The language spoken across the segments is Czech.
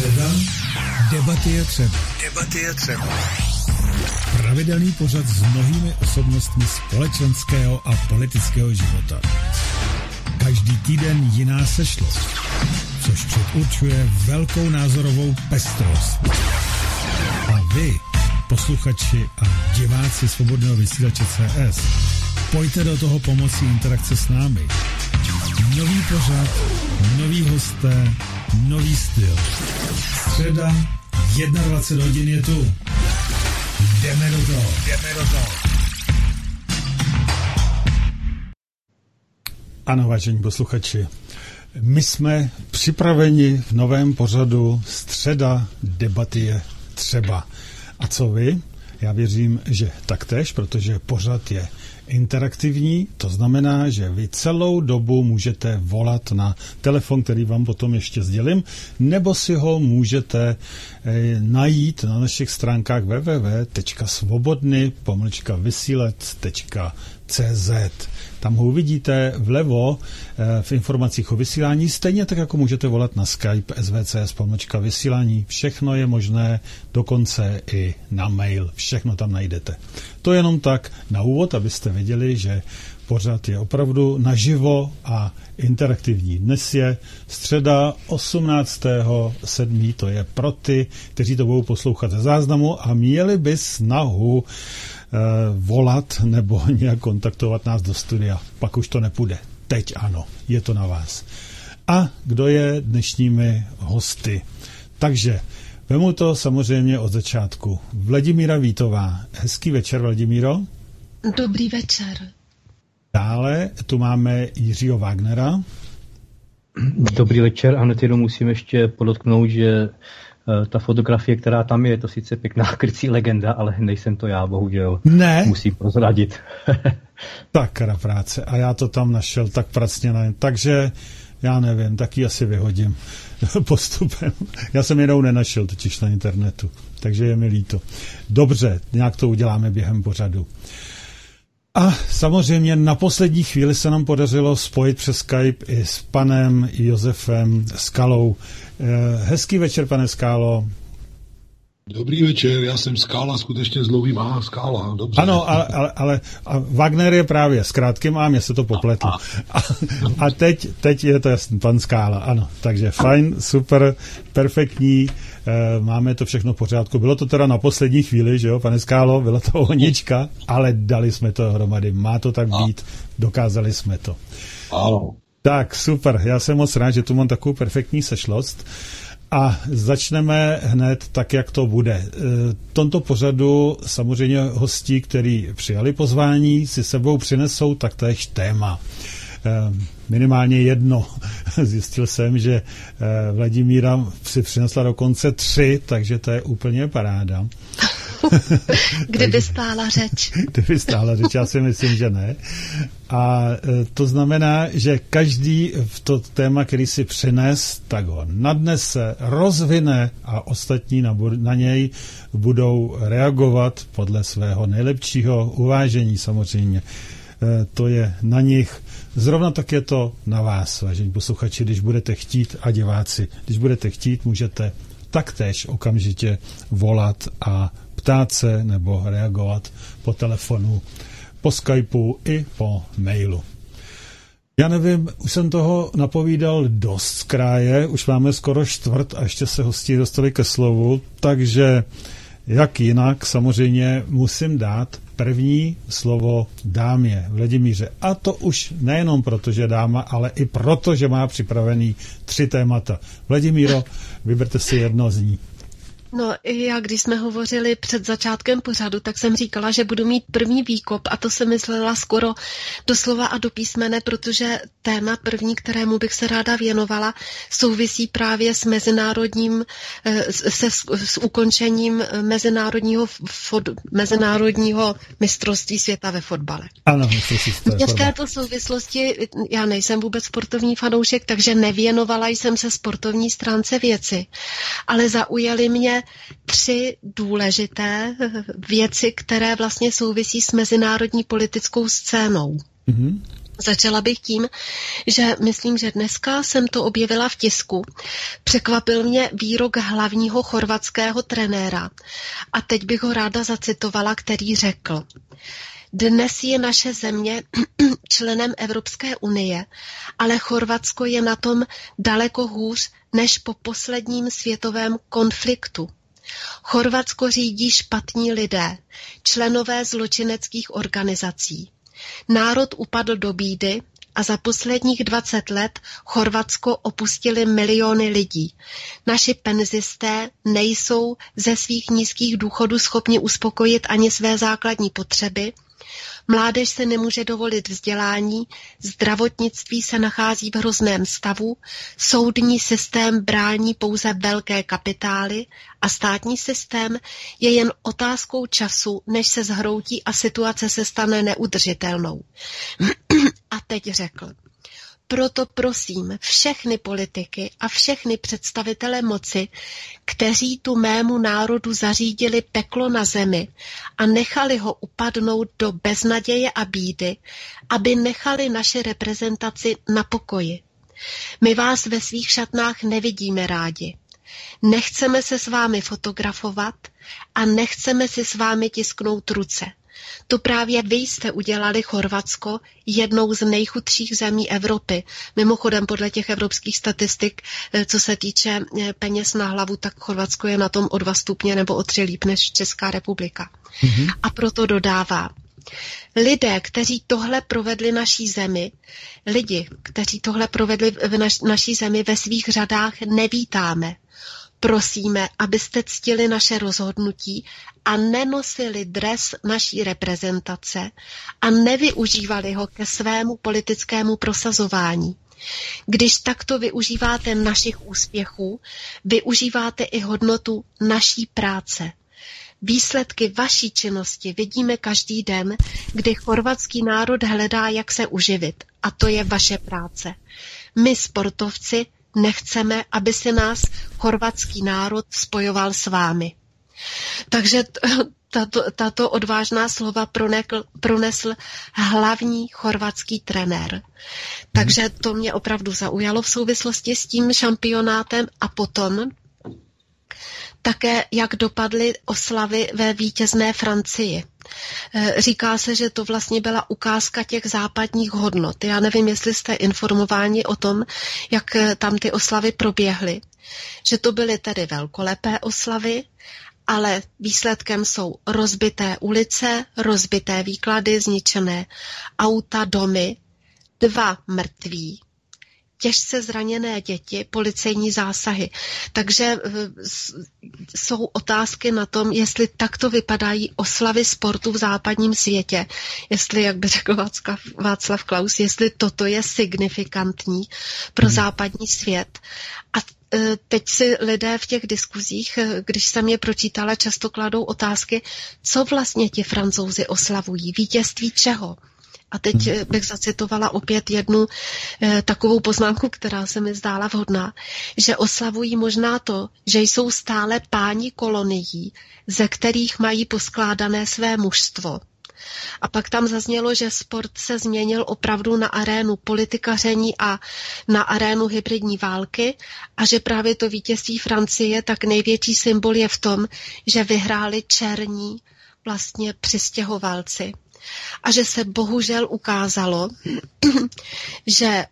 Středa, debaty je třeba. Debaty je třeba. Pravidelný pořad s mnohými osobnostmi společenského a politického života. Každý týden jiná sešlost, což předurčuje velkou názorovou pestrost. A vy, posluchači a diváci Svobodného vysílače CS, pojďte do toho pomocí interakce s námi. Nový pořad, noví hosté, nový styl. Středa, 21 hodin je tu. Jdeme do toho. Ano, vážení posluchači, my jsme připraveni v novém pořadu Středa, debaty je třeba. A co vy? Já věřím, že taktéž, protože pořad je interaktivní, to znamená, že vy celou dobu můžete volat na telefon, který vám potom ještě sdělím, nebo si ho můžete najít na našich stránkách www.svobodny-vysílec.cz. Tam ho uvidíte vlevo v informacích o vysílání, stejně tak, jako můžete volat na Skype svcs-vysílání. Všechno je možné, dokonce i na mail. Všechno tam najdete. To jenom tak na úvod, abyste věděli, že pořad je opravdu naživo a interaktivní. Dnes je středa 18.7. To je pro ty, kteří to budou poslouchat ze záznamu a měli by snahu volat nebo nějak kontaktovat nás do studia. Pak už to nepůjde. Teď ano, je to na vás. A kdo je dnešními hosty? Takže vemu to samozřejmě od začátku. Vladimíra Vítová. Hezký večer, Vladimíro. Dobrý večer. Dále tu máme Jiřího Wagnera. Dobrý večer, a hned jenom musím ještě podotknout, že ta fotografie, která tam je to sice pěkná krycí legenda, ale nejsem to já, bohužel. Ne. Musím prozradit. Tak, krá práce. A já to tam našel tak pracně. Takže já nevím, taky asi vyhodím postupem. Já jsem jednou nenašel totiž na internetu, takže je mi líto. Dobře, nějak to uděláme během pořadu. A samozřejmě na poslední chvíli se nám podařilo spojit přes Skype i s panem Josefem Skalou. Hezký večer, pane Skálo. Dobrý večer, já jsem Skála, skutečně s dlouhým A, Skála, dobře. Ano, ale Wagner je právě s krátkým A, mě se to popletlo. A teď je to jasný, pan Skála, ano. Takže fajn, super, perfektní, máme to všechno v pořádku. Bylo to teda na poslední chvíli, že jo, pane Skálo, byla to ohnička, ale dali jsme to dohromady. Má to tak být, dokázali jsme to. Ano. Tak, super, já jsem moc rád, že tu mám takovou perfektní sešlost. A začneme hned tak, jak to bude. V tomto pořadu samozřejmě hostí, kteří přijali pozvání, si sebou přinesou taktéž téma. Minimálně jedno. Zjistil jsem, že Vladimíra si přinesla dokonce 3, takže to je úplně paráda. Kdyby stála řeč. Kdyby stála řeč, já si myslím, že ne. A to znamená, že každý v to téma, který si přines, tak ho nadnese, rozvine a ostatní na něj budou reagovat podle svého nejlepšího uvážení samozřejmě. To je na nich. Zrovna tak je to na vás, vážení posluchači, když budete chtít, a diváci, když budete chtít, můžete taktéž okamžitě volat a ptát se nebo reagovat po telefonu, po Skypeu i po mailu. Já nevím, už jsem toho napovídal dost z kráje, už máme skoro čtvrt a ještě se hostí dostali ke slovu, takže jak jinak samozřejmě musím dát první slovo dámě, Vladimíře. A to už nejenom proto, že dáma, ale i proto, že má připravený 3 témata. Vladimíro, vyberte si jedno z ní. No, já když jsme hovořili před začátkem pořadu, tak jsem říkala, že budu mít první výkop a to jsem myslela skoro doslova a do písmene, protože téma první, kterému bych se ráda věnovala, souvisí právě s mezinárodním, s ukončením mezinárodního mistrovství světa ve fotbale. Ano, mistrovství světa. Mě v této souvislosti, já nejsem vůbec sportovní fanoušek, takže nevěnovala jsem se sportovní stránce věci, ale zaujaly mě 3 důležité věci, které vlastně souvisí s mezinárodní politickou scénou. Mm-hmm. Začala bych tím, že myslím, že dneska jsem to objevila v tisku. Překvapil mě výrok hlavního chorvatského trenéra. A teď bych ho ráda zacitovala, který řekl: Dnes je naše země členem Evropské unie, ale Chorvatsko je na tom daleko hůř než po posledním světovém konfliktu. Chorvatsko řídí špatní lidé, členové zločineckých organizací. Národ upadl do bídy a za posledních 20 let Chorvatsko opustili miliony lidí. Naši penzisté nejsou ze svých nízkých důchodů schopni uspokojit ani své základní potřeby. Mládež se nemůže dovolit vzdělání, zdravotnictví se nachází v hrozném stavu, soudní systém brání pouze velké kapitály a státní systém je jen otázkou času, než se zhroutí a situace se stane neudržitelnou. A teď řekl: Proto prosím všechny politiky a všechny představitele moci, kteří tu mému národu zařídili peklo na zemi a nechali ho upadnout do beznaděje a bídy, aby nechali naši reprezentaci na pokoji. My vás ve svých šatnách nevidíme rádi. Nechceme se s vámi fotografovat a nechceme si s vámi tisknout ruce. To právě vy jste udělali Chorvatsko jednou z nejchudších zemí Evropy. Mimochodem podle těch evropských statistik, co se týče peněz na hlavu, tak Chorvatsko je na tom o 2 stupně nebo o 3 líp než Česká republika. A proto dodává: Lidé, kteří tohle provedli naší zemi, naší zemi ve svých řadách nevítáme. Prosíme, abyste ctili naše rozhodnutí a nenosili dres naší reprezentace a nevyužívali ho ke svému politickému prosazování. Když takto využíváte našich úspěchů, využíváte i hodnotu naší práce. Výsledky vaší činnosti vidíme každý den, kdy chorvatský národ hledá, jak se uživit. A to je vaše práce. My, sportovci, nechceme, aby se nás chorvatský národ spojoval s vámi. Takže tato odvážná slova pronesl hlavní chorvatský trenér. Takže to mě opravdu zaujalo v souvislosti s tím šampionátem a potom také, jak dopadly oslavy ve vítězné Francii. Říká se, že to vlastně byla ukázka těch západních hodnot. Já nevím, jestli jste informováni o tom, jak tam ty oslavy proběhly. Že to byly tedy velkolepé oslavy, ale výsledkem jsou rozbité ulice, rozbité výklady, zničené auta, domy, 2 mrtví, těžce zraněné děti, policejní zásahy. Takže jsou otázky na tom, jestli takto vypadají oslavy sportu v západním světě, jestli, jak by řekl Václav Klaus, jestli toto je signifikantní pro západní svět. A teď si lidé v těch diskuzích, když jsem je pročítala, často kladou otázky, co vlastně ti Francouzi oslavují, vítězství čeho. A teď bych zacitovala opět jednu takovou poznámku, která se mi zdála vhodná, že oslavují možná to, že jsou stále páni kolonií, ze kterých mají poskládané své mužstvo. A pak tam zaznělo, že sport se změnil opravdu na arénu politikaření a na arénu hybridní války a že právě to vítězství Francie, tak největší symbol je v tom, že vyhráli černí vlastně přistěhovalci. A že se bohužel ukázalo, že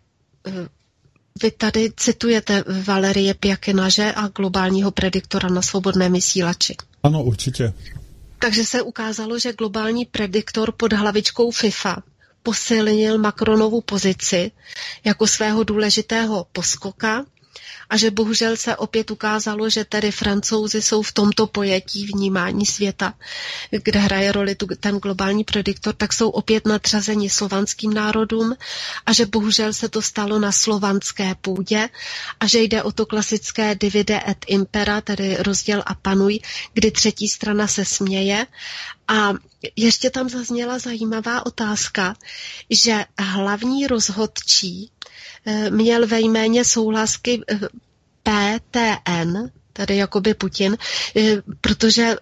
vy tady citujete Valerie Pjakenaže a globálního prediktora na svobodném vysílači. Ano, určitě. Takže se ukázalo, že globální prediktor pod hlavičkou FIFA posilnil Macronovu pozici jako svého důležitého poskoka a že bohužel se opět ukázalo, že tedy Francouzi jsou v tomto pojetí vnímání světa, kde hraje roli ten globální prediktor, tak jsou opět nadřazeni slovanským národům a že bohužel se to stalo na slovanské půdě a že jde o to klasické divide et impera, tedy rozděl a panuj, kdy třetí strana se směje. A ještě tam zazněla zajímavá otázka, že hlavní rozhodčí měl ve jméně souhlasky PTN, tedy jakoby Putin, protože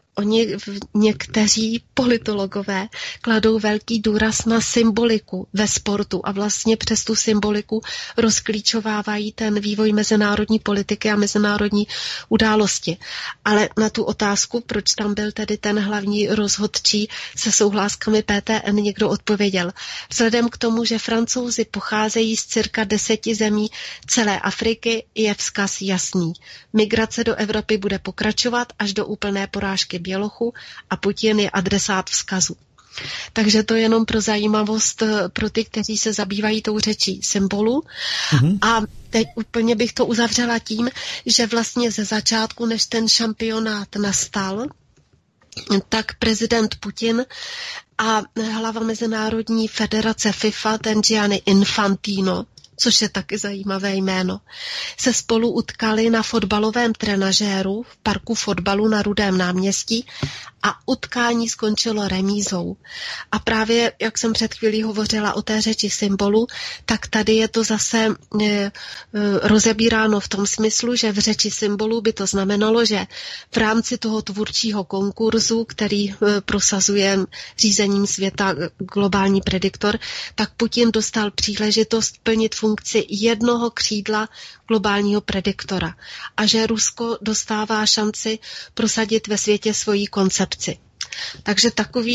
oni někteří politologové kladou velký důraz na symboliku ve sportu a vlastně přes tu symboliku rozklíčovávají ten vývoj mezinárodní politiky a mezinárodní události. Ale na tu otázku, proč tam byl tedy ten hlavní rozhodčí se souhláskami PTN, někdo odpověděl. Vzhledem k tomu, že Francouzi pocházejí z cirka 10 zemí celé Afriky, je vzkaz jasný. Migrace do Evropy bude pokračovat až do úplné porážky Bělochu a Putin je adresát vzkazu. Takže to je jenom pro zajímavost pro ty, kteří se zabývají tou řečí symbolu. A teď úplně bych to uzavřela tím, že vlastně ze začátku, než ten šampionát nastal, tak prezident Putin a hlava Mezinárodní federace FIFA, ten Gianni Infantino, což je taky zajímavé jméno, se spolu utkali na fotbalovém trenažéru v parku fotbalu na Rudém náměstí a utkání skončilo remízou. A právě, jak jsem před chvílí hovořila o té řeči symbolu, tak tady je to zase rozebíráno v tom smyslu, že v řeči symbolu by to znamenalo, že v rámci toho tvůrčího konkurzu, který prosazuje řízením světa globální prediktor, tak Putin dostal příležitost plnit funkci jednoho křídla globálního prediktora a že Rusko dostává šanci prosadit ve světě svoji koncepci. Takže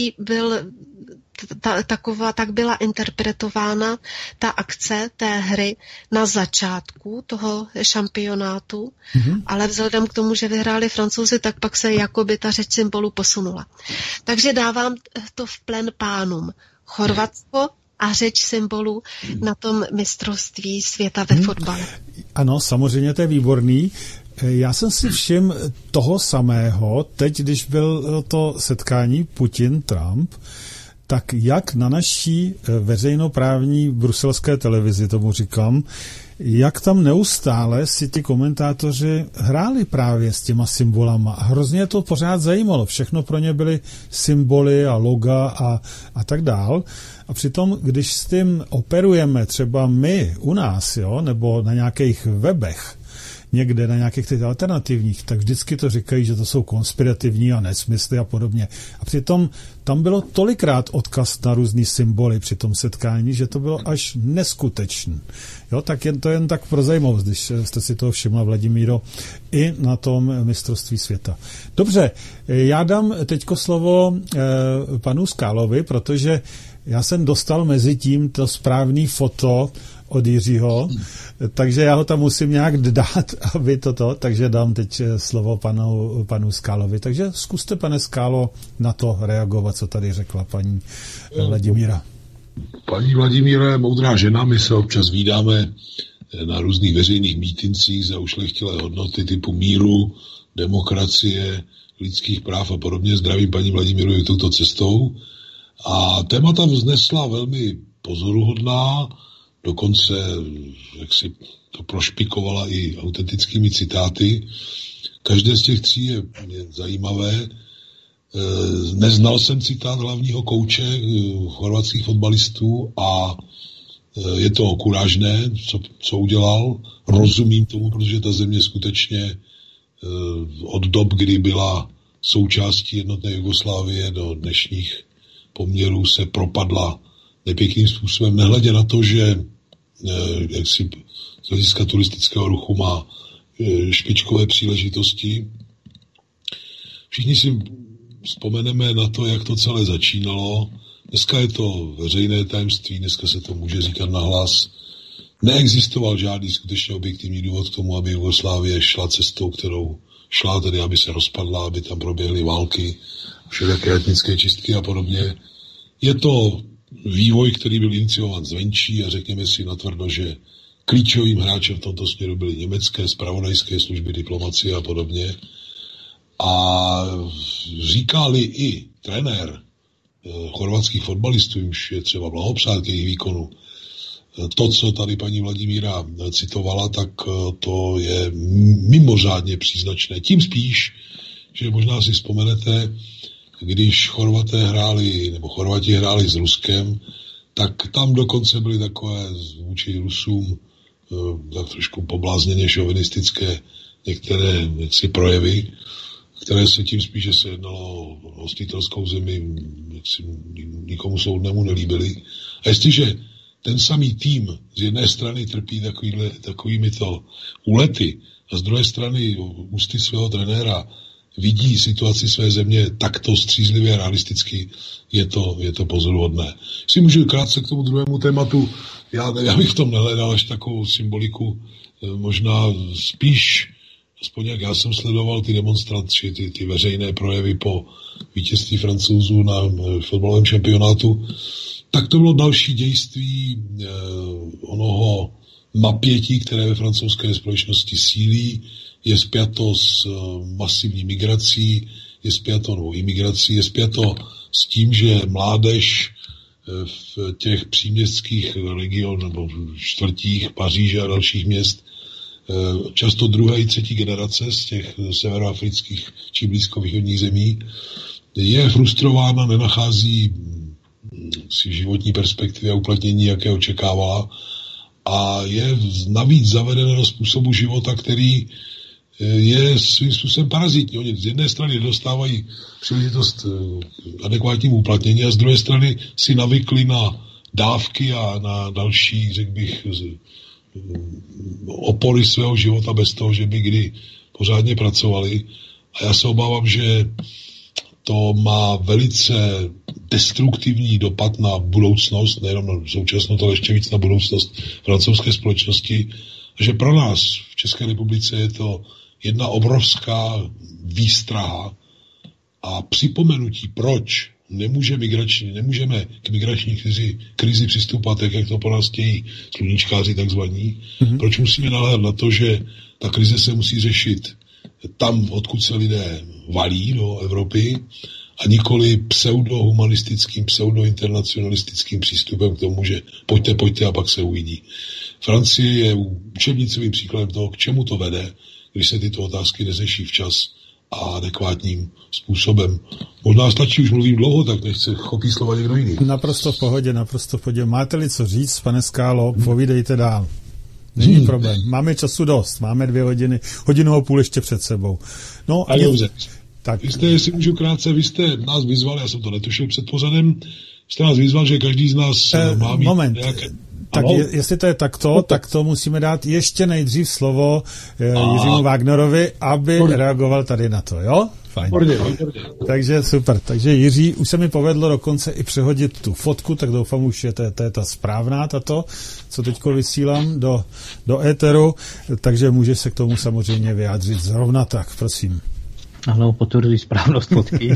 tak byla interpretována ta akce té hry na začátku toho šampionátu, ale vzhledem k tomu, že vyhráli Francouzi, tak pak se jakoby ta řeč symbolu posunula. Takže dávám to v plen pánům. Chorvatsko a řeč symbolu na tom mistrovství světa ve fotbale. Ano, samozřejmě to je výborný. Já jsem si všiml toho samého, teď, když byl to setkání Putin-Trump, tak jak na naší veřejnoprávní bruselské televizi, tomu říkám, jak tam neustále si ty komentátoři hráli právě s těma symbolama a hrozně to pořád zajímalo. Všechno pro ně byly symboly a loga a tak dál. A přitom, když s tím operujeme třeba my u nás, jo, nebo na nějakých webech, někde na nějakých těch alternativních, tak vždycky to říkají, že to jsou konspirativní a nesmysly a podobně. A přitom tam bylo tolikrát odkaz na různý symboly při tom setkání, že to bylo až neskutečné. Jo, tak to jen tak pro zajímavost, když jste si toho všimla, Vladimíro, i na tom mistrovství světa. Dobře, já dám teďko slovo panu Skálovi, protože já jsem dostal mezi tím to správný foto od Jiřího, takže já ho tam musím nějak dát, aby takže dám teď slovo panu Skálovi. Takže zkuste, pane Skálo, na to reagovat, co tady řekla paní Vladimíra. Paní Vladimíra je moudrá žena, my se občas vídáme na různých veřejných mítincích za ušlechtilé hodnoty typu míru, demokracie, lidských práv a podobně. Zdravím paní Vladimíru i touto cestou. A témata vznesla velmi pozoruhodná, dokonce jak si to prošpikovala i autentickými citáty. Každé z těch tří je zajímavé. Neznal jsem citát hlavního kouče chorvatských fotbalistů a je to kurážné, co udělal. Rozumím tomu, protože ta země skutečně od dob, kdy byla součástí jednotné Jugoslávie do dnešních poměrů se propadla nepěkným způsobem, nehledě na to, že jaksi z hlediska turistického ruchu má špičkové příležitosti. Všichni si vzpomeneme na to, jak to celé začínalo. Dneska je to veřejné tajemství, dneska se to může říkat nahlas. Neexistoval žádný skutečně objektivní důvod k tomu, aby Jugoslávie šla cestou, kterou šla, tedy aby se rozpadla, aby tam proběhly války, všelijaké etnické čistky a podobně. Je to vývoj, který byl iniciován zvenčí a řekněme si natvrdo, že klíčovým hráčem v tomto směru byly německé zpravodajské služby, diplomacie a podobně. A říkali i trenér chorvatských fotbalistů, jimž je třeba blahopřát k jejich výkonu, to, co tady paní Vladimíra citovala, tak to je mimořádně příznačné. Tím spíš, že možná si vzpomenete, když Chorvati hráli s Ruskem, tak tam dokonce byly takové vůči Rusům tak trošku poblázněně šovinistické některé projevy. které se tím spíše se jednalo o hostitelskou zemi, nikomu soudnému nelíbily. A jestliže ten samý tým z jedné strany trpí takovýmito úlety a z druhé strany ústy svého trenéra vidí situaci své země takto střízlivě a realisticky, je to pozoruhodné. Jestli můžu krátce k tomu druhému tématu, já bych v tom nehledal až takovou symboliku, možná spíš, aspoň jak já jsem sledoval ty demonstrace, ty veřejné projevy po vítězství Francouzů na fotbalovém šampionátu, tak to bylo další dějství onoho napětí, které ve francouzské společnosti sílí, je spjato s masivní migrací, je spjato s tím, že mládež v těch příměstských regionech nebo čtvrtích Paříže a dalších měst, často druhé i třetí generace z těch severoafrických či blízkovýchodních zemí, je frustrována, nenachází si životní perspektivy a uplatnění, jaké očekávala, a je navíc zavedena do způsobu života, který je svým způsobem parazitní. Oni z jedné strany dostávají příležitost adekvátnímu uplatnění a z druhé strany si navykli na dávky a na další, řekl bych, opory svého života bez toho, že by kdy pořádně pracovali. A já se obávám, že to má velice destruktivní dopad na budoucnost, nejenom na současnost, ale ještě víc na budoucnost francouzské společnosti. Že pro nás v České republice je to jedna obrovská výstraha a připomenutí, proč nemůžeme k migrační krizi přistupovat, tak jak to po nás chtějí sluníčkáři takzvaní. Proč musíme naléhat na to, že ta krize se musí řešit tam, odkud se lidé valí do Evropy, a nikoli pseudohumanistickým, pseudointernacionalistickým přístupem k tomu, že pojďte a pak se uvidí. Francie je učebnicovým příkladem toho, k čemu to vede, když se tyto otázky neřeší včas a adekvátním způsobem. Možná stačí, už mluvím dlouho, tak nechce chopí slova někdo jiný. Naprosto v pohodě. Máte-li co říct, pane Skálo, povídejte dál. Není problém. Máme času dost. Máme 2 hodiny, hodinu a půl ještě před sebou. No a dobře. Tak. Jestli můžu krátce, vy jste nás vyzval, já jsem to netušil před pořadem, jste nás vyzval, že každý z nás má mít nějaké... Tak jestli to je takto, tak to musíme dát ještě nejdřív slovo Jiřímu Wagnerovi, aby reagoval tady na to, jo? Fajn. Takže super. Takže Jiří, už se mi povedlo dokonce i přehodit tu fotku, tak doufám už, že to je ta správná tato, co teďko vysílám do éteru, takže může se k tomu samozřejmě vyjádřit zrovna tak, prosím. Ano, potvrduji správnost fotky.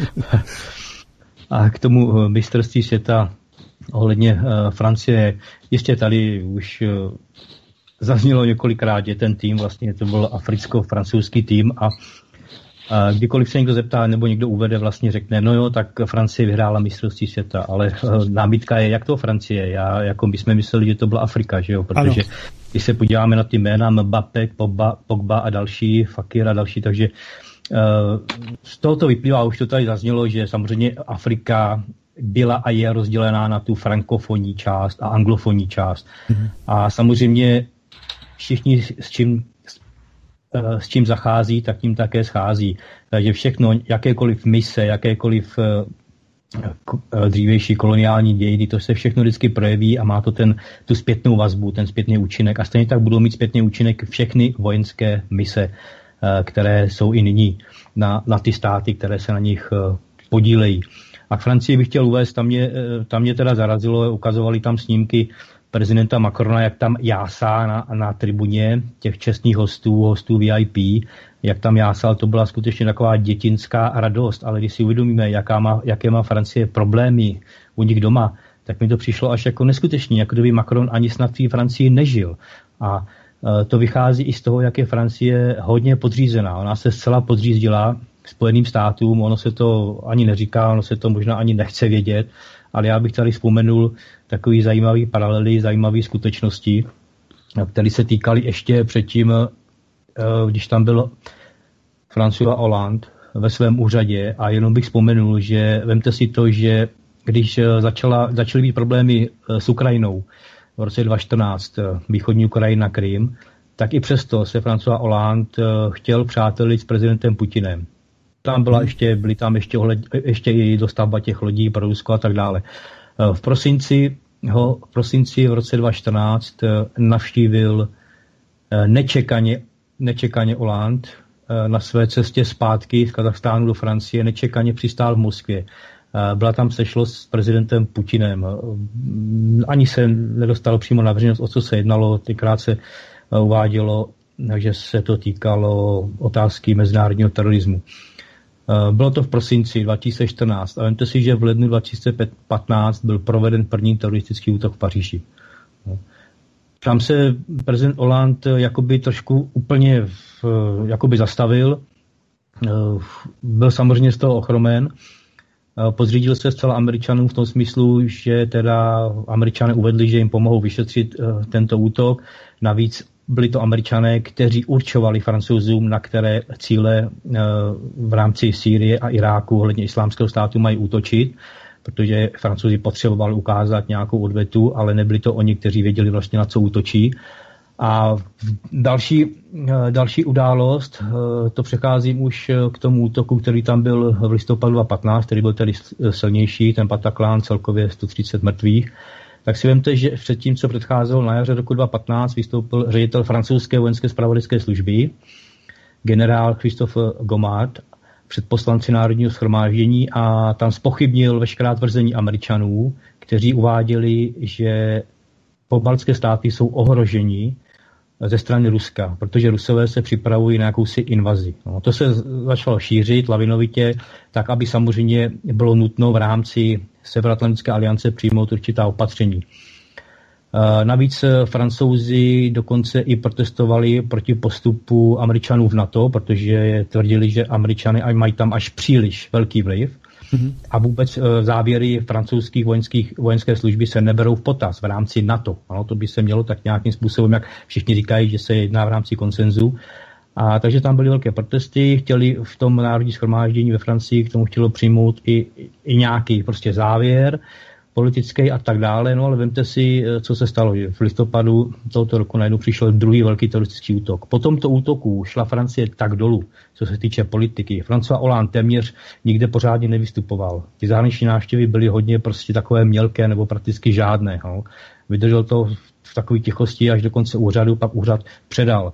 A k tomu mistrovství světa ohledně Francie, jistě tady už zaznělo několikrát, že ten tým, vlastně to byl africko-francouzský tým a kdykoliv se někdo zeptá nebo někdo uvede, vlastně řekne, no jo, tak Francie vyhrála mistrovství světa, ale námitka je, jak to Francie? My jsme mysleli, že to byla Afrika, že jo, protože když se podíváme na ty jména Mbappé, Pogba a další, Fakir a další, takže z toho to vyplývá, už to tady zaznělo, že samozřejmě Afrika byla a je rozdělená na tu frankofonní část a anglofonní část. A samozřejmě všichni s čím zachází, tak tím také schází. Takže všechno, jakékoliv mise, jakékoliv dřívější koloniální dějiny, to se všechno vždycky projeví a má to tu zpětnou vazbu, ten zpětný účinek. A stejně tak budou mít zpětný účinek všechny vojenské mise, které jsou i nyní na ty státy, které se na nich podílejí. A k Francii bych chtěl uvést, tam mě teda zarazilo, ukazovali tam snímky prezidenta Macrona, jak tam jásá na tribuně těch čestných hostů VIP, jak tam jásal, to byla skutečně taková dětinská radost, ale když si uvědomíme, jaké má Francie problémy u nich doma, tak mi to přišlo až jako neskutečný, jako kdyby Macron ani snad v Francii nežil. A to vychází i z toho, jak je Francie hodně podřízená. Ona se zcela podřízdila Spojeným státům, ono se to ani neříká, ono se to možná ani nechce vědět, ale já bych tady vzpomenul takový zajímavý paralely, zajímavé skutečnosti, které se týkaly ještě předtím, když tam byl François Hollande ve svém úřadě, a jenom bych vzpomenul, že vemte si to, že když začaly být problémy s Ukrajinou v roce 2014, východní Ukrajina, Krym, tak i přesto se François Hollande chtěl přátelit s prezidentem Putinem. tam byla byly tam ještě i dostavba těch lodí pro Rusko a tak dále. V prosinci v roce 2014 navštívil nečekaně Hollande na své cestě zpátky z Kazachstánu do Francie, nečekaně přistál v Moskvě. Byla tam sešlost s prezidentem Putinem. Ani se nedostalo přímo na veřejnost, o co se jednalo. Tenkrát se uvádělo, že se to týkalo otázky mezinárodního terorismu. Bylo to v prosinci 2014 a vemte si, že v lednu 2015 byl proveden první teroristický útok v Paříži. Tam se prezident Hollande jakoby trošku úplně jakoby zastavil. Byl samozřejmě z toho ochromen. Podřídil se zcela Američanům v tom smyslu, že teda Američané uvedli, že jim pomohou vyšetřit tento útok. Navíc byli to Američané, kteří určovali Francouzům, na které cíle v rámci Sýrie a Iráku ohledně islámského státu mají útočit, protože Francouzi potřebovali ukázat nějakou odvetu, ale nebyli to oni, kteří věděli vlastně, na co útočí. A další událost, to přecházím už k tomu útoku, který tam byl v listopadu 2015, který byl tedy silnější, ten Bataclan, celkově 130 mrtvých. Tak si vemte, že předtím, co předcházelo na jaře roku 2015, vystoupil ředitel francouzské vojenské zpravodajské služby, generál Christophe Gomard, před poslanci Národního shromáždění a tam zpochybnil veškerá tvrzení Američanů, kteří uváděli, že pobaltské státy jsou ohroženi ze strany Ruska, protože Rusové se připravují na jakousi invazi. No, to se začalo šířit lavinovitě, tak aby samozřejmě bylo nutno v rámci Severoatlantické aliance přijmout určitá opatření. Navíc Francouzi dokonce i protestovali proti postupu Američanů v NATO, protože tvrdili, že Američané mají tam až příliš velký vliv. A vůbec závěry francouzských vojenské služby se neberou v potaz v rámci NATO. Ano, to by se mělo tak nějakým způsobem, jak všichni říkají, že se jedná v rámci konsenzu. A takže tam byly velké protesty, chtěli v tom národní shromáždění ve Francii k tomu chtělo přijmout i nějaký prostě závěr politický a tak dále, no ale vemte si, co se stalo, že v listopadu tohoto roku najednou přišel druhý velký teroristický útok. Po tomto útoku šla Francie tak dolů, co se týče politiky. François Hollande téměř nikde pořádně nevystupoval. Ty zahraniční návštěvy byly hodně prostě takové mělké nebo prakticky žádné. No. Vydržel to v takové tichosti až do konce úřadu, pak úřad předal.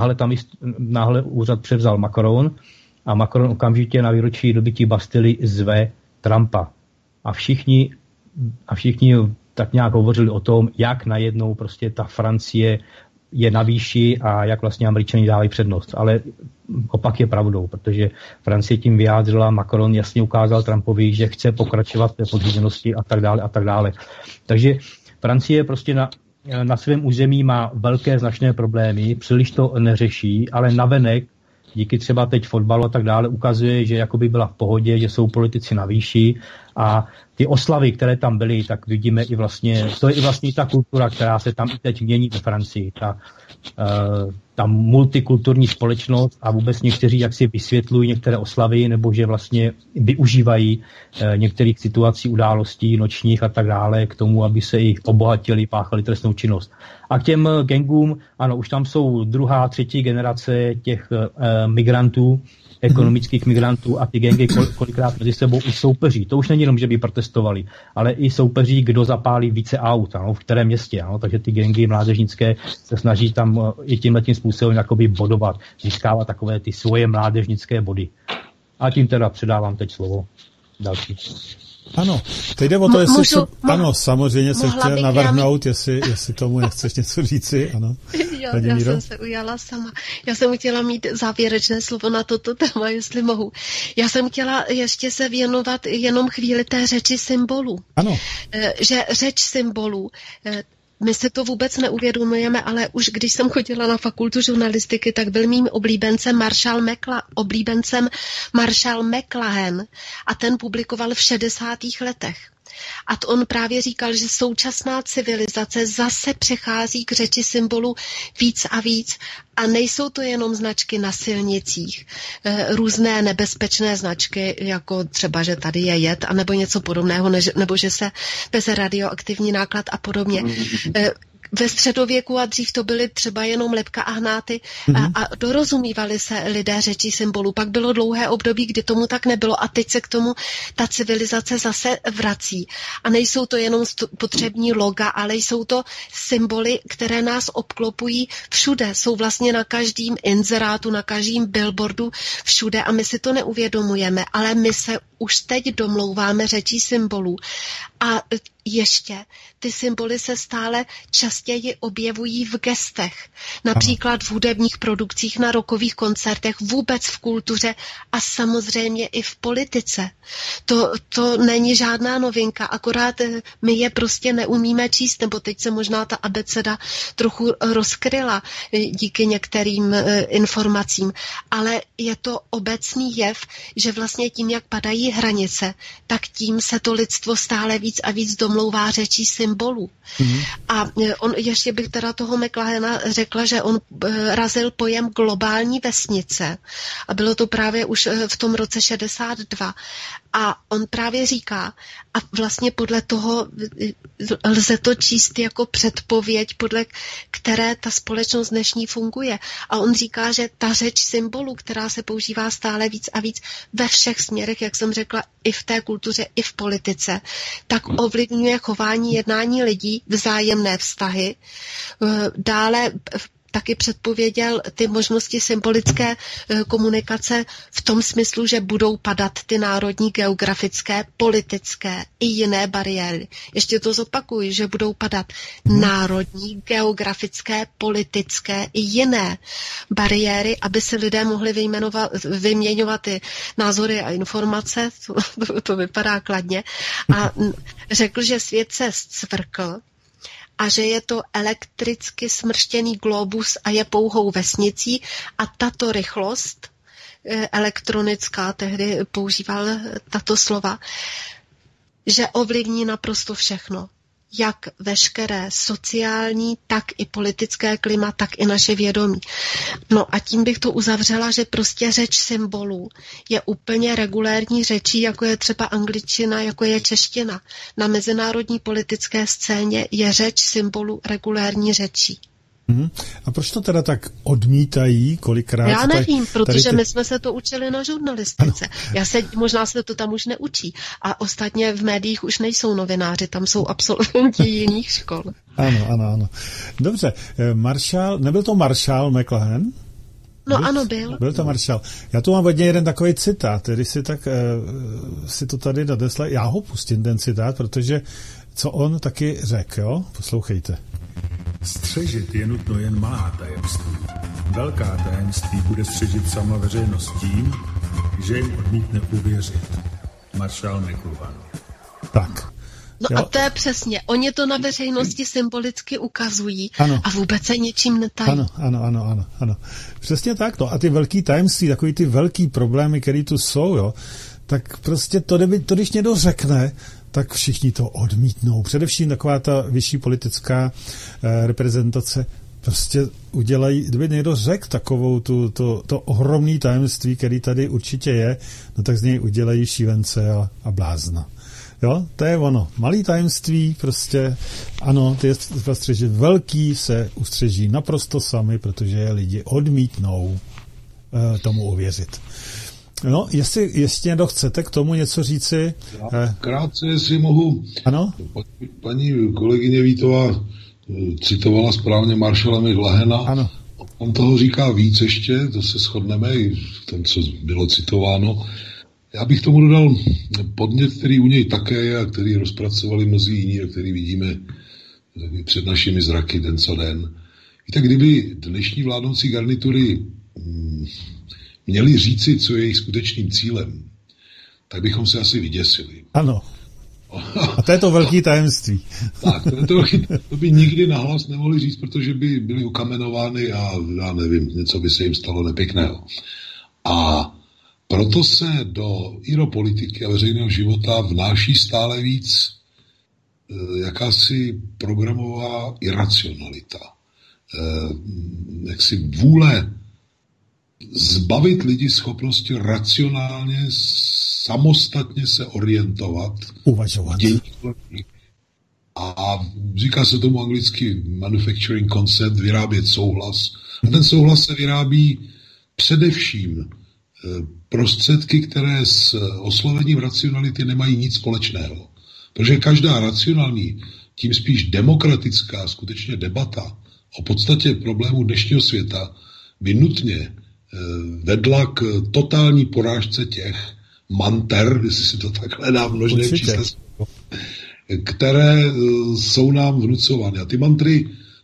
Náhle úřad převzal Macron a Macron okamžitě na výročí dobytí Bastily zve Trumpa. A všichni tak nějak hovořili o tom, jak najednou prostě ta Francie je na výši a jak vlastně Američané dávají přednost. Ale opak je pravdou, protože Francie tím vyjádřila, Macron jasně ukázal Trumpovi, že chce pokračovat v té podřízenosti a tak dále a tak dále. Takže Francie prostě na svém území má velké značné problémy, příliš to neřeší, ale navenek díky třeba teď fotbalu a tak dále ukazuje, že jakoby byla v pohodě, že jsou politici na výši a ty oslavy, které tam byly, tak vidíme i vlastně, to je i vlastně ta kultura, která se tam i teď mění ve Francii. Ta multikulturní společnost a vůbec někteří jak si vysvětlují některé oslavy, nebo že vlastně využívají některých situací, událostí nočních a tak dále k tomu, aby se jich obohatili, páchali trestnou činnost. A k těm gangům, ano, už tam jsou druhá, třetí generace těch migrantů, ekonomických migrantů a ty gangy kolikrát mezi sebou i soupeří. To už není jenom, že by protestovali, ale i soupeří, kdo zapálí více aut, ano, v kterém městě. Ano, takže ty gangy mládežnické se snaží tam i tímhletím způsobem jakoby bodovat, získávat takové ty svoje mládežnické body. A tím teda předávám teď slovo další. Ano, teď jde o to, jestli ano, samozřejmě se chtěl navrhnout, jestli tomu nechceš něco říci, ano. Já jsem se ujala sama. Já jsem chtěla mít závěrečné slovo na toto téma, jestli mohu. Já jsem chtěla ještě se věnovat jenom chvíli té řeči symbolů. Ano. Že řeč symbolů, my se to vůbec neuvědomujeme, ale už když jsem chodila na fakultu žurnalistiky, tak byl mým oblíbencem Marshall McLuhan a ten publikoval v 60. letech. A to on právě říkal, že současná civilizace zase přechází k řeči symbolu víc a víc. A nejsou to jenom značky na silnicích, různé nebezpečné značky, jako třeba, že tady je jed, anebo něco podobného, nebo že se veze radioaktivní náklad a podobně. ve středověku a dřív to byly třeba jenom lebka a hnáty a dorozumívali se lidé řečí symbolů. Pak bylo dlouhé období, kdy tomu tak nebylo a teď se k tomu ta civilizace zase vrací. A nejsou to jenom potřební loga, ale jsou to symboly, které nás obklopují všude. Jsou vlastně na každém inzerátu, na každém billboardu všude a my si to neuvědomujeme, ale my se už teď domlouváme řečí symbolů. A ještě ty symboly se stále častěji objevují v gestech. Například v hudebních produkcích, na rockových koncertech, vůbec v kultuře a samozřejmě i v politice. To není žádná novinka, akorát my je prostě neumíme číst, nebo teď se možná ta abeceda trochu rozkryla díky některým informacím. Ale je to obecný jev, že vlastně tím, jak padají hranice, tak tím se to lidstvo stále víc a víc domlouvá řečí symbolů. A on, ještě bych teda toho McLuhana řekla, že on razil pojem globální vesnice a bylo to právě už v tom roce 62. A on právě říká, a vlastně podle toho lze to číst jako předpověď, podle které ta společnost dnešní funguje. A on říká, že ta řeč symbolů, která se používá stále víc a víc ve všech směrech, jak jsem řekla, i v té kultuře, i v politice, tak ovlivňuje chování, jednání lidí, vzájemné vztahy. Dále taky předpověděl ty možnosti symbolické komunikace v tom smyslu, že budou padat ty národní, geografické, politické i jiné bariéry. Ještě to zopakuju, že budou padat národní, geografické, politické i jiné bariéry, aby se lidé mohli vyměňovat ty názory a informace, to vypadá kladně. A řekl, že svět se zcvrkl, a že je to elektricky smrštěný globus a je pouhou vesnicí a tato rychlost elektronická, tehdy používal tato slova, že ovlivní naprosto všechno. Jak veškeré sociální, tak i politické klima, tak i naše vědomí. No a tím bych to uzavřela, že prostě řeč symbolů je úplně regulérní řečí, jako je třeba angličtina, jako je čeština. Na mezinárodní politické scéně je řeč symbolů regulérní řečí. A proč to teda tak odmítají kolikrát? Já nevím, protože my jsme se to učili na žurnalistice. Možná se to tam už neučí. A ostatně v médiích už nejsou novináři, tam jsou absolventi jiných škol. Ano. Dobře, nebyl to Marshall McLuhan? Ano, byl. Byl to Marshall. Já tu mám od něj jeden takový citát, který si to tady nadesla. Já ho pustím, ten citát, protože co on taky řekl, jo? Poslouchejte. Střežit je nutno jen malá tajemství. Velká tajemství bude střežit sama veřejnost tím, že jim odmítne uvěřit. Marshall McLuhan. Tak. No a to je přesně. Oni to na veřejnosti symbolicky ukazují a vůbec se ničím netají. Ano. Přesně tak. No a ty velký tajemství, takový ty velký problémy, které tu jsou, jo, tak prostě to, když někdo řekne, tak všichni to odmítnou. Především taková ta vyšší politická reprezentace prostě udělají, kdyby někdo řekl takovou to ohromné tajemství, který tady určitě je, no tak z něj udělají šílence a blázna. Jo, to je ono. Malý tajemství prostě, ano, ty střežit velký se ustřeží naprosto sami, protože lidi odmítnou tomu uvěřit. No, jestli někdo chcete k tomu něco říci. Krátce, jestli mohu. Ano? Paní kolegyně Vítová citovala správně Marshalla McLuhana. Ano. On toho říká víc ještě, to se shodneme i v tom, co bylo citováno. Já bych tomu dodal podnět, který u něj také je a který rozpracovali mnozí jiní a který vidíme před našimi zraky den co den. Víte, kdyby dnešní vládnoucí garnitury měli říci, co je jejich skutečným cílem, tak bychom se asi vyděsili. Ano. A to je to velký tajemství. Tak, to by nikdy nahlas nemohli říct, protože by byli ukamenovány a já nevím, něco by se jim stalo nepěkného. A proto se do politiky a veřejného života vnáší stále víc jakási programová iracionalita. Jaksi vůle zbavit lidi schopnosti racionálně, samostatně se orientovat, uvažovat. A říká se tomu anglicky manufacturing consent, vyrábět souhlas. A ten souhlas se vyrábí především prostředky, které s oslovením racionality nemají nic společného. Protože každá racionální, tím spíš demokratická skutečně debata o podstatě problémů dnešního světa by nutně vedla k totální porážce těch manter, jestli si to takhle dá v množném čísle, které jsou nám vnucovány. A ty mantry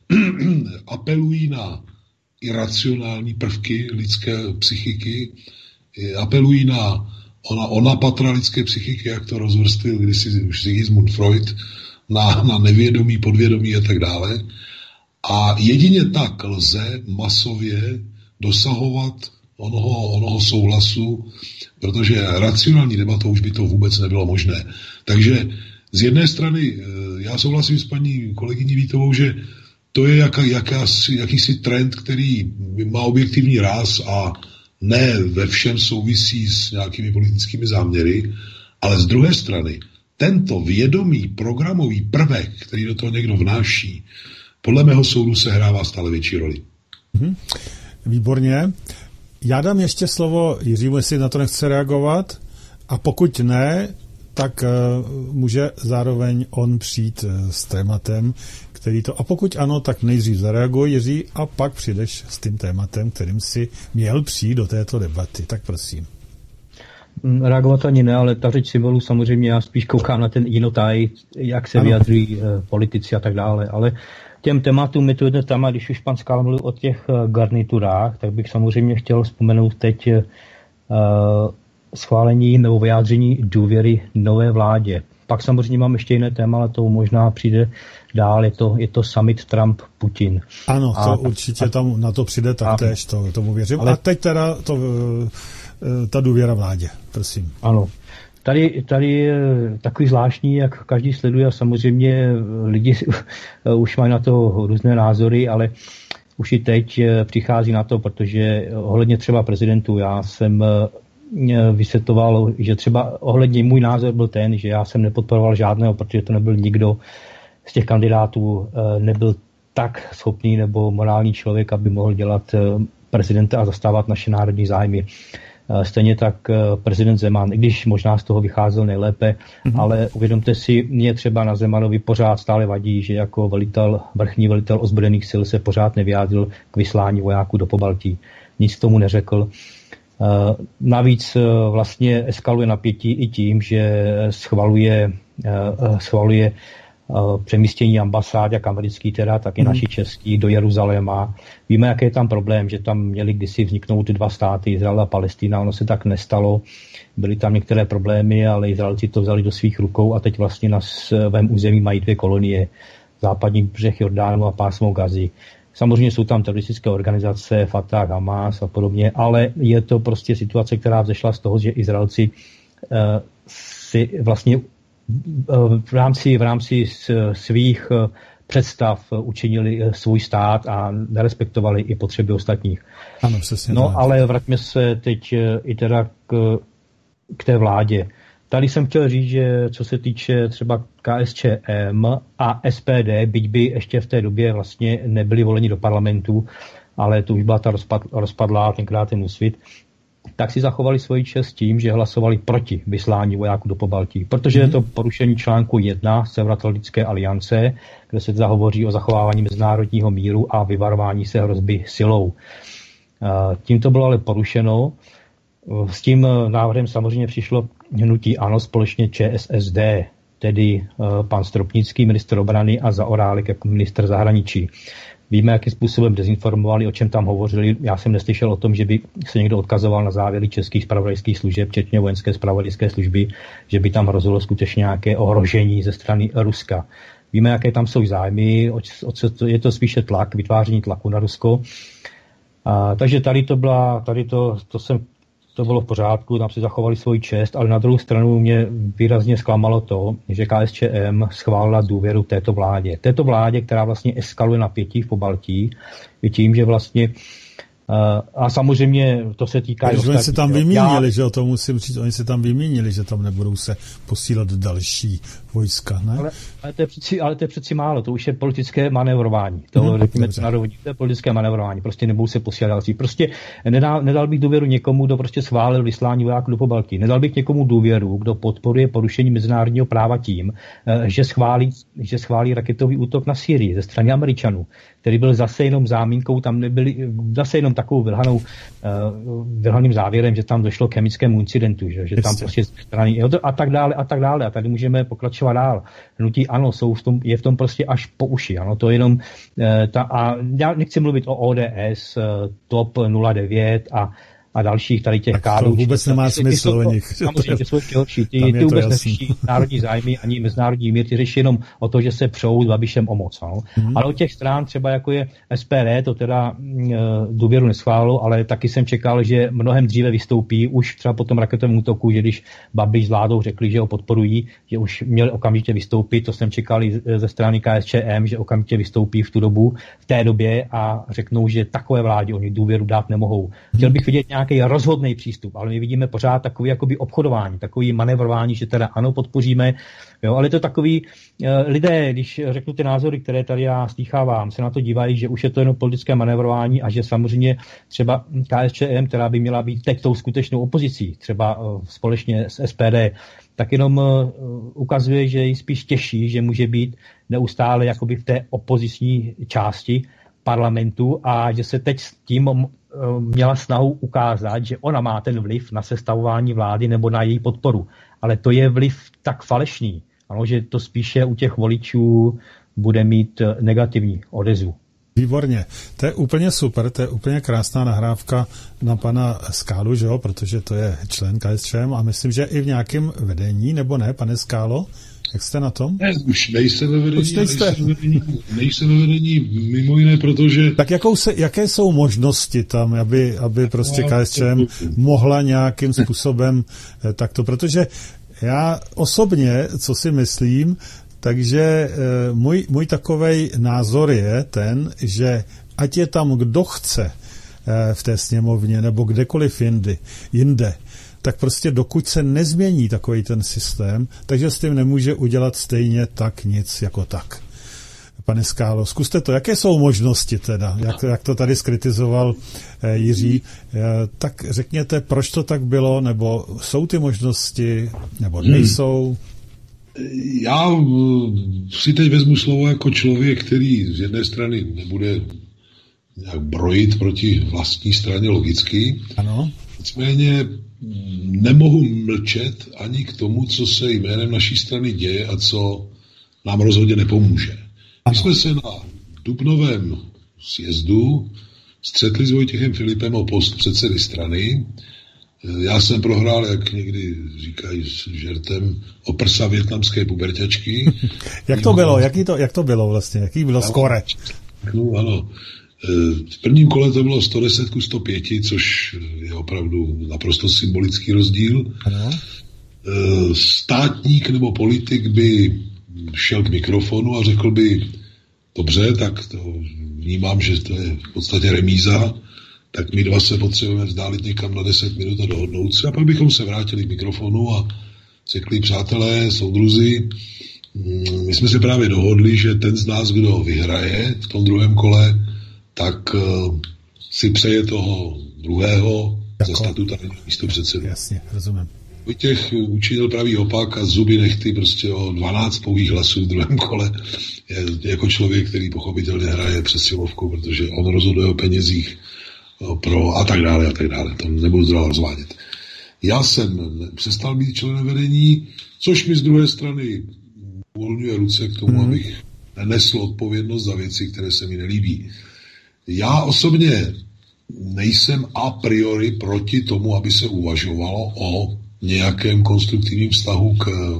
apelují na iracionální prvky lidské psychiky, apelují na ona patra lidské psychiky, jak to rozvrstvil kdysi už Sigmund Freud, na nevědomí, podvědomí a tak dále. A jedině tak lze masově dosahovat onoho souhlasu, protože racionální debatou už by to vůbec nebylo možné. Takže z jedné strany já souhlasím s paní kolegyní Vítovou, že to je jakýsi trend, který má objektivní ráz a ne ve všem souvisí s nějakými politickými záměry, ale z druhé strany tento vědomý programový prvek, který do toho někdo vnáší, podle mého soudu sehrává stále větší roli. Výborně. Já dám ještě slovo Jiřímu, jestli na to nechce reagovat, a pokud ne, tak může zároveň on přijít s tématem, který to... A pokud ano, tak nejdřív zareaguj, Jiří, a pak přijdeš s tím tématem, kterým si měl přijít do této debaty. Tak prosím. Reagovat ani ne, ale ta řeč symbolů samozřejmě, já spíš koukám na ten inotaj, jak se vyjadřují politici a tak dále, ale těm tématům je to jedno téma, když už pan Skála mluvil o těch garniturách, tak bych samozřejmě chtěl vzpomenout teď schválení nebo vyjádření důvěry nové vládě. Pak samozřejmě mám ještě jiné téma, ale to možná přijde dál, je to summit Trump-Putin. Ano, to určitě tam na to přijde taktéž, tomu věřím. Ale teď teda ta důvěra vládě, prosím. Ano. Tady je takový zvláštní, jak každý sleduje, a samozřejmě lidi už mají na to různé názory, ale už i teď přichází na to, protože ohledně třeba prezidentů, já jsem vysvětloval, že třeba ohledně můj názor byl ten, že já jsem nepodporoval žádného, protože to nebyl nikdo z těch kandidátů, nebyl tak schopný nebo morální člověk, aby mohl dělat prezidenta a zastávat naše národní zájmy. Stejně tak prezident Zeman, i když možná z toho vycházel nejlépe, ale uvědomte si, mě třeba na Zemanovi pořád stále vadí, že jako vrchní velitel ozbrojených sil se pořád nevyjádřil k vyslání vojáků do Pobaltí. Nic k tomu neřekl. Navíc vlastně eskaluje napětí i tím, že schvaluje přemístění ambasád, jak americký teda, tak i naši český, do Jeruzaléma. Víme, jaký je tam problém, že tam měli kdysi vzniknout 2 státy, Izrael a Palestina, ono se tak nestalo. Byly tam některé problémy, ale Izraelci to vzali do svých rukou a teď vlastně na svém území mají 2 kolonie, západní břeh Jordánu a pásmo Gazy. Samozřejmě jsou tam teroristické organizace, Fatah, Hamas a podobně, ale je to prostě situace, která vzešla z toho, že Izraelci si vlastně v rámci svých představ učinili svůj stát a nerespektovali i potřeby ostatních. Ano, přesně. No, ale vraťme se teď i teda k té vládě. Tady jsem chtěl říct, že co se týče třeba KSČM a SPD, byť by ještě v té době vlastně nebyli voleni do parlamentu, ale to už byla ta rozpadlá tenkrát ten Úsvit, tak si zachovali svoji čest tím, že hlasovali proti vyslání vojáků do Pobaltí, protože je to porušení článku 1 Severoatlantické aliance, kde se teda hovoří o zachovávání mezinárodního míru a vyvarování se hrozby silou. Tím to bylo ale porušeno. S tím návrhem samozřejmě přišlo hnutí ANO společně ČSSD, tedy pan Stropnický, ministr obrany, a Zaorálek jako ministr zahraničí. Víme, jakým způsobem dezinformovali, o čem tam hovořili. Já jsem neslyšel o tom, že by se někdo odkazoval na závěry českých zpravodajských služeb, včetně vojenské zpravodajské služby, že by tam hrozilo skutečně nějaké ohrožení ze strany Ruska. Víme, jaké tam jsou zájmy, je to spíše tlak, vytváření tlaku na Rusko. Takže to bylo v pořádku, tam si zachovali svoji čest, ale na druhou stranu mě výrazně zklamalo to, že KSČM schválila důvěru této vládě. Této vládě, která vlastně eskaluje napětí v Pobaltí, je tím, že vlastně A samozřejmě to se týká... Oni se tam vymínili, že o tom musím říct, oni se tam vymínili, že tam nebudou se posílat další vojska, ne? Ale to je přeci málo, to už je politické manévrování. To je politické manévrování, prostě nebudou se posílat další. Prostě nedal bych důvěru někomu, kdo prostě schválil vyslání vojáků do Pobaltí. Nedal bych někomu důvěru, kdo podporuje porušení mezinárodního práva tím, že schválí raketový útok na Sýrii ze strany Američanů, který byl zase jenom zámínkou, tam nebyli zase jenom takovou vylhaným závěrem, že tam došlo k chemickému incidentu, že tam prostě strany a tak dále. A tady můžeme pokračovat dál. Hnutí ANO je v tom prostě až po uši. Ano, to jenom a já nechci mluvit o ODS, TOP 09 a dalších tady těch kádů. To vůbec nemá smysl o nich. Samozřejmě, že jsou ti horší. Ty vůbec neřeší národní zájmy ani mezinárodní mír, ty řeší jenom o to, že se přou s Babišem o moc. No. Ale od těch stran třeba jako je SPD, to teda důvěru neschválilo, ale taky jsem čekal, že mnohem dříve vystoupí, už třeba po tom raketovém útoku, že když Babiš s vládou řekli, že ho podporují, že už měli okamžitě vystoupit, to jsem čekal i ze strany KSČM, že okamžitě vystoupí v té době a řeknou, že takové vládě oni důvěru dát nemohou. Chtěl bych vidět nějaký rozhodný přístup, ale my vidíme pořád takový jakoby obchodování, takový manevrování, že teda ano, podpoříme, jo, ale to takový lidé, když řeknu ty názory, které tady já slýchávám, se na to dívají, že už je to jenom politické manevrování a že samozřejmě třeba KSČM, která by měla být teď tou skutečnou opozicí, třeba společně s SPD, tak jenom ukazuje, že ji spíš těší, že může být neustále jakoby v té opoziční části parlamentu a že se teď s tím měla snahu ukázat, že ona má ten vliv na sestavování vlády nebo na její podporu. Ale to je vliv tak falešný, ano, že to spíše u těch voličů bude mít negativní odezvu. Výborně. To je úplně super, to je úplně krásná nahrávka na pana Skálu, že jo, protože to je člen KSČM a myslím, že i v nějakém vedení, nebo ne, pane Skálo? Jak jste na tom? Ne, už nejsem ve vedení, nejsem ve vedení mimo jiné, protože... Tak jaké jsou možnosti tam, aby prostě KSČM mohla nějakým způsobem takto, protože já osobně, co si myslím, takže můj takovej názor je ten, že ať je tam kdo chce v té sněmovně nebo kdekoliv jinde, tak prostě dokud se nezmění takový ten systém, takže s tím nemůže udělat stejně tak nic jako tak. Pane Skálo, zkuste to. Jaké jsou možnosti teda? Jak to tady skritizoval Jiří? Tak řekněte, proč to tak bylo, nebo jsou ty možnosti, nebo nejsou? Já si teď vezmu slovo jako člověk, který z jedné strany nebude nějak brojit proti vlastní straně logicky. Ano. Nicméně nemohu mlčet ani k tomu, co se jménem naší strany děje a co nám rozhodně nepomůže. My jsme se na dubnovém sjezdu střetli s Vojtěchem Filipem o post předsedy strany. Já jsem prohrál, jak někdy říkají s žertem, o prsa vietnamské puberťačky. Jak to bylo vlastně? Jaký bylo skóre? No, ano. V prvním kole to bylo 110-105, což je opravdu naprosto symbolický rozdíl. Ano. Státník nebo politik by šel k mikrofonu a řekl by, dobře, tak to vnímám, že to je v podstatě remíza, tak my dva se potřebujeme vzdálit někam na 10 minut a dohodnout se. A pak bychom se vrátili k mikrofonu a řekli, přátelé, soudruzi, my jsme se právě dohodli, že ten z nás, kdo vyhraje v tom druhém kole, tak si přeje toho druhého ze statutárního místopředsedu. Jasně, rozumím. Vojtěch učinil pravý opak a zuby nechty prostě o 12 pouhých hlasů v druhém kole. Je jako člověk, který pochopitelně hraje přes silovku, protože on rozhoduje o penězích pro a tak dále. To nebudu zdravo rozvádět. Já jsem přestal být členem vedení, což mi z druhé strany uvolňuje ruce k tomu, abych nenesl odpovědnost za věci, které se mi nelíbí. Já osobně nejsem a priori proti tomu, aby se uvažovalo o nějakém konstruktivním vztahu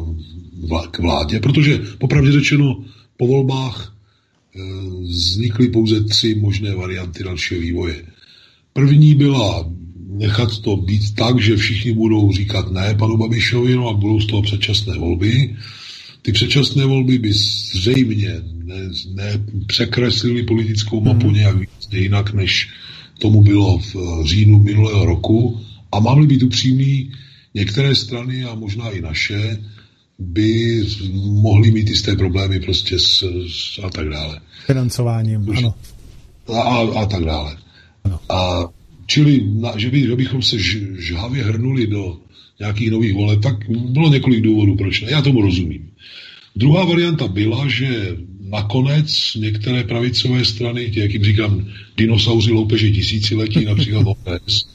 k vládě, protože popravdě řečeno po volbách vznikly pouze 3 možné varianty dalšího vývoje. První byla nechat to být tak, že všichni budou říkat ne panu Babišovi, no a budou z toho předčasné volby. Ty předčasné volby by zřejmě nepřekreslily politickou mapu nějak jinak, než tomu bylo v říjnu minulého roku. A mám-li být upřímný, některé strany a možná i naše by mohly mít jisté problémy prostě a tak dále. Financováním, ano. A tak dále. Ano. A čili, že bychom se žhavě hrnuli do nějakých nových voleb, tak bylo několik důvodů, proč ne. Já tomu rozumím. Druhá varianta byla, že nakonec některé pravicové strany, jak jim říkám, dinosauři loupeži tisíciletí, například ODS,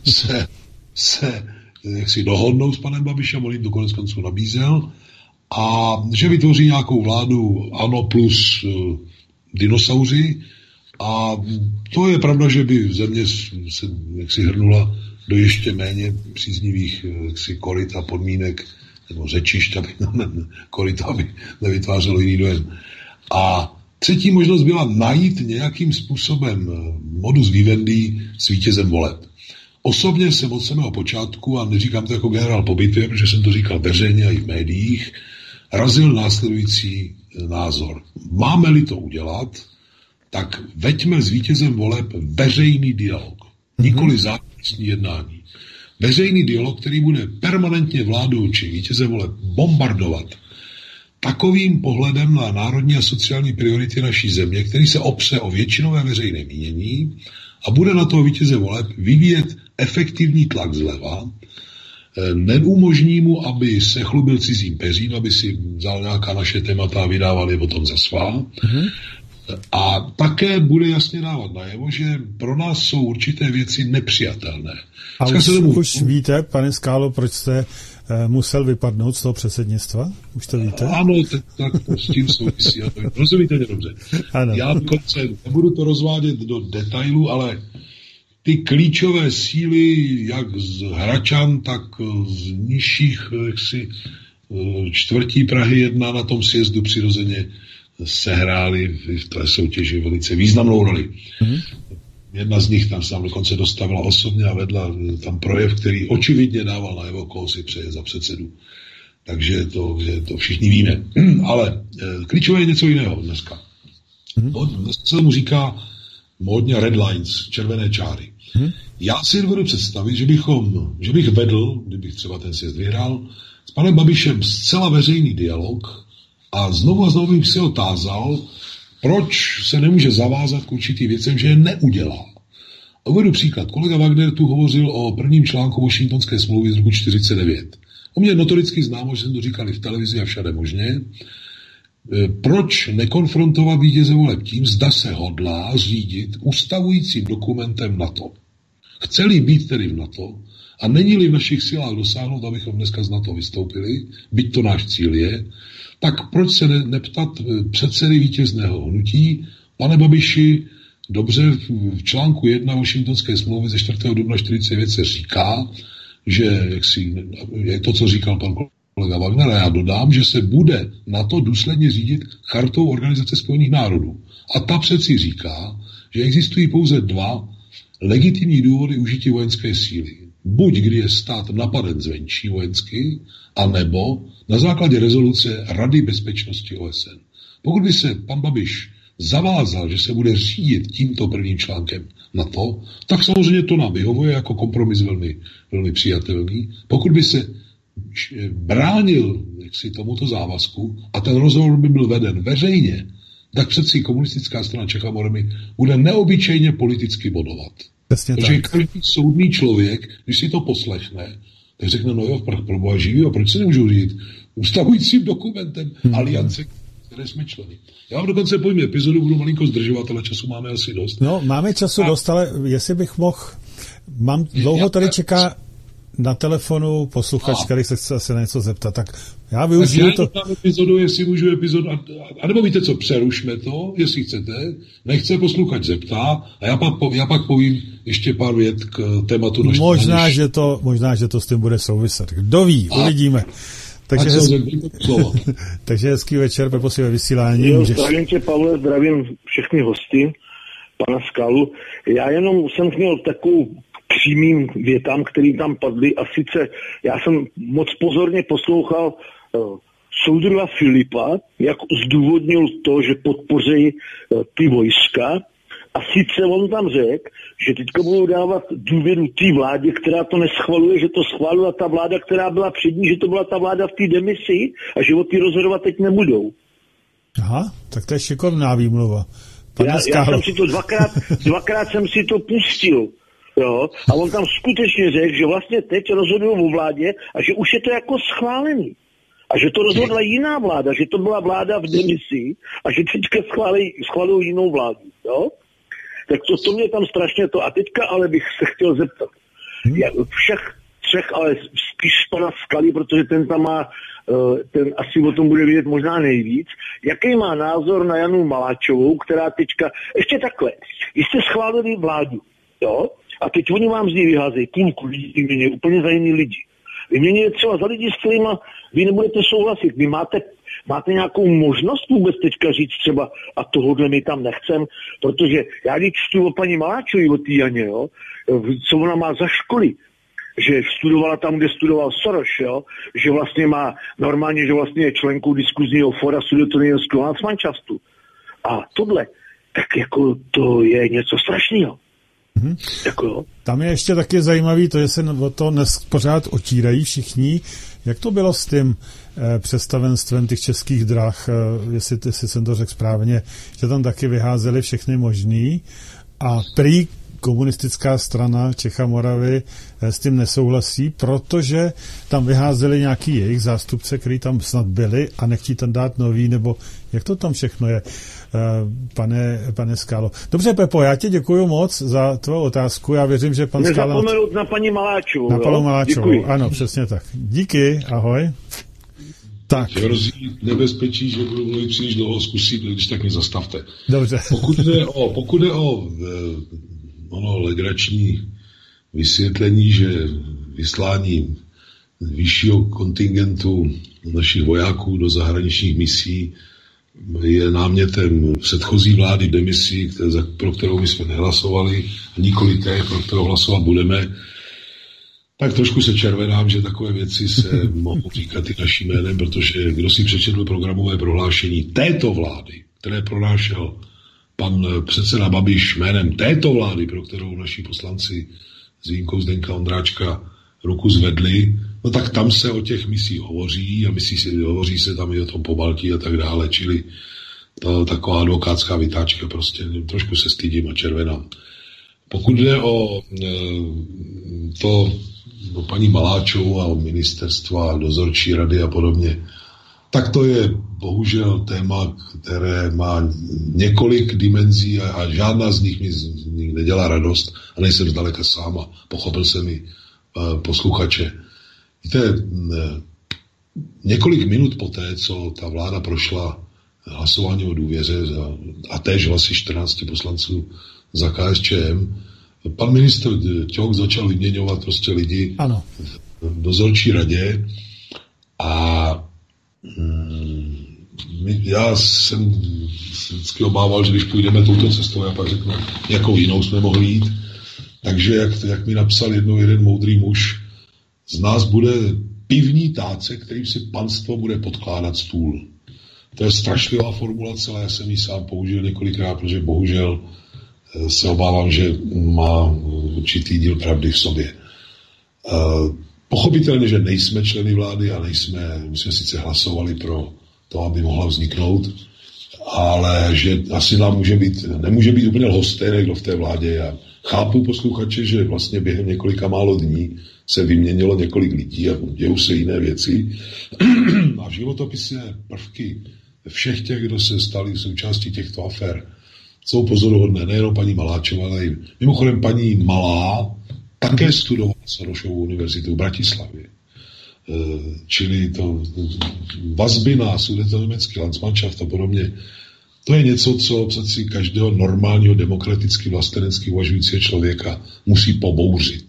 se jaksi dohodnou s panem Babišem, on jim to konec konců nabízel, a že vytvoří nějakou vládu ANO plus dinosauři. A to je pravda, že by země se jaksi hrnula do ještě méně příznivých jaksi koryt a podmínek, nebo řečišť, aby koryt, aby nevytvářelo jiný dojem. A třetí možnost byla najít nějakým způsobem modus vivendi s vítězem voleb. Osobně jsem od samého počátku, a neříkám to jako generál po bitvě, protože jsem to říkal veřejně a i v médiích, razil následující názor. Máme-li to udělat, tak veďme s vítězem voleb veřejný dialog. Nikoli zákulisní jednání. Veřejný dialog, který bude permanentně vládu či vítěze voleb bombardovat takovým pohledem na národní a sociální priority naší země, který se opře o většinové veřejné mínění a bude na toho vítěze voleb vyvíjet efektivní tlak zleva, neumožní mu, aby se chlubil cizím peřím, aby si vzal nějaká naše témata a vydával je potom za svá. A také bude jasně dávat najevo, že pro nás jsou určité věci nepřijatelné. A už víte, pane Skálo, proč jste musel vypadnout z toho předsednictva? Už to víte? Ano, tak s tím souvisí. Rozumíte mě dobře. Ano. Já dokonce nebudu to rozvádět do detailů, ale ty klíčové síly, jak z Hračan, tak z nižších čtvrtí Prahy 1 na tom sjezdu přirozeně sehráli v té soutěži velice významnou roli. Jedna z nich tam se dokonce dostavila osobně a vedla tam projev, který očividně dával najevo, koho si přeje za předsedu. Takže to všichni víme. Ale klíčové je něco jiného dneska. Dneska se mu říká módně red lines, červené čáry. Já si dovedu představit, že bych vedl, kdybych třeba ten sjezd vyhrál, s panem Babišem zcela veřejný dialog a znovu bych si ho tázal, proč se nemůže zavázat k určitým věcem, že je neudělá. A uvedu příklad. Kolega Wagner tu hovořil o prvním článku Washingtonské smlouvy z roku 1949. O mě notoricky známo, že jsem to říkali v televizi a všade možně. Proč nekonfrontovat vítěze voleb tím, zda se hodlá řídit ustavujícím dokumentem NATO? Chce-li být tedy v NATO a není-li v našich silách dosáhnout, abychom dneska z NATO vystoupili, byť to náš cíl je, tak proč se neptat předsedy vítězného hnutí? Pane Babiši, dobře, v článku 1 Washingtonské smlouvy ze 4. dubna 1949 se říká, že je to, co říkal pan kolega Wagner, a já dodám, že se bude NATO důsledně řídit chartou Organizace spojených národů. A ta přeci říká, že existují pouze dva legitimní důvody užití vojenské síly. Buď kdy je stát napaden zvenčí vojensky, anebo na základě rezoluce Rady bezpečnosti OSN. Pokud by se pan Babiš zavázal, že se bude řídit tímto prvním článkem NATO, tak samozřejmě to nám vyhovuje jako kompromis velmi, velmi přijatelný. Pokud by se bránil tomuto závazku a ten rozhovor by byl veden veřejně, tak přeci komunistická strana Čech a Moravy bude neobyčejně politicky bodovat. Takže každý soudný člověk, když si to poslechne, tak řekne, no jo, pro boha živýho, proč se nemůžu řídit ustavujícím dokumentem aliance, které jsme členy. Já vám dokonce povím epizodu, budu malinko zdržovat, ale času máme asi dost. No, máme času dost, ale jestli bych mohl, dlouho tady čeká na telefonu posluchač, který se chce asi na něco zeptat, tak já využiju to. Já epizodu, jestli můžu epizodu, anebo víte co, přerušme to, jestli chcete, nechce posluchač zeptá a já pak povím ještě pár vět k tématu. Možná, že to s tím bude souviset. Kdo ví, uvidíme. Takže hezký večer, Peposivé vysílání. Zdravím tě, Pavle, zdravím všechny hosty, pana Skálu. Já jenom jsem měl takovou přímým větám, které tam padly, a sice já jsem moc pozorně poslouchal soudruha Filipa, jak zdůvodnil to, že podpoří ty vojska, A sice on tam řekl, že teďka budou dávat důvěru té vládě, která to neschvaluje, že to schválila ta vláda, která byla před ní, že to byla ta vláda v té demisi a že o ty rozhodovat teď nebudou. Aha, tak to je šikovná výmluva. Já jsem si to dvakrát jsem si to pustil. Jo? A on tam skutečně řekl, že vlastně teď rozhodují o vládě a že už je to jako schválený. A že to rozhodla jiná vláda, že to byla vláda v demisi a že teďka schvalují jinou vládu. Jo? Tak to mě tam strašně to. A teďka ale bych se chtěl zeptat. Všech třech, ale spíš pana Skaly, protože ten tam má, ten asi o tom bude vědět možná nejvíc. Jaký má názor na Janu Maláčovou, která teďka, ještě takhle, jste schválili vládu, jo? A teď oni vám z ní vyházejí půlku lidí, vymění úplně za jiný lidi. Vymění třeba za lidi, s kterými vy nebudete souhlasit. Vy máte nějakou možnost vůbec teďka říct třeba a tohodle my tam nechcem, protože já když čtu o paní Maláčové, o té Janě, jo, co ona má za školy, že studovala tam, kde studoval Soros, jo, že vlastně má normálně, že vlastně je členkou diskuzního fora Sudetoněmeckého Landsmannschaftu. A tohle, tak jako to je něco strašného. Jako, tam je ještě taky zajímavý to, že se o to pořád otírají všichni. Jak to bylo s tím představenstvem těch českých drah, jestli jsem to řekl správně, že tam taky vyházeli všechny možný a prý komunistická strana Čech a Moravy s tím nesouhlasí, protože tam vyházeli nějaký jejich zástupce, který tam snad byli a nechtí tam dát nový, nebo jak to tam všechno je, pane Skálo. Dobře, Pepo, já ti děkuju moc za tvou otázku. Já věřím, že pan Skála... Nezapomenout na paní Maláčovou. Na paní Maláčovou, ano, přesně tak. Díky, ahoj. Tak. Hrozí nebezpečí, že budu mluvit příliš dlouho, zkusit, když tak mě zastavte. Dobře. Pokud jde o ono legrační vysvětlení, že vyslání vyššího kontingentu našich vojáků do zahraničních misí je námětem předchozí vlády demisí, pro kterou my jsme nehlasovali, nikoli té, pro kterou hlasovat budeme, tak trošku se červenám, že takové věci se mohou říkat i naším jménem, protože kdo si přečetl programové prohlášení této vlády, které pronášel pan předseda Babiš jménem této vlády, pro kterou naši poslanci s výjimkou Zdeňka Ondráčka ruku zvedli, no tak tam se o těch misích hovoří a hovoří se tam i o tom Pobaltí a tak dále, čili taková advokátská vytáčka, prostě trošku se stydím a červenám. Pokud jde o paní Maláčovou a o ministerstva, dozorčí rady a podobně, tak to je bohužel téma, které má několik dimenzí a žádná z nich mi nedělá radost a nejsem zdaleka sám a pochopil jsem i posluchače. Víte, několik minut poté, co ta vláda prošla hlasování o důvěře a též hlasy 14 poslanců za KSČM, pan ministr Ťok začal vyměňovat prostě lidi v dozorčí radě a já jsem vždycky obával, že když půjdeme touto cestou, já pak řeknu, jakou jinou jsme mohli jít. Takže jak mi napsal jeden moudrý muž, z nás bude pivní táce, kterým si panstvo bude podkládat stůl. To je strašlivá formulace, ale já jsem ji sám použil několikrát, protože bohužel se obávám, že má určitý díl pravdy v sobě. Pochopitelně, že nejsme členy vlády a my jsme sice hlasovali pro to, aby mohla vzniknout, ale že asi nám nemůže být úplně lhostejné, kdo v té vládě. Já chápu posluchače, že vlastně během několika málo dní se vyměnilo několik lidí a dějou se jiné věci. A v životopise prvky všech těch, kdo se stali součástí těchto afér, jsou pozoruhodné. Nejenom paní Maláčová, ale i mimochodem paní Malá také studovala Sorosovou univerzitu v Bratislavě. Čili to vazby na Sudetoněmecký Landsmannschaft a podobně, to je něco, co přeci každého normálního demokraticky vlastenecky uvažujícího člověka musí pobouřit.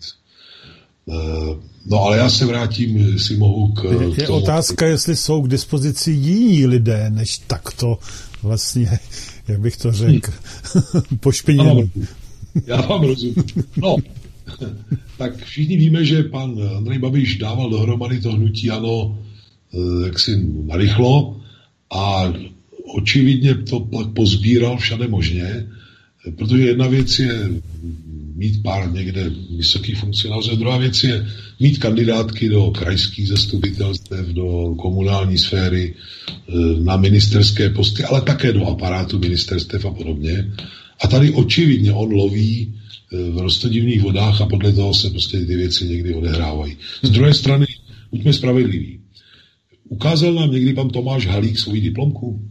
No ale já se vrátím, jestli mohu k je tomu. Otázka, jestli jsou k dispozici jiní lidé, než takto vlastně, jak bych to řekl, pošpiněný. Já vám rozumím. No, tak všichni víme, že pan Andrej Babiš dával dohromady to hnutí ANO jaksi narychlo a očividně to pozbíral všade možně. Protože jedna věc je mít pár někde vysokých funkcionářů, druhá věc je mít kandidátky do krajských zastupitelstev, do komunální sféry, na ministerské posty, ale také do aparátu ministerstev a podobně. A tady očividně on loví v roztodivných vodách a podle toho se prostě ty věci někdy odehrávají. Z druhé strany, buďme spravedliví. Ukázal nám někdy pan Tomáš Halík svou diplomku?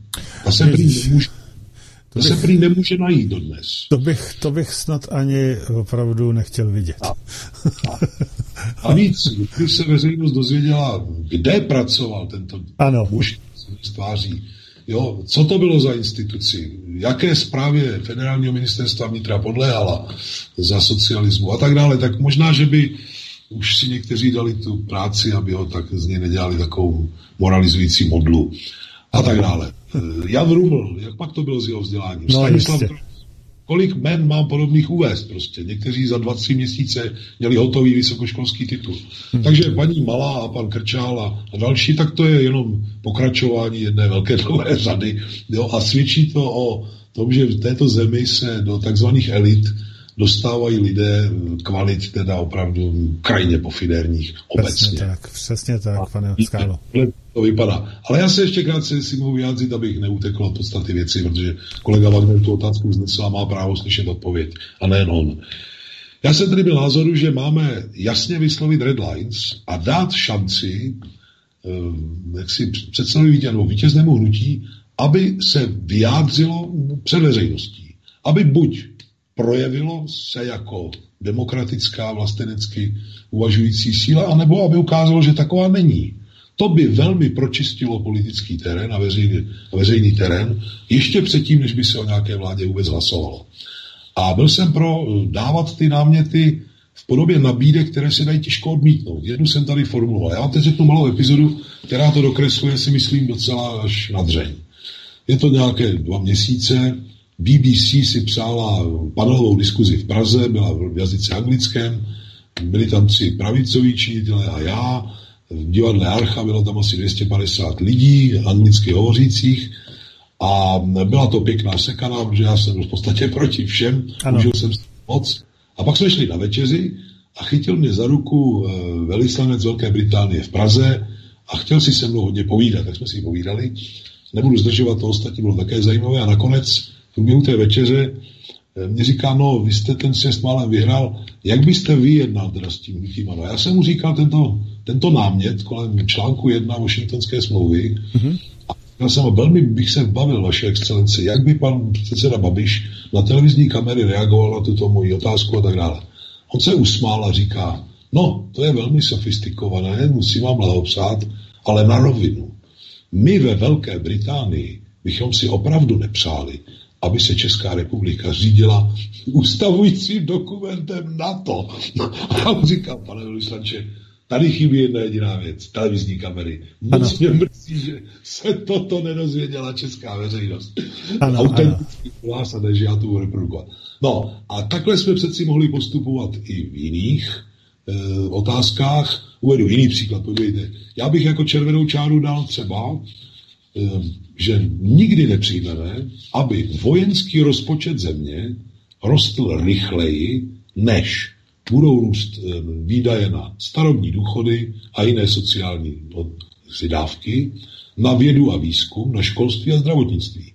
To se prý nemůže najít dodnes. To bych snad ani opravdu nechtěl vidět. A víc, když se veřejnost dozvěděla, kde pracoval tento muž z tváří, jo, co to bylo za instituci, jaké správě federálního ministerstva vnitra podléhala za socialismu a tak dále, tak možná, že by už si někteří dali tu práci, aby ho tak z něj nedělali takovou moralizující modlu a tak dále. Jan Ruml, jak pak to bylo s jeho vzděláním? Kolik men mám podobných uvést prostě. Někteří za 2-3 měsíce měli hotový vysokoškolský titul. Takže paní Malá a pan Krčál a další, tak to je jenom pokračování jedné velké dlouhé řady. Jo? A svědčí to o tom, že v této zemi se do takzvaných elit dostávají lidé kvalit teda opravdu krajně pofidérních obecně. Přesně tak, pane Skálo. To vypadá. Ale já se ještě krátce si mohu vyjádřit, abych neutekl od podstaty věci, protože kolega Wagner tu otázku vznesl a má právo slyšet odpověď. A nejen on. Já jsem tedy byl názoru, že máme jasně vyslovit red lines a dát šanci vítěznému hnutí, aby se vyjádřilo před veřejností. Aby buď projevilo se jako demokratická, vlastenecky uvažující síla, anebo aby ukázalo, že taková není. To by velmi pročistilo politický terén a veřejný terén ještě předtím, než by se o nějaké vládě vůbec hlasovalo. A byl jsem pro dávat ty náměty v podobě nabídek, které se dají těžko odmítnout. Jednu jsem tady formuloval. Já vám teď řeknu malou epizodu, která to dokresluje, si myslím, docela až na dřeň. Je to nějaké 2 měsíce. BBC si psala panelovou diskuzi v Praze, byla v jazyce anglickém, byli tam 3 pravicoví činitelé a já. V divadle Archa bylo tam asi 250 lidí, anglicky hovořících, a byla to pěkná sekana, protože já jsem byl v podstatě proti všem, užil jsem si moc. A pak jsme šli na večeři a chytil mě za ruku velvyslanec Velké Británie v Praze a chtěl si se mnou hodně povídat, tak jsme si povídali. Nebudu zdržovat, to ostatní bylo také zajímavé a nakonec v průběhu té večeře mě říká, no, vy jste ten sjezd málem vyhrál, jak byste vy jednal teda s tím hnutím ANO? Já jsem mu říkal tento námět kolem článku 1 Washingtonské smlouvy a já jsem velmi bych se bavil, vaše excelenci, jak by pan předseda Babiš na televizní kamery reagoval na tuto moji otázku a tak dále. On se usmál a říká, no, to je velmi sofistikované, musím vám blahopřát, ale na rovinu. My ve Velké Británii bychom si opravdu nepřáli, aby se Česká republika řídila ustavujícím dokumentem NATO. A on říkal, pane velvyslanče, tady chybí jedna jediná věc, televizní kamery. Moc mě mrzí, že se toto nedozvěděla česká veřejnost. Autentický hlas a než já to budu reprodukovat. No a takhle jsme přeci mohli postupovat i v jiných otázkách. Uvedu jiný příklad, podívejte. Já bych jako červenou čáru dal třeba, že nikdy nepřijmeme, aby vojenský rozpočet země rostl rychleji, než budou růst výdaje na starobní důchody a jiné sociální dávky, na vědu a výzkum, na školství a zdravotnictví.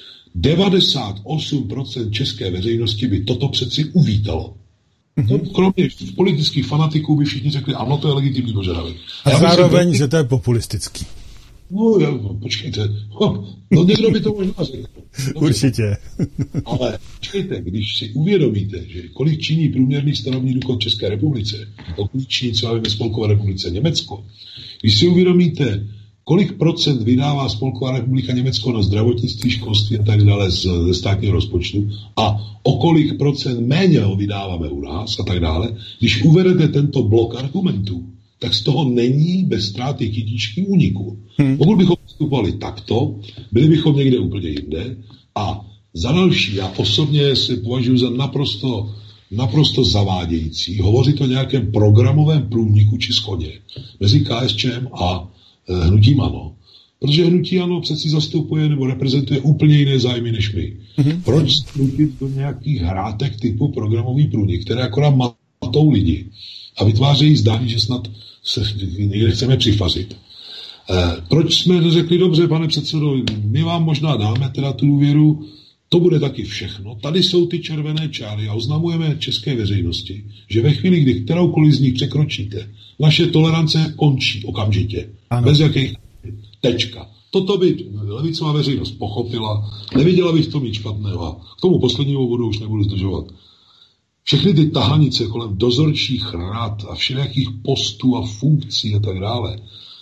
98% české veřejnosti by toto přeci uvítalo. Kromě politických fanatiků by všichni řekli, ano, to je legitimní požadavek. A zároveň, že to je populistický. No, počkejte. No, někdo by to možná řekl. Určitě. Ale počkejte, když si uvědomíte, že kolik činí průměrný starobní důchod v České republice, kolik činí třeba ve Spolkové republice Německo, když si uvědomíte, kolik procent vydává Spolková republika Německo na zdravotnictví, školství a tak dále ze státního rozpočtu a o kolik procent méně ho vydáváme u nás a tak dále, když uvedete tento blok argumentů, tak z toho není bez ztráty kytičky úniku. Pokud bychom postupovali takto, byli bychom někde úplně jinde a za další, já osobně se považuji za naprosto zavádějící hovořit o nějakém programovém průniku či shodě mezi KSČM a hnutím ANO. Protože hnutí ANO přeci zastupuje nebo reprezentuje úplně jiné zájmy než my. Proč vstoupit do nějakých hrátek typu programový průnik, které akorát matou lidi a vytvářejí zdání, že snad se někde chceme přifařit. Proč jsme neřekli, dobře, pane předsedo, my vám možná dáme teda tu důvěru, to bude taky všechno. Tady jsou ty červené čáry a oznamujeme české veřejnosti, že ve chvíli, kdy kteroukoliv z nich překročíte, naše tolerance končí okamžitě. Ano. Bez jakých tečka. Toto by levicová veřejnost pochopila, neviděla bych v tom nic špatného. A k tomu poslednímu bodu už nebudu zdržovat. Všechny ty tahanice kolem dozorčích rad a všelijakých postů a funkcí a tak dále,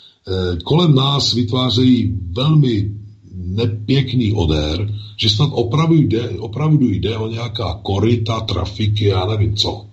kolem nás vytvářejí nepěkný odér, že snad opravdu jde o nějaká koryta, trafiky, já nevím co.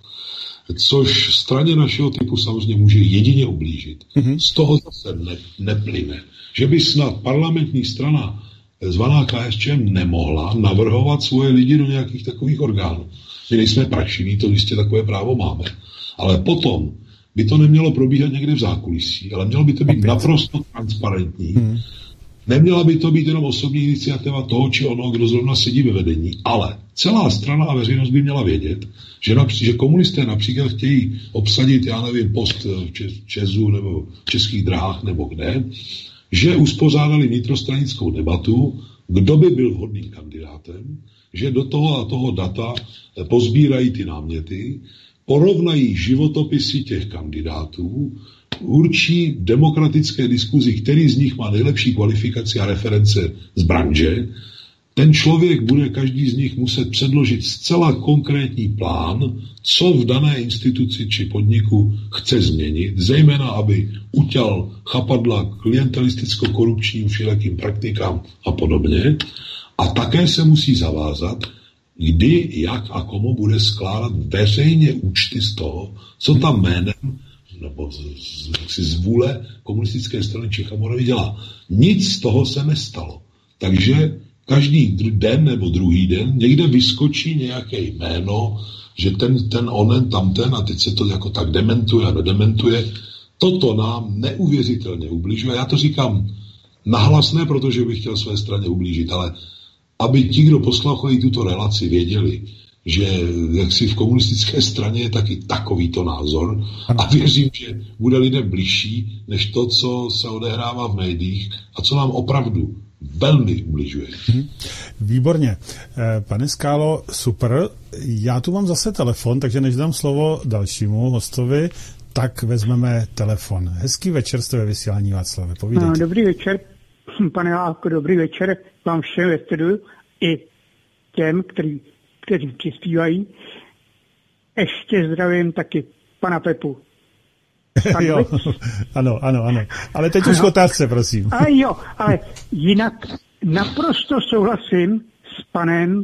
Což straně našeho typu samozřejmě může jedině ublížit. Z toho zase neplyne. Že by snad parlamentní strana zvaná KSČM nemohla navrhovat svoje lidi do nějakých takových orgánů. My nejsme prašiví, to jistě takové právo máme. Ale potom by to nemělo probíhat někde v zákulisí, ale mělo by to být naprosto transparentní. Neměla by to být jenom osobní iniciativa toho, či ono, kdo zrovna sedí ve vedení, ale celá strana a veřejnost by měla vědět, že komunisté například chtějí obsadit, já nevím, post v Česu nebo v Českých dráhách nebo kde, že uspořádali vnitrostranickou debatu, kdo by byl vhodným kandidátem, že do toho a toho data pozbírají ty náměty, porovnají životopisy těch kandidátů, určí demokratické diskuzi, který z nich má nejlepší kvalifikaci a reference z branže. Ten člověk bude každý z nich muset předložit zcela konkrétní plán, co v dané instituci či podniku chce změnit, zejména aby utěl chapadla klientelisticko-korupčním všelijakým praktikám a podobně. A také se musí zavázat, kdy, jak a komu bude skládat veřejně účty z toho, co tam jménem nebo z vůle komunistické strany Čech a Moravy dělá. Nic z toho se nestalo. Takže každý den nebo druhý den někde vyskočí nějaké jméno, že ten onen, tamten, a teď se to jako tak dementuje a nedementuje. Toto nám neuvěřitelně ubližuje. Já to říkám nahlas, ne protože bych chtěl své straně ublížit, ale aby ti, kdo poslouchají tuto relaci, věděli, že jaksi v komunistické straně je taky takovýto názor a věřím, že bude lidem bližší než to, co se odehrává v médiích a co nám opravdu velmi ubližuje. Výborně. Pane Skálo, super. Já tu mám zase telefon, takže než dám slovo dalšímu hostovi, tak vezmeme telefon. Hezký večer, jste ve vysílání, Václave, povídejte. Dobrý večer, pane Lávko, dobrý večer vám všem ve studiu i těm, kteří přispívají. Ještě zdravím taky pana Pepu. Jo, ano. Ale teď už otázce, prosím. Ale jinak naprosto souhlasím s panem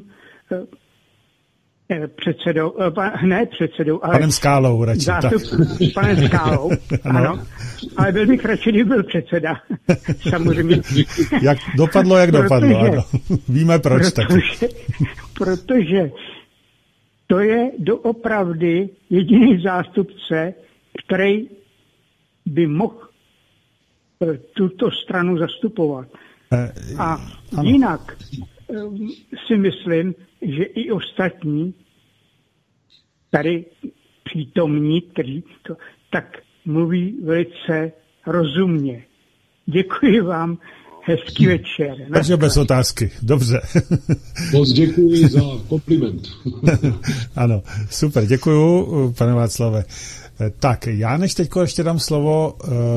předsedou, ale panem Skálou radši. S panem Skálou, ano. Ale byl bych radši, kdyby byl předseda. Samozřejmě. Jak dopadlo, ano. Víme proč protože to je doopravdy jediný zástupce, který by mohl tuto stranu zastupovat. A jinak si myslím, že i ostatní tady přítomní, kteří to tak mluví velice rozumně. Děkuji vám, hezký večer. Takže bez otázky, dobře. Moc děkuji za kompliment. Ano, super, děkuju, pane Václave. Tak, já než teďko ještě dám slovo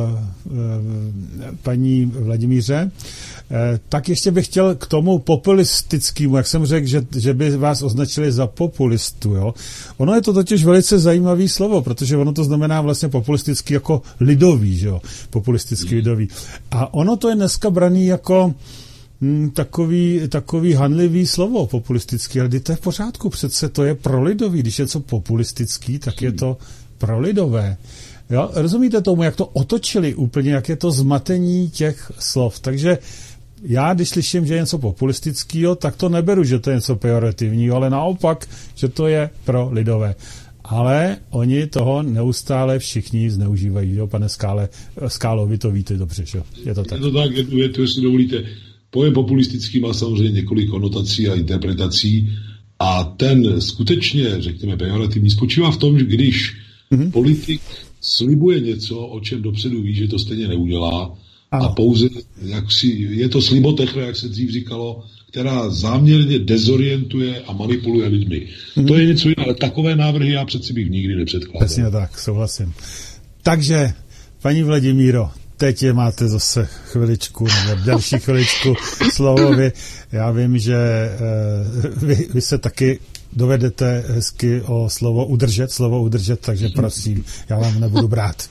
paní Vladimíře, tak ještě bych chtěl k tomu populistickému, jak jsem řekl, že by vás označili za populistu. Jo? Ono je to totiž velice zajímavý slovo, protože ono to znamená vlastně populistický jako lidový, že jo? Populistický lidový. A ono to je dneska braný jako takový hanlivý slovo populistický, ale to je v pořádku, přece to je pro lidový, když je co populistický, tak je to pro lidové. Jo? Rozumíte tomu, jak to otočili úplně, jak je to zmatení těch slov. Takže já, když slyším, že je něco populistického, tak to neberu, že to je něco pejorativního, ale naopak, že to je pro lidové. ale oni toho neustále všichni zneužívají, jo, pane Skálo, vy to víte dobře, že? Je to tak? Je to tak, jestli dovolíte. Pojem populistický má samozřejmě několik konotací a interpretací a ten skutečně, řekněme, pejorativní spočívá v tom, že když politik slibuje něco, o čem dopředu ví, že to stejně neudělá, a pouze je to slibotechra, jak se dřív říkalo, která záměrně dezorientuje a manipuluje lidmi. To je něco jiného, ale takové návrhy já přeci bych nikdy nepředkládal. Přesně tak, souhlasím. Takže, paní Vladimíro, teď máte zase chviličku, nebo další chviličku slovo. Já vím, že vy se taky dovedete hezky o slovo udržet, takže prosím, já vám nebudu brát.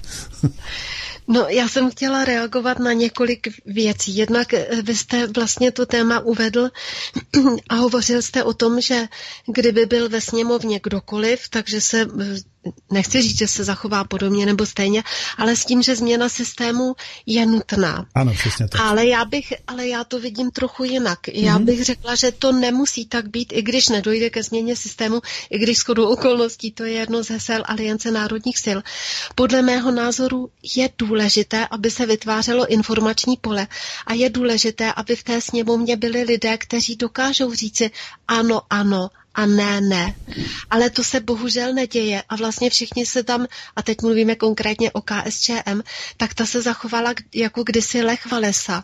No, já jsem chtěla reagovat na několik věcí. Jednak vy jste vlastně to téma uvedl a hovořil jste o tom, že kdyby byl ve sněmovně kdokoliv, takže se, nechci říct, že se zachová podobně nebo stejně, ale s tím, že změna systému je nutná. Ano, přesně tak. Ale já to vidím trochu jinak. Já bych řekla, že to nemusí tak být, i když nedojde ke změně systému, i když shodou okolností, to je jedno z hesel Aliance národních sil. Podle mého názoru je důležité, aby se vytvářelo informační pole a je důležité, aby v té sněmovně byli lidé, kteří dokážou říci ano, ano, a ne. Ale to se bohužel neděje a vlastně všichni se tam, a teď mluvíme konkrétně o KSČM, tak ta se zachovala jako kdysi Lech Walesa,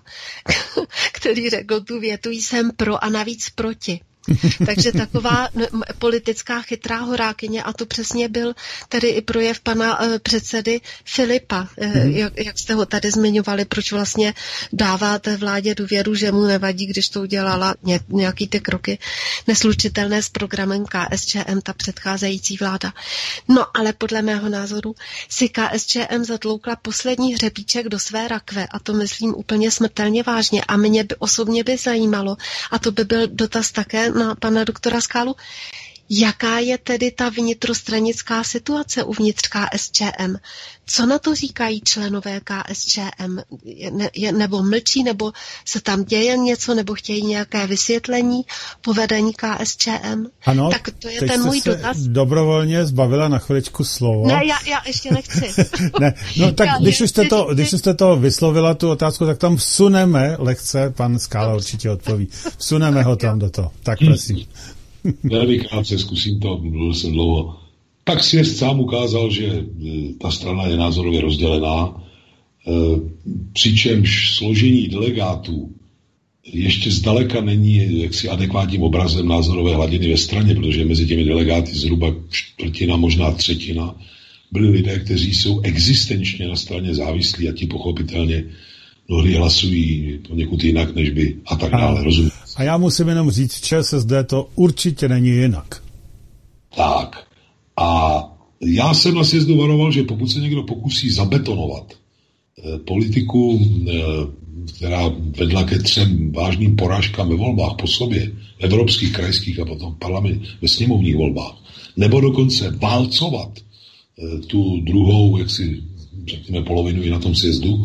který řekl tu větu, jsem pro a navíc proti. Takže taková politická chytrá horákyně a to přesně byl tedy i projev pana předsedy Filipa, jak jste ho tady zmiňovali, proč vlastně dává té vládě důvěru, že mu nevadí, když to udělala nějaký ty kroky neslučitelné s programem KSČM, ta předcházející vláda. No ale podle mého názoru si KSČM zatloukla poslední hřebíček do své rakve a to myslím úplně smrtelně vážně a mě by osobně zajímalo a to by byl dotaz také na pana doktora Skálu, jaká je tedy ta vnitrostranická situace uvnitř KSČM? Co na to říkají členové KSČM? Nebo mlčí, nebo se tam děje něco, nebo chtějí nějaké vysvětlení povedení KSČM? Ano, tak to je ten můj dotaz. Dobrovolně zbavila na chviličku slovo. Ne, já ještě nechci. Ne, no tak když už jste to vyslovila, tu otázku, tak tam vsuneme lehce, pan Skála určitě odpoví. Vsuneme ho tam do toho. Tak prosím. Velmi krátce zkusím to, mluvil jsem dlouho. Tak sjezd sám ukázal, že ta strana je názorově rozdělená, přičemž složení delegátů ještě zdaleka není jaksi adekvátním obrazem názorové hladiny ve straně, protože mezi těmi delegáty zhruba čtvrtina, možná třetina, byli lidé, kteří jsou existenčně na straně závislí a ti pochopitelně mnohdy hlasují poněkud jinak, než by a tak dále, rozumím. A já musím jenom říct, v ČSSD to určitě není jinak. Tak. A já jsem na sjezdu varoval, že pokud se někdo pokusí zabetonovat politiku, která vedla ke 3 vážným porážkám ve volbách po sobě, evropských, krajských a potom ve sněmovních volbách, nebo dokonce válcovat tu druhou, jaksi řekněme polovinu i na tom sjezdu,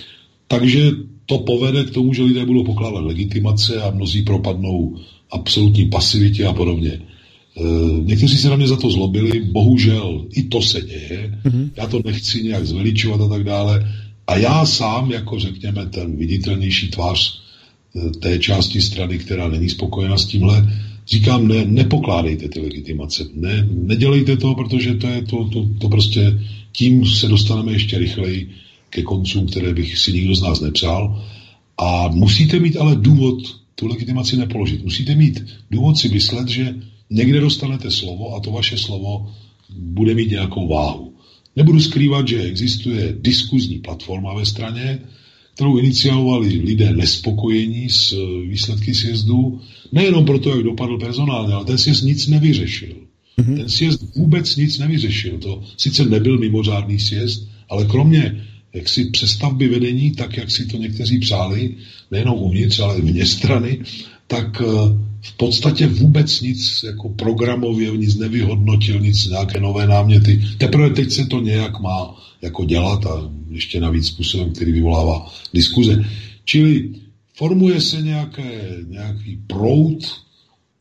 takže to povede k tomu, že lidé budou pokládat legitimace a mnozí propadnou absolutní pasivitě a podobně. Někteří se na mě za to zlobili, bohužel i to se děje, já to nechci nějak zveličovat a tak dále. A já sám, jako řekněme, ten viditelnější tvář té části strany, která není spokojena s tímhle, říkám, nepokládejte ty legitimace, nedělejte to, protože to prostě tím se dostaneme ještě rychleji ke koncům, které bych si nikdo z nás nepřál. A musíte mít ale důvod tu legitimaci nepoložit. Musíte mít důvod si myslet, že někde dostanete slovo a to vaše slovo bude mít nějakou váhu. Nebudu skrývat, že existuje diskuzní platforma ve straně, kterou iniciovali lidé nespokojení s výsledky sjezdu, nejenom proto, jak dopadl personálně, ale ten sjezd nic nevyřešil. Ten sjezd vůbec nic nevyřešil. To sice nebyl mimořádný sjezd, ale kromě jaksi přestavby vedení, tak jak si to někteří přáli, nejenom uvnitř, ale i vně strany, tak v podstatě vůbec nic jako programově, nic nevyhodnotil, nic nějaké nové náměty. Teprve teď se to nějak má jako dělat a ještě navíc způsobem, který vyvolává diskuze. Čili formuje se nějaký proud,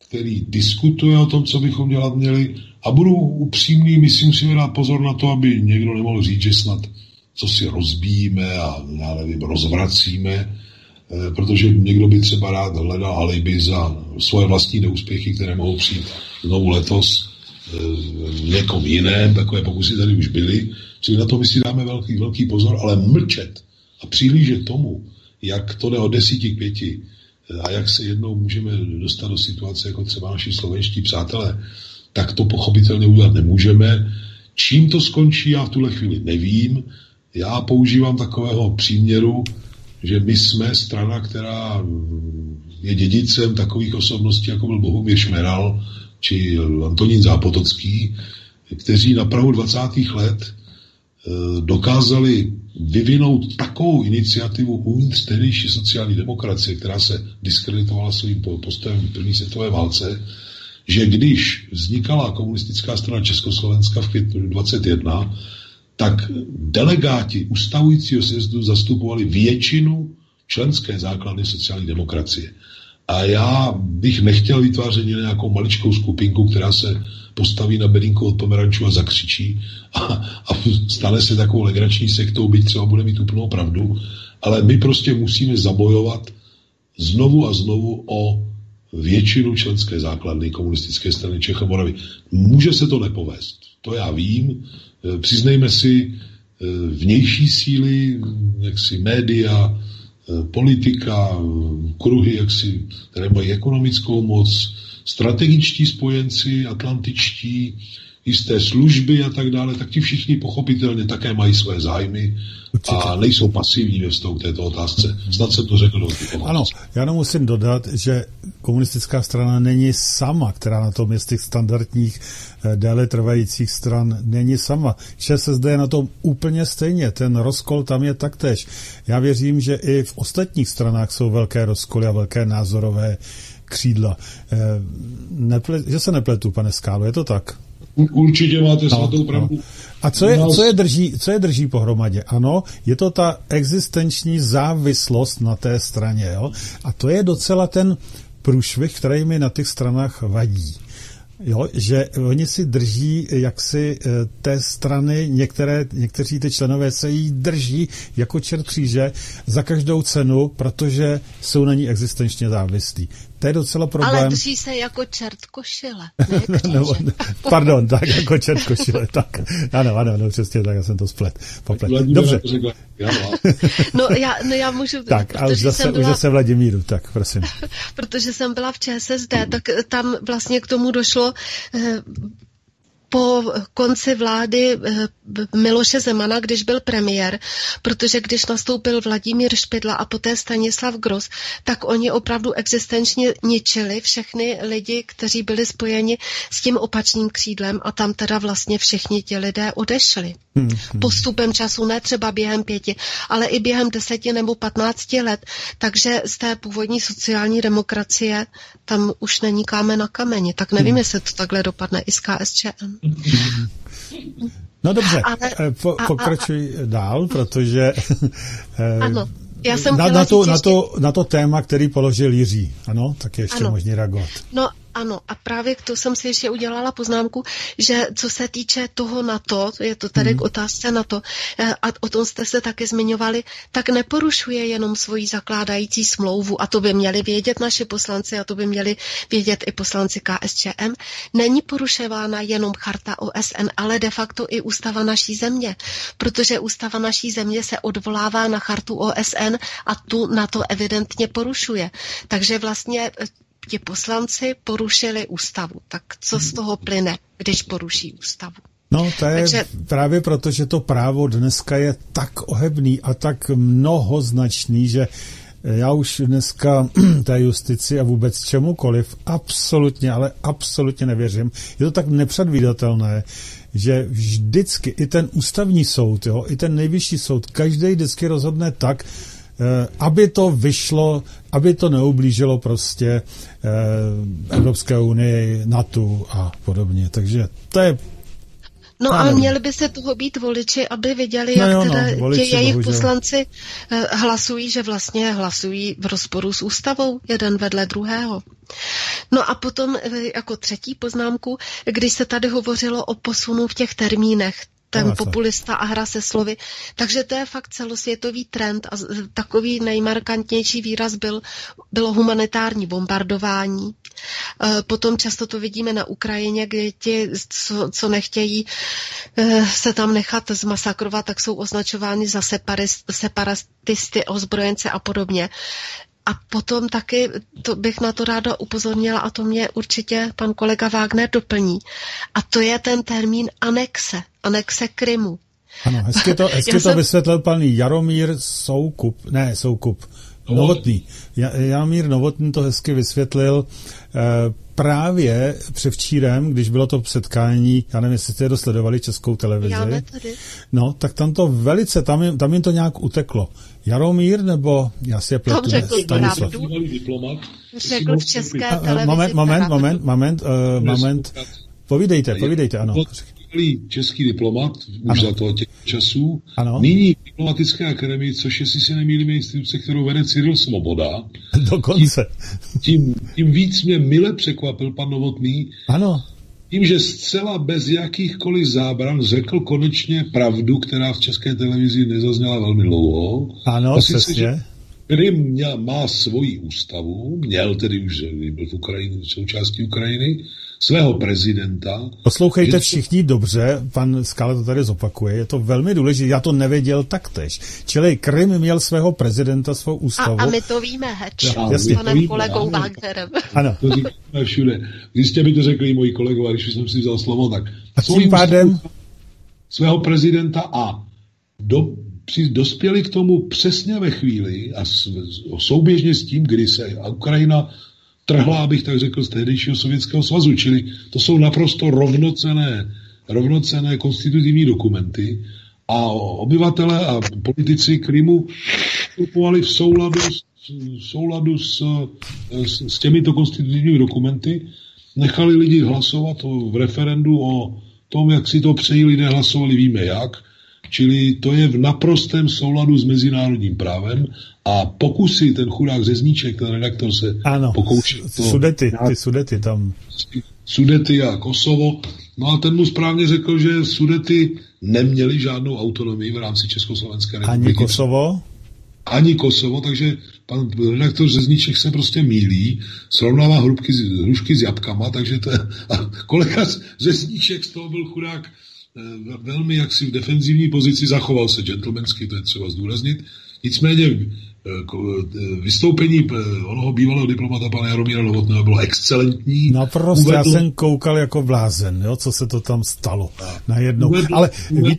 který diskutuje o tom, co bychom dělat měli, a budu upřímný, musíme dát pozor na to, aby někdo nemohl říct, že snad co si rozbíjíme a já nevím, rozvracíme, protože někdo by třeba rád hledal alibi za svoje vlastní neúspěchy, které mohou přijít znovu letos v někom jiném, takové pokusy tady už byly, čili na to my si dáme velký pozor, ale mlčet a přihlížet tomu, jak to jde od 10 k 5 a jak se jednou můžeme dostat do situace, jako třeba naši slovenští přátelé, tak to pochopitelně udělat nemůžeme. Čím to skončí, já v tuhle chvíli nevím. Já používám takového příměru, že my jsme strana, která je dědicem takových osobností, jako byl Bohumír Šmeral či Antonín Zápotocký, kteří na prahu 20. let dokázali vyvinout takovou iniciativu uvnitř tehdejší sociální demokracie, která se diskreditovala svým postojem v první světové válce, že když vznikala komunistická strana Československa v květnu 21, tak delegáti ustavujícího sjezdu zastupovali většinu členské základny sociální demokracie. A já bych nechtěl vytvářet nějakou maličkou skupinku, která se postaví na bedínku od pomerančů a zakřičí a stane se takovou legrační sektou, byť třeba bude mít úplnou pravdu, ale my prostě musíme zabojovat znovu a znovu o většinu členské základny komunistické strany Čech a Moravy. Může se to nepovést, to já vím, přiznejme si, vnější síly, jaksi média, politika, kruhy, jaksi, které mají ekonomickou moc, strategičtí spojenci, atlantičtí, jisté služby a tak dále, tak ti všichni pochopitelně také mají své zájmy a nejsou pasivní ve vztahu k této otázce. Snad jsem to řekl. Ano, já musím dodat, že komunistická strana není sama, která na tom je z těch standardních déle trvajících stran není sama. ČSSD je na tom úplně stejně, ten rozkol tam je taktéž. Já věřím, že i v ostatních stranách jsou velké rozkoly a velké názorové křídla. Že se nepletu, pane Skálo, je to tak? Určitě máte svatou pravdu. No. A co je drží pohromadě? Ano, je to ta existenční závislost na té straně. Jo? A to je docela ten průšvih, který mi na těch stranách vadí. Jo, že oni si drží jaksi té strany, někteří ty členové se jí drží jako čert kříže za každou cenu, protože jsou na ní existenčně závislí. To je docela problém. Ale drží se jako čert košile, ne no, pardon, tak jako čert košile, tak. Ano, přesně tak, já jsem to splet. Dobře. No já můžu... Tak, a už zase Vladimíru, tak prosím. Protože jsem byla v ČSSD, tak tam vlastně k tomu došlo po konci vlády Miloše Zemana, když byl premiér, protože když nastoupil Vladimír Špidla a poté Stanislav Gross, tak oni opravdu existenčně ničili všechny lidi, kteří byli spojeni s tím opačným křídlem a tam teda vlastně všichni ti lidé odešli. Postupem času, ne třeba během 5, ale i během 10 nebo 15 let. Takže z té původní sociální demokracie tam už není kámen na kameni. Tak nevím, jestli to takhle dopadne i z KSČM. No dobře, pokračuj dál, protože ano, já jsem na to téma, který položil Jiří, ano, tak je ještě možný reagovat. No ano, a právě k tomu jsem si ještě udělala poznámku, že co se týče toho NATO, je to tady k otázce NATO, a o tom jste se taky zmiňovali, tak neporušuje jenom svoji zakládající smlouvu, a to by měli vědět naši poslanci, a to by měli vědět i poslanci KSČM. Není porušována jenom charta OSN, ale de facto i ústava naší země, protože ústava naší země se odvolává na chartu OSN a tu NATO evidentně porušuje. Takže vlastně ti poslanci porušili ústavu. Tak co z toho plyne, když poruší ústavu? No, to je právě proto, že to právo dneska je tak ohebný a tak mnohoznačný, že já už dneska té justici a vůbec čemukoliv absolutně, ale absolutně nevěřím. Je to tak nepředvídatelné, že vždycky i ten ústavní soud, jo, i ten nejvyšší soud, každý vždycky rozhodne tak, aby to vyšlo, aby to neublížilo prostě Evropské unii, NATO a podobně. Takže to je No a měli by se toho být voliči, aby věděli, jak ti jejich poslanci hlasují, že vlastně hlasují v rozporu s ústavou, jeden vedle druhého. No a potom jako třetí poznámku, když se tady hovořilo o posunu v těch termínech, ten populista a hra se slovy. Takže to je fakt celosvětový trend a takový nejmarkantnější výraz bylo humanitární bombardování. Potom často to vidíme na Ukrajině, kde ti, co nechtějí se tam nechat zmasakrovat, tak jsou označováni za separatisty, ozbrojence a podobně. A potom taky bych na to ráda upozornila, a to mě určitě pan kolega Wagner doplní. A to je ten termín anexe Krymu. Ano, hezky to vysvětlil pan Jaromír Novotný. Jaromír Novotný to hezky vysvětlil právě převčírem, když bylo to setkání, já nevím, jestli jste to sledovali, Českou televizi. No, tak tam to velice, tam jim to nějak uteklo. Jaromír, nebo já si je pletu. Stanislav. Řekl v České televizi. Moment. Povídejte, ano. Český diplomat už za toho těch časů. Ano. Nyní v diplomatické akademii, což jestli si nemýlím instituce, kterou vede Cyril Svoboda. Dokonce. Tím víc mě mile překvapil pan Novotný. Ano. Tím, že zcela bez jakýchkoliv zábran řekl konečně pravdu, která v České televizi nezazněla velmi dlouho. Ano, přesně. Krym má svoji ústavu, měl tedy už, byl v Ukrajině, součástí Ukrajiny, svého prezidenta. Poslouchejte všichni dobře, pan Skála to tady zopakuje, je to velmi důležité, já to nevěděl taktéž. Čili Krym měl svého prezidenta, svou ústavu. A my to víme, s panem kolegou Wagnerem. Ano. To říkáme všude. Jistě by to řekli moji kolegové, když jsem si vzal slovo, tak tím pádem svého prezidenta a dospěli k tomu přesně ve chvíli a souběžně s tím, kdy se Ukrajina trhla, abych tak řekl, z tehdejšího Sovětského svazu, čili to jsou naprosto rovnocenné konstitutivní dokumenty a obyvatele a politici Krymu vstupovali v souladu s těmito konstitutivními dokumenty, nechali lidi hlasovat v referendu o tom, jak si to přejí, lidé hlasovali, víme jak, čili to je v naprostém souladu s mezinárodním právem a pokusy, ten chudák Řezníček, ten redaktor se pokoušel. Sudety tam. Sudety a Kosovo. No a ten mu správně řekl, že Sudety neměli žádnou autonomii v rámci Československé republiky. Ani Kosovo, takže pan redaktor Řezníček se prostě mýlí, srovnává hrušky s jabkama, takže a kolega Řezníček z toho byl chudák velmi jaksi v defenzivní pozici, zachoval se gentlemansky, to je třeba zdůraznit. Nicméně vystoupení onoho bývalého diplomata pana Jaromíra Novotného bylo excelentní. Naprosto, já jsem koukal jako blázen, jo, co se to tam stalo najednou. Ale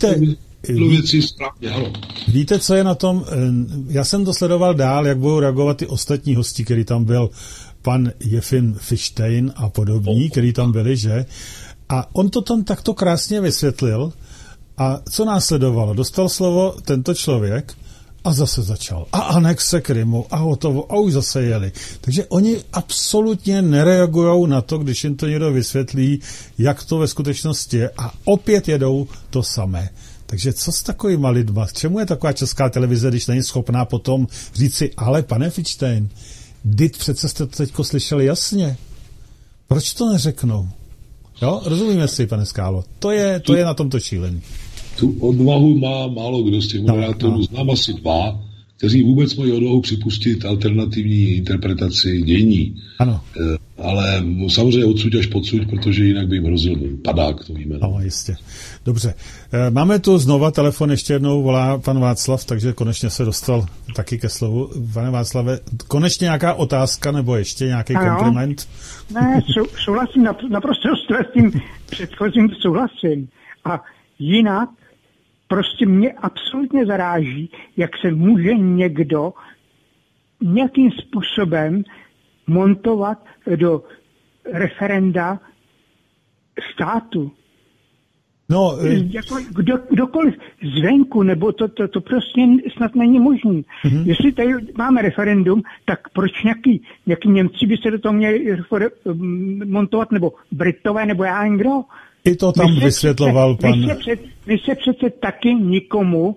víte, co je na tom? Já jsem to sledoval dál, jak budou reagovat ty ostatní hosti, který tam byl, pan Jefim Fištejn a podobní, který tam byli, že? A on to tam takto krásně vysvětlil a co následovalo? Dostal slovo tento člověk a zase začal. A anexe Krymu a hotovo a už zase jeli. Takže oni absolutně nereagují na to, když jim to někdo vysvětlí, jak to ve skutečnosti je a opět jedou to samé. Takže co s takovýma lidma? K čemu je taková Česká televize, když není schopná potom říct si, ale pane Fištejn, dit přece jste to teďko slyšeli jasně. Proč to neřeknou? Jo, rozumíme si, pane Skálo. To je na tomto šílení. Tu odvahu má málo kdo z těch moderátorů. Znám asi dva, kteří vůbec mají odvahu připustit alternativní interpretaci dění. Ano. Ale samozřejmě odsud až podsud, protože jinak by jim hrozil padák, to víme. No, jistě. Dobře. Máme tu znova telefon, ještě jednou volá pan Václav, takže konečně se dostal taky ke slovu. Pane Václave, konečně nějaká otázka nebo ještě nějaký kompliment? Ne, souhlasím, naprosto s tím předchozím souhlasím. A jinak prostě mě absolutně zaráží, jak se může někdo nějakým způsobem montovat do referenda státu. No, jako kdokoliv zvenku, nebo to prostě snad není možné. Mm-hmm. Jestli tady máme referendum, tak proč nějaký Němci by se do toho měli montovat, nebo Britové, nebo já nevím kdo. I to tam vysvětloval pan... My se přece taky nikomu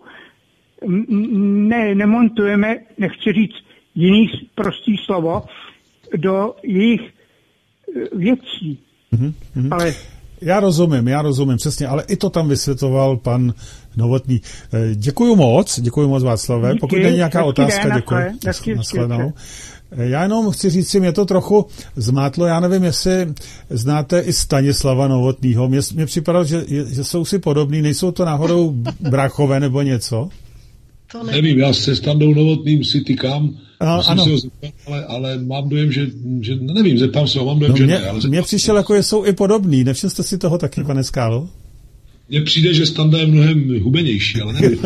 nemontujeme, nechci říct jiný prostý slovo, do jejich věcí. Ale... Já rozumím, přesně, ale i to tam vysvětloval pan Novotný. Děkuju moc Václave. Díky, pokud není nějaká otázka, děkuji. Nashledanou. Já jenom chci říct si, mě to trochu zmátlo, já nevím, jestli znáte i Stanislava Novotnýho. Mně připadalo, že jsou si podobný, nejsou to náhodou bráchové nebo něco? To nevím, já se Standou Novotným si tykám, musím si ho zeptat, ale mám dojem, že nevím, zeptám se ho, mám dojem, že ne. Mně přišel, jako jsou i podobný, nevšiml jste si toho taky, pane Skálo? Mně přijde, že Standa je mnohem hubenější, ale nevím.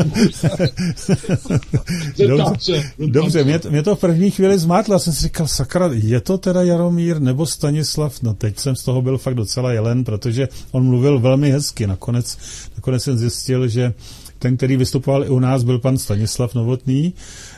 Dobře, mě to v první chvíli zmátlo, já jsem si říkal, sakra, je to teda Jaromír nebo Stanislav? No teď jsem z toho byl fakt docela jelen, protože on mluvil velmi hezky, nakonec jsem zjistil, že ten, který vystupoval i u nás, byl pan Stanislav Novotný,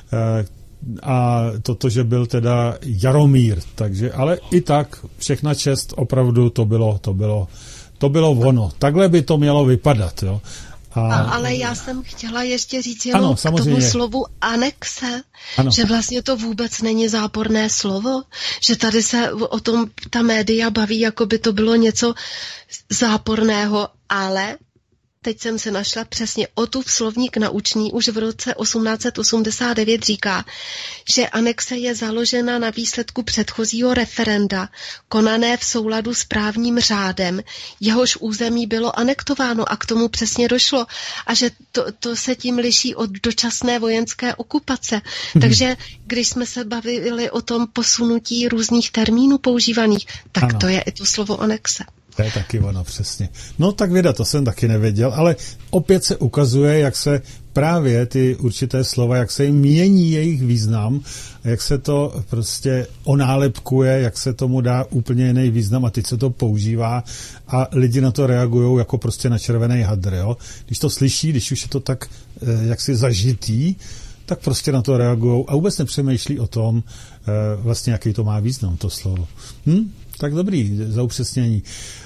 a toto, že byl teda Jaromír, takže, ale i tak, všechna čest, opravdu to bylo ono. Takhle by to mělo vypadat, jo. Ale já jsem chtěla ještě říct jenom k tomu slovu anexe, že vlastně to vůbec není záporné slovo, že tady se o tom ta média baví, jako by to bylo něco záporného, ale teď jsem se našla přesně Ottův slovník naučný už v roce 1889 říká, že anexe je založena na výsledku předchozího referenda, konané v souladu s právním řádem, jehož území bylo anektováno a k tomu přesně došlo a že to se tím liší od dočasné vojenské okupace. Takže když jsme se bavili o tom posunutí různých termínů používaných, tak to je i to slovo anexe. To je taky ono, přesně. No tak věda, to jsem taky nevěděl, ale opět se ukazuje, jak se právě ty určité slova, jak se jim mění jejich význam, jak se to prostě onálepkuje, jak se tomu dá úplně jiný význam a teď se to používá a lidi na to reagují jako prostě na červený hadr, jo. Když to slyší, když už je to tak jaksi zažitý, tak prostě na to reagují a vůbec nepřemýšlí o tom, vlastně jaký to má význam, to slovo. Tak dobrý, za upřesnění.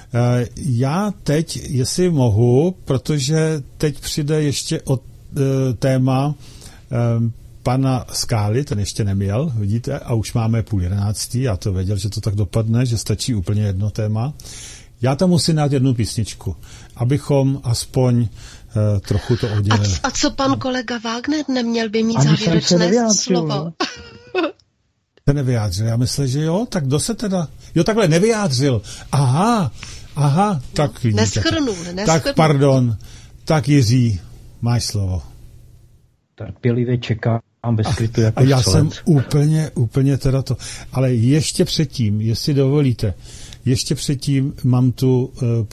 Já teď, jestli mohu, protože teď přijde ještě o téma pana Skály, ten ještě neměl, vidíte, a už máme 10:30, já to věděl, že to tak dopadne, že stačí úplně jedno téma. Já tam musím dát jednu písničku, abychom aspoň trochu to oddělili. A co pan kolega Wagner neměl by mít závěrečné slovo? Se nevyjádřil, já myslím, že jo, tak kdo se teda... Jo, takhle nevyjádřil. Aha, tak vidíte. Neschrnul. Tak pardon, tak Jiří, máš slovo. Trpělivě čekám ve skrytu jako a já jsem úplně teda to... Ale ještě předtím, jestli dovolíte, mám tu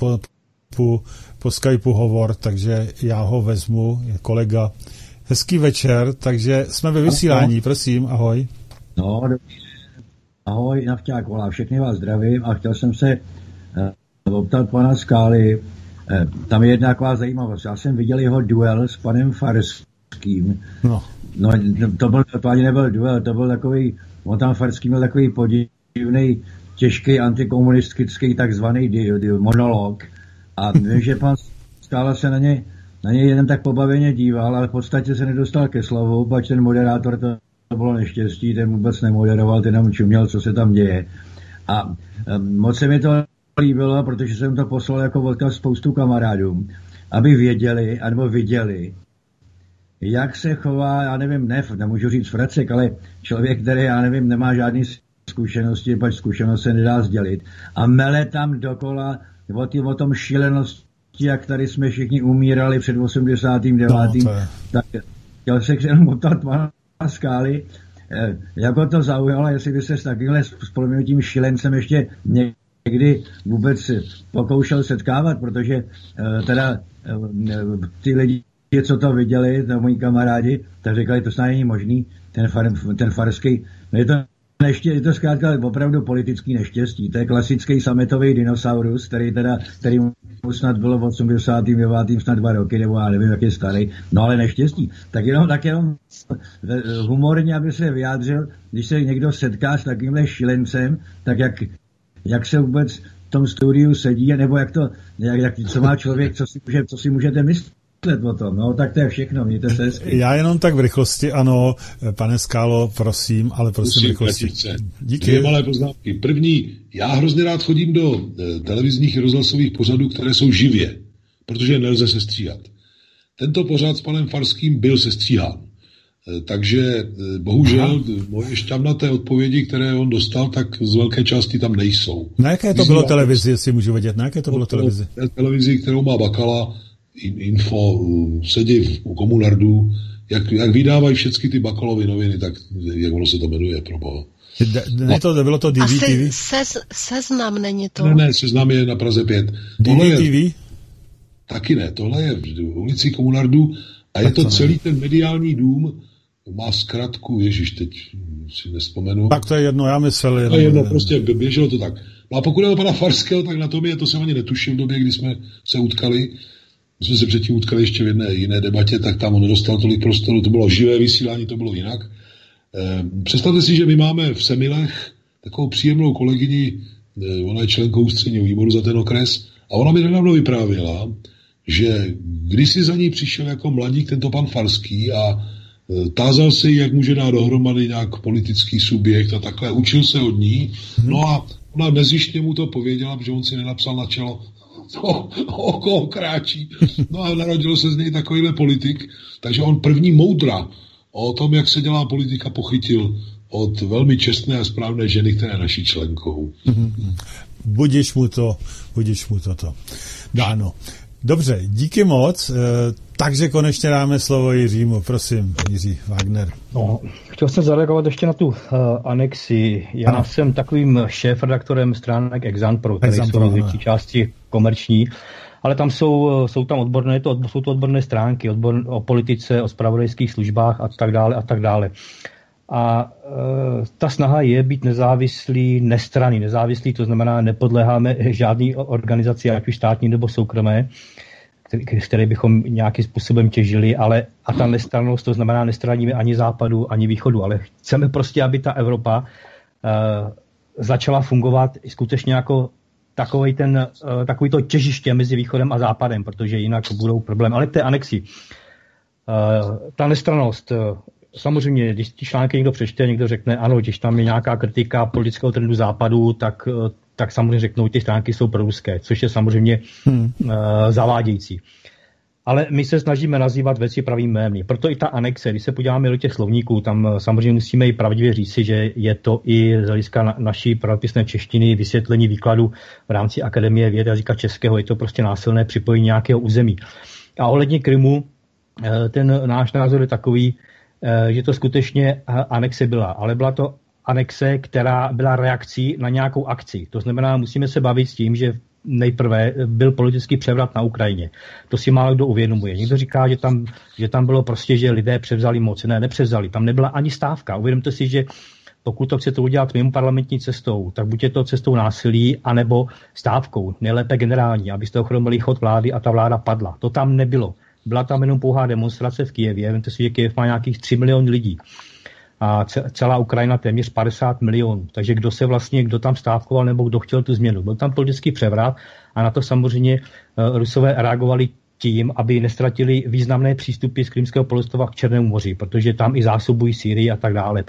po Skypeu hovor, takže já ho vezmu, je kolega. Hezký večer, takže jsme ve vysílání, prosím, ahoj. No, dobrý. Ahoj, Navťák volá, všechny vás zdravím a chtěl jsem se optat pana Skály. Tam je jedna taková zajímavost. Já jsem viděl jeho duel s panem Farským. No to ani nebyl duel, to byl takový, on tam Farský měl takový podivný, těžký antikomunistický takzvaný monolog. A vím, že pan Skála se na něj jeden tak pobaveně díval, ale v podstatě se nedostal ke slovu, pač ten moderátor to bylo neštěstí, ten vůbec nemoderoval, ten nám čuměl, co se tam děje. A moc se mi to líbilo, protože jsem to poslal jako odkaz spoustu kamarádům, aby věděli, anebo viděli, jak se chová, já nevím, nemůžu říct fracek, ale člověk, který, já nevím, nemá žádný zkušenosti, pač zkušenost se nedá sdělit. A mele tam dokola o tom šílenosti, jak tady jsme všichni umírali před 89. Tak chtěl se jenom optat pana Skály, jako to zaujalo, jestli by se s takovýmhle spoluměnutím šílencem ještě někdy vůbec pokoušel setkávat, protože teda ty lidi, co to viděli, to moji kamarádi, tak říkali, to snad není možný, ten Farský, je to zkrátka opravdu politický neštěstí, to je klasický sametový dinosaurus, který mu snad bylo v 89. snad 2 roky, nebo já nevím, jak je starý, no ale neštěstí. Tak jenom humorně, aby se vyjádřil, když se někdo setká s takovýmhle šílencem, tak jak se vůbec tom studiu sedí, nebo co má člověk, co si můžete myslet o tom, no, tak to je všechno, mějte se hezky. Já jenom tak v rychlosti, ano, pane Skálo, prosím v rychlosti. Díky. Dvě malé poznámky. První, já hrozně rád chodím do televizních i rozhlasových pořadů, které jsou živě, protože nelze sestříhat. Tento pořad s panem Farským byl sestříhán. Takže bohužel moje šťavnaté odpovědi, které on dostal, tak z velké části tam nejsou. Na jaké to bylo televizi, jestli můžu vědět? Na jaké to bylo televizi? Televizi, kterou má Bakala, Info, sedí u Komunardu, jak vydávají všechny ty Bakalovy noviny, tak jak ono se to jmenuje, proboha. Bylo to DVTV? Seznam není to? Ne, Seznam je na Praze 5. DVTV? Taky ne, tohle je v ulici Komunardu a je to celý ten mediální dům, má zkratku, ježiš, teď si nespomenu. Tak to je jedno, já myslel. To je jedno, prostě běželo to tak. A pokud je o pana Farského, tak na tom to jsem ani netušil v době, kdy jsme se utkali. My jsme se předtím utkali ještě v jedné jiné debatě, tak tam on nedostal tolik prostoru, to bylo živé vysílání, to bylo jinak. Představte si, že my máme v Semilech takovou příjemnou kolegyni, ona je členkou ústředního výboru za ten okres, a ona mi nedávno vyprávěla, že kdysi za ní přišel jako mladík tento pan Farský a tázal se jí, jak může dát dohromady nějak politický subjekt a takhle, učil se od ní, no a ona nezjištně mu to pověděla, protože on si nenapsal na čelo, o koho kráčí. No a narodil se z něj takovýhle politik, takže on první moudra o tom, jak se dělá politika, pochytil od velmi čestné a správné ženy, která je naší členkou. Budiš mu to dáno. Dobře, díky moc. Takže konečně dáme slovo Jiřímu. Prosím, Jiří Wagner. No, chtěl jsem zareagovat ještě na tu anexi. Já jsem takovým šéfredaktorem stránek Exanpro, které jsou v větší části komerční, ale tam jsou tam odborné, jsou to odborné stránky o politice, o zpravodajských službách a tak dále. A ta snaha je být nezávislý, to znamená, nepodléháme žádný organizaci, ať už státní nebo soukromé, které bychom nějakým způsobem těžili, a ta nestrannost, to znamená, nestraníme ani západu, ani východu, ale chceme prostě, aby ta Evropa začala fungovat skutečně jako takový to těžiště mezi východem a západem, protože jinak budou problémy. Ale k té anexi. Ta nestrannost, samozřejmě, když ty články někdo přečte, někdo řekne, ano, když tam je nějaká kritika politického trendu západu, tak samozřejmě řeknou, ty stránky jsou proruské, což je samozřejmě zavádějící. Ale my se snažíme nazývat věci pravým jmény. Proto i ta anexe, když se podíváme do těch slovníků, tam samozřejmě musíme i pravdivě říci, že je to i z hlediska naší pravopisné češtiny vysvětlení výkladu v rámci Akademie věd jazyka českého, je to prostě násilné připojení nějakého území. A ohledně Krymu, ten náš názor je takový, že to skutečně anexe byla, ale byla to anexe, která byla reakcí na nějakou akci. To znamená, musíme se bavit s tím, že nejprve byl politický převrat na Ukrajině. To si málo kdo uvědomuje. Někdo říká, že tam bylo prostě, že lidé převzali moc. Ne, nepřevzali. Tam nebyla ani stávka. Uvědomte si, že pokud to chcete udělat mimo parlamentní cestou, tak buď je to cestou násilí, anebo stávkou. Nejlépe generální, abyste ochromili chod vlády a ta vláda padla. To tam nebylo. Byla tam jenom pouhá demonstrace v Kyjevě. Vemte si, že Kyjev má nějakých 3 miliony lidí. A celá Ukrajina téměř 50 milionů. Takže kdo tam stávkoval nebo kdo chtěl tu změnu. Byl tam politický převrat a na to samozřejmě Rusové reagovali tím, aby nestratili významné přístupy z Krymského poloostrova k Černému moři, protože tam i zásobují Sýrii a tak dále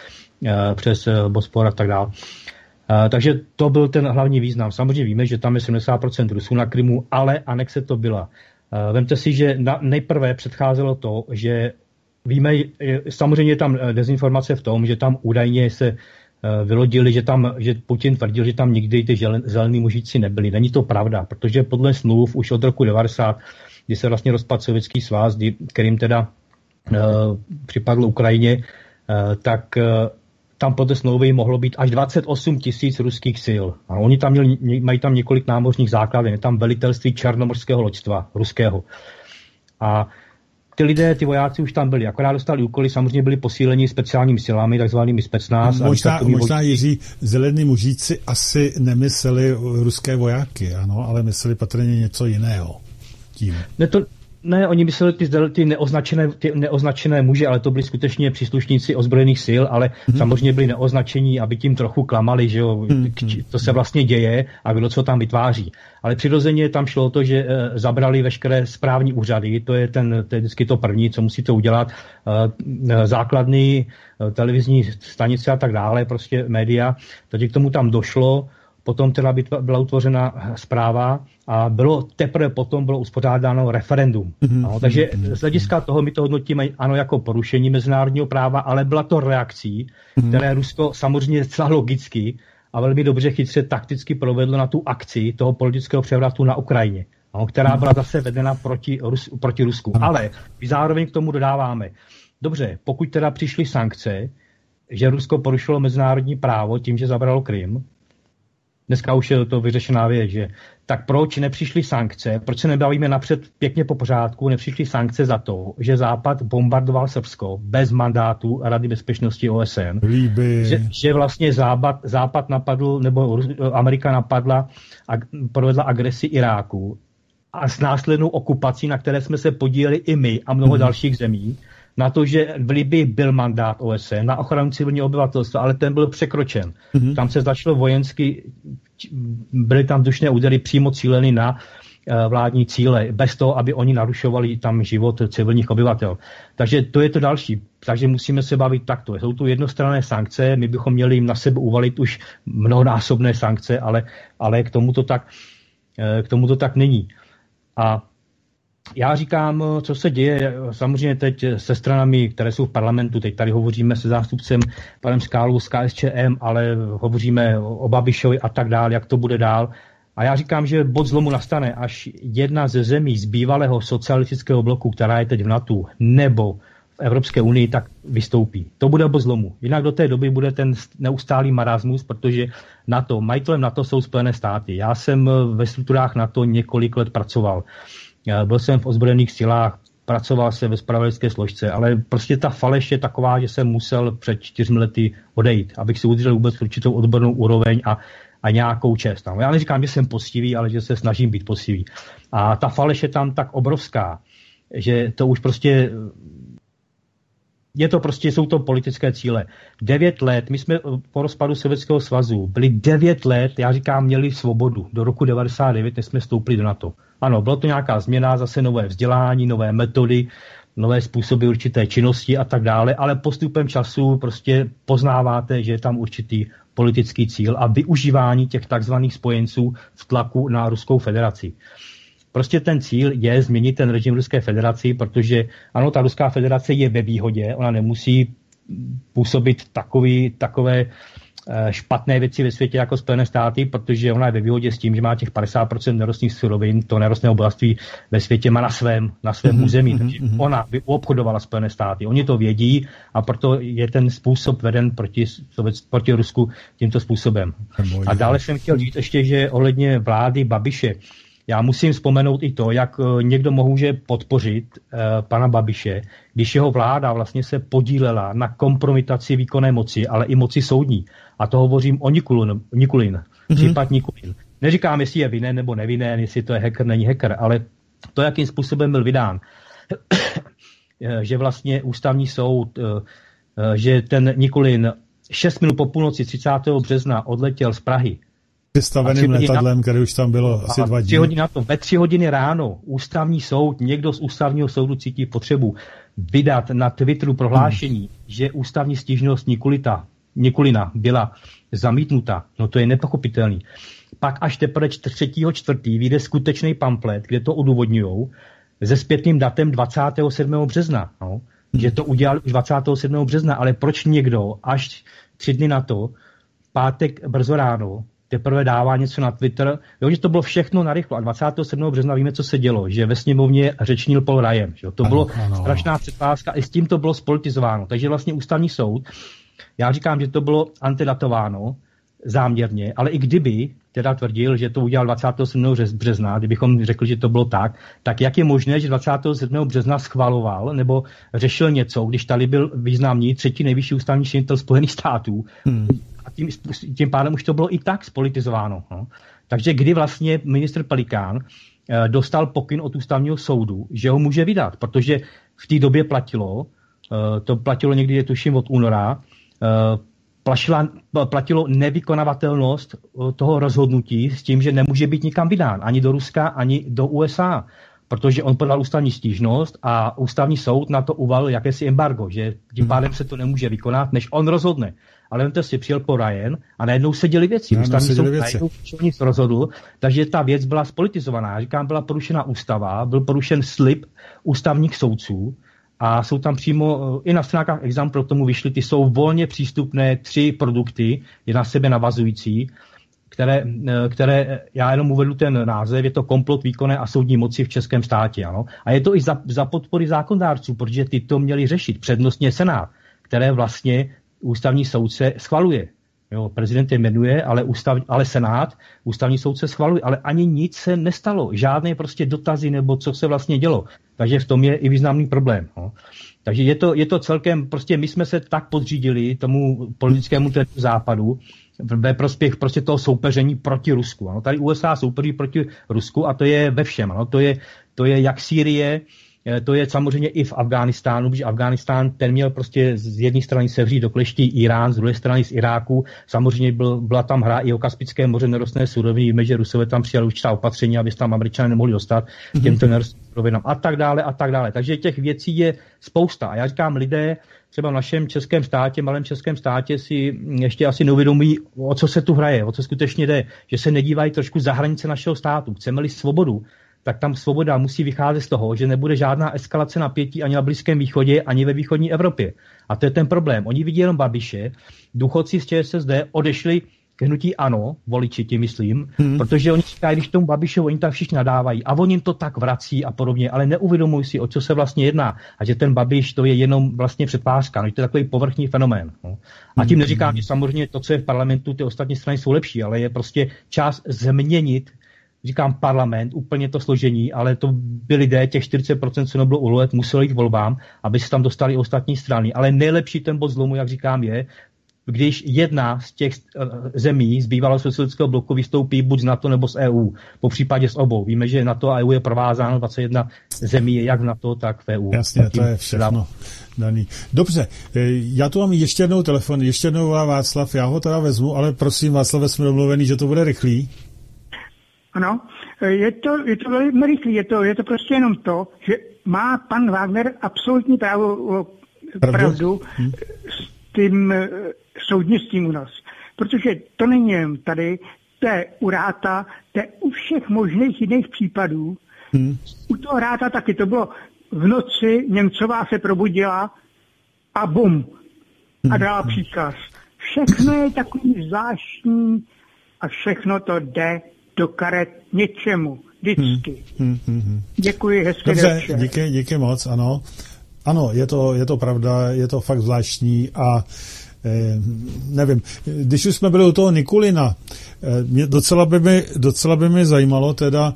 přes Bospor a tak dále. Takže to byl ten hlavní význam. Samozřejmě víme, že tam je 70% Rusů na Krymu, ale anexe to byla. Vemte si, že nejprve předcházelo to, že víme, samozřejmě je tam dezinformace v tom, že tam údajně se vylodili, že Putin tvrdil, že tam nikdy ty zelení mužíci nebyli. Není to pravda, protože podle smluv už od roku 90, kdy se vlastně rozpadl Sovětský svaz, kterým teda připadl Ukrajině, tak tam podle smlouvy mohlo být až 28 000 ruských sil. A oni tam mají tam několik námořních základen, je tam velitelství černomorského loďstva ruského. A ty lidé, ty vojáci už tam byli, akorát dostali úkoly, samozřejmě byli posíleni speciálními silami, takzvanými specnáz. Možná Jiří, zelení mužíci asi nemysleli ruské vojáky, ano, ale mysleli patrně něco jiného. Tím. Ne, Ne, oni mysleli ty neoznačené muže, ale to byli skutečně příslušníci ozbrojených sil, ale samozřejmě byli neoznačení, aby tím trochu klamali, že jo, to se vlastně děje a kdo co tam vytváří. Ale přirozeně tam šlo o to, že zabrali veškeré správní úřady, to je vždycky to první, co musíte udělat, základny, televizní stanice a tak dále, prostě média, takže k tomu tam došlo. Potom teda byla utvořena zpráva a teprve potom bylo uspořádáno referendum. No, takže z hlediska toho my to hodnotíme ano jako porušení mezinárodního práva, ale byla to reakcí, které Rusko samozřejmě celá logicky a velmi dobře chytře takticky provedlo na tu akci toho politického převratu na Ukrajině, no, která byla zase vedena proti Rusku. Ale my zároveň k tomu dodáváme, dobře, pokud teda přišly sankce, že Rusko porušilo mezinárodní právo tím, že zabralo Krym, dneska už je to vyřešená věc, že tak proč nepřišly sankce, proč se nebavíme napřed pěkně po pořádku, nepřišly sankce za to, že Západ bombardoval Srbsko bez mandátu Rady bezpečnosti OSN, že vlastně Západ napadl, nebo Amerika napadla a provedla agresi Iráku a s následnou okupací, na které jsme se podíleli i my a mnoho dalších zemí, na to, že v Libii byl mandát OSN na ochranu civilního obyvatelstva, ale ten byl překročen. Tam se začalo vojensky, byly tam vzdušné údery přímo cíleny na vládní cíle, bez toho, aby oni narušovali tam život civilních obyvatel. Takže to je to další. Takže musíme se bavit takto. Jsou tu jednostranné sankce, my bychom měli jim na sebe uvalit už mnohonásobné sankce, ale k tomu to tak není. A já říkám, co se děje samozřejmě teď se stranami, které jsou v parlamentu. Teď tady hovoříme se zástupcem panem Skálou z KSČM, ale hovoříme o Babišovi a tak dál, jak to bude dál. A já říkám, že bod zlomu nastane, až jedna ze zemí z bývalého socialistického bloku, která je teď v NATO, nebo v Evropské unii, tak vystoupí. To bude bod zlomu. Jinak do té doby bude ten neustálý marasmus, protože majitelem NATO jsou Spojené státy. Já jsem ve strukturách NATO několik let pracoval. Byl jsem v ozbrojených silách, pracoval jsem ve zpravodajské složce, ale prostě ta faleš je taková, že jsem musel před 4 lety odejít, abych si udržel vůbec určitou odbornou úroveň a nějakou čest. Já neříkám, že jsem poctivý, ale že se snažím být poctivý. A ta faleš je tam tak obrovská, že to už prostě jsou to politické cíle. 9 let, my jsme po rozpadu Sovětského svazu, byli 9 let, já říkám, měli svobodu. Do roku 99, než jsme vstoupili do NATO. Ano, byla to nějaká změna, zase nové vzdělání, nové metody, nové způsoby určité činnosti a tak dále, ale postupem času prostě poznáváte, že je tam určitý politický cíl a využívání těch takzvaných spojenců v tlaku na Ruskou federaci. Prostě ten cíl je změnit ten režim Ruské federaci, protože ano, ta Ruská federace je ve výhodě, ona nemusí působit takové špatné věci ve světě jako Spojené státy, protože ona je ve výhodě s tím, že má těch 50% nerostných surovin, to nerostného bohatství ve světě má na svém území. Takže ona by obchodovala Spojené státy. Oni to vědí a proto je ten způsob veden proti Rusku tímto způsobem. A dále jsem chtěl říct ještě, že ohledně vlády Babiše, já musím vzpomenout i to, jak někdo může podpořit pana Babiše, když jeho vláda vlastně se podílela na kompromitaci výkonné moci, ale i moci soudní. A to hovořím o Nikulin, případ Nikulin. Neříkám, jestli je vinen nebo nevinen, jestli to je hacker, není hacker, ale to, jakým způsobem byl vydán. Že vlastně ústavní soud, že ten Nikulin 6 minut po půlnoci 30. března odletěl z Prahy. Vystaveným letadlem, který už tam bylo asi 2 dny. Ve 3 hodiny ráno ústavní soud, někdo z ústavního soudu cítí potřebu vydat na Twitteru prohlášení, že ústavní stížnost Nikulina byla zamítnuta. No to je nepochopitelný. Pak až teprve 3.4. vyjde skutečný pamflet, kde to odůvodňujou se zpětným datem 27. března. No. Že to udělali už 27. března, ale proč někdo až 3 dny na to, pátek brzo ráno, teprve dává něco na Twitter, že to bylo všechno narychlo. A 27. března víme, co se dělo, že ve sněmovně řečnil Paul Ryan. Že? To bylo strašná předpáska, i s tím to bylo spolitizováno. Takže vlastně ústavní soud, já říkám, že to bylo antedatováno záměrně, ale i kdyby teda tvrdil, že to udělal 27. března, kdybychom řekli, že to bylo tak jak je možné, že 27. března schvaloval nebo řešil něco, když tady byl významný 3. nejvyšší ústavní činitel Spojených států, a tím pádem už to bylo i tak spolitizováno. No. Takže kdy vlastně ministr Pelikán dostal pokyn od ústavního soudu, že ho může vydat, protože v té době to platilo někdy, tuším, od února, platilo nevykonavatelnost toho rozhodnutí s tím, že nemůže být nikam vydán, ani do Ruska, ani do USA, protože on podal ústavní stížnost a ústavní soud na to uvalil jakési embargo, že tím pádem se to nemůže vykonat, než on rozhodne. Ale on to si přijel po Ryan a najednou se děli věci. Ústavní soud najednou nic rozhodl, takže ta věc byla spolitizovaná. Říkám, byla porušena ústava, byl porušen slib ústavních soudců a jsou tam přímo, i na stránkách Examplu k tomu vyšly, ty jsou volně přístupné 3 produkty, je na sebe navazující, které já jenom uvedu ten název, je to Komplot výkonné a soudní moci v českém státě. Ano? A je to i za podpory zákonodárců, protože ty to měli řešit, přednostně Senát, které vlastně ústavní soudce schvaluje. Jo, prezident je jmenuje, ale Senát, ústavní soudce schvaluje, ale ani nic se nestalo, žádné prostě dotazy nebo co se vlastně dělo. Takže v tom je i významný problém. No. Takže je to celkem, prostě my jsme se tak podřídili tomu politickému západu ve prospěch prostě toho soupeření proti Rusku. Ano. Tady USA soupeří proti Rusku a to je ve všem. Ano. To je jak Sýrie, to je samozřejmě i v Afghánistánu, protože Afghánistán ten měl prostě z jedné strany sevřít do kleští Irán, z druhé strany z Iráku. Samozřejmě byla tam hra i o Kaspické moře, nerostné suroviny, víme, že Rusové tam přijali určitá opatření, aby se tam Američané nemohli dostat těmto nerostným surovinám a tak dále a tak dále. Takže těch věcí je spousta. A já říkám, lidé třeba v našem českém státě, malém českém státě si ještě asi neuvědomují, o co se tu hraje, o co skutečně jde, že se nedívají trošku za hranice našeho státu. Chceme-li svobodu, tak tam svoboda musí vycházet z toho, že nebude žádná eskalace napětí ani na Blízkém východě, ani ve východní Evropě. A to je ten problém. Oni vidí jenom Babiše, důchodci z ČSSD odešli k hnutí ANO, voliči tím myslím, protože oni říkají, když tomu Babišovi, oni tam všichni nadávají a oni jim to tak vrací a podobně, ale neuvědomují si, o co se vlastně jedná a že ten Babiš to je jenom vlastně předpářka, no, to je takový povrchní fenomén. No. A tím neříkám, že samozřejmě to, co je v parlamentu, ty ostatní strany jsou lepší, ale je prostě čas změnit, říkám parlament, úplně to složení, ale to by lidé, těch 40%, co nebylo ulovet, museli jít volbám, aby se tam dostali ostatní strany. Ale nejlepší ten bod zlomu, jak říkám, je, když jedna z těch zemí z bývalého socialistického bloku vystoupí buď z NATO nebo z EU, po případě z obou. Víme, že NATO a EU je provázáno, 21 zemí jak v NATO, tak v EU. Jasně, to je všechno daný. Dobře, já tu mám ještě jednou telefon, ještě jednou Václav, já ho teda vezmu, ale prosím, Václav, jsme domluvený, že to bude rychlý. Ano, je to velmi rychlý, je to prostě jenom to, že má pan Wagner absolutní pravdu s tím soudnictvím u nás. Protože to není jen tady, to je u Ráta, to je u všech možných jiných případů. U toho Ráta taky to bylo v noci, Němcová se probudila a bum. A dala příkaz. Všechno je takový zvláštní a všechno to jde do karet něčemu. Vždycky. Děkuji, hezké dobře, díky moc, ano. Ano, je to pravda, je to fakt zvláštní a nevím, když už jsme byli u toho Nikulina, mě docela by mě zajímalo teda,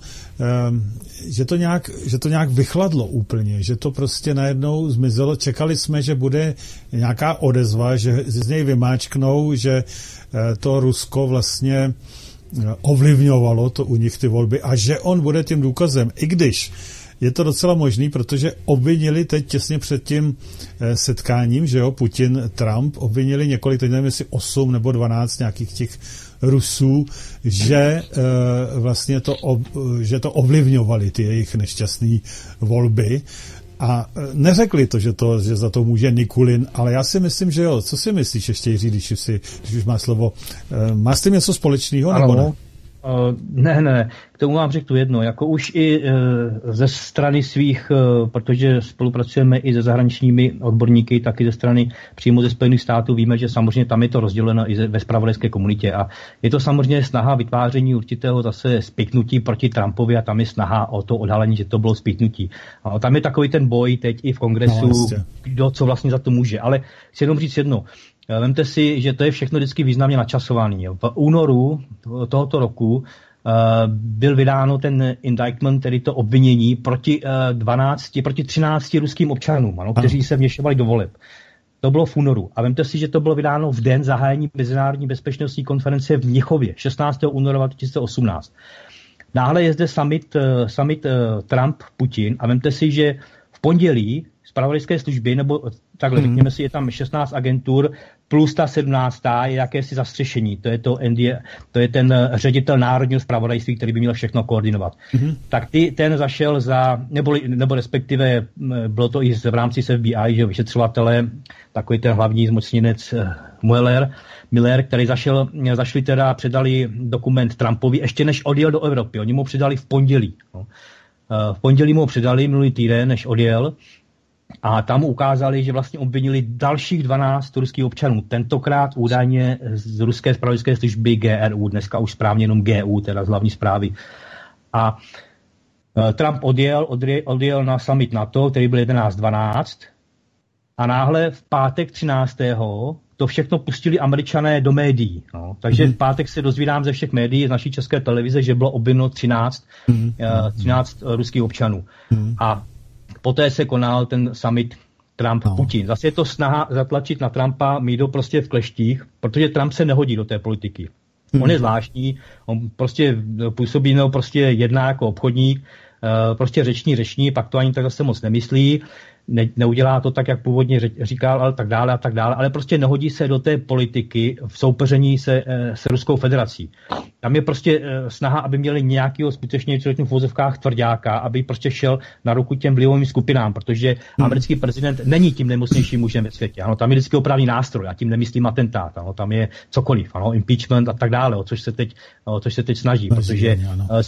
že to nějak vychladlo úplně, že to prostě najednou zmizelo. Čekali jsme, že bude nějaká odezva, že z něj vymáčknou, že to Rusko vlastně ovlivňovalo to u nich ty volby a že on bude tím důkazem. I když je to docela možný, protože obvinili teď těsně před tím setkáním, že jo, Putin, Trump, obvinili několik, teď nevím, jestli 8 nebo 12 nějakých těch Rusů, že vlastně že to ovlivňovali ty jejich nešťastné volby. A neřekli to, že za to může Nikulin, ale já si myslím, že jo. Co si myslíš ještě, Jiří, když už má slovo? Má s tím něco společného, nebo ne? Ne, k tomu vám řeknu jedno, jako už i ze strany svých, protože spolupracujeme i se zahraničními odborníky, tak i ze strany přímo ze Spojených států, víme, že samozřejmě tam je to rozděleno i ve zpravodajské komunitě a je to samozřejmě snaha vytváření určitého zase spiknutí proti Trumpovi a tam je snaha o to odhalení, že to bylo spiknutí. A tam je takový ten boj teď i v kongresu, kdo co vlastně za to může, ale chci jenom říct jedno. Vemte si, že to je všechno vždycky významně načasovaný. V únoru tohoto roku byl vydáno ten indictment, tedy to obvinění proti 13 ruským občanům, kteří se vměšovali do voleb. To bylo v únoru. A vemte si, že to bylo vydáno v den zahájení Mezinárodní bezpečnostní konference v Mnichově, 16. února 2018. Náhle je zde summit Trump-Putin a vemte si, že v pondělí zpravodajské služby, nebo takhle řekněme si, je tam 16 agentur, plus ta 17. je jakési zastřešení. To je ten ředitel národního zpravodajství, který by měl všechno koordinovat. Tak ten zašel nebo respektive bylo to i v rámci FBI, že vyšetřovatele, takový ten hlavní zmocněnec Miller, který zašli teda, předali dokument Trumpovi, ještě než odjel do Evropy. Oni mu předali v pondělí. No. V pondělí mu předali minulý týden, než odjel. A tam ukázali, že vlastně obvinili dalších 12 ruských občanů. Tentokrát údajně z ruské zpravodajské služby GRU, dneska už správně jenom GU, teda z hlavní zprávy. A Trump odjel na summit NATO, který byl 11-12. A náhle v pátek 13. to všechno pustili Američané do médií. No. Takže v pátek se dozvídám ze všech médií, z naší české televize, že bylo obviněno 13 ruských občanů. A poté se konal ten summit Trump-Putin. Zase je to snaha zatlačit na Trumpa, mít ho prostě v kleštích, protože Trump se nehodí do té politiky. On je zvláštní, on prostě působí, prostě jedná jako obchodník, prostě řeční, pak to ani tak zase moc nemyslí, neudělá to tak, jak původně říkal, ale tak dále, ale prostě nehodí se do té politiky v soupeření se Ruskou federací. Tam je prostě snaha, aby měli nějakého skutečně v vozovkách tvrďáka, aby prostě šel na ruku těm vlivovým skupinám, protože americký prezident není tím nejmocnějším mužem ve světě. Ano, tam je vždycky opravný nástroj, a tím nemyslím atentát, ano, tam je cokoliv, ano, impeachment a tak dále, o což se teď snaží, protože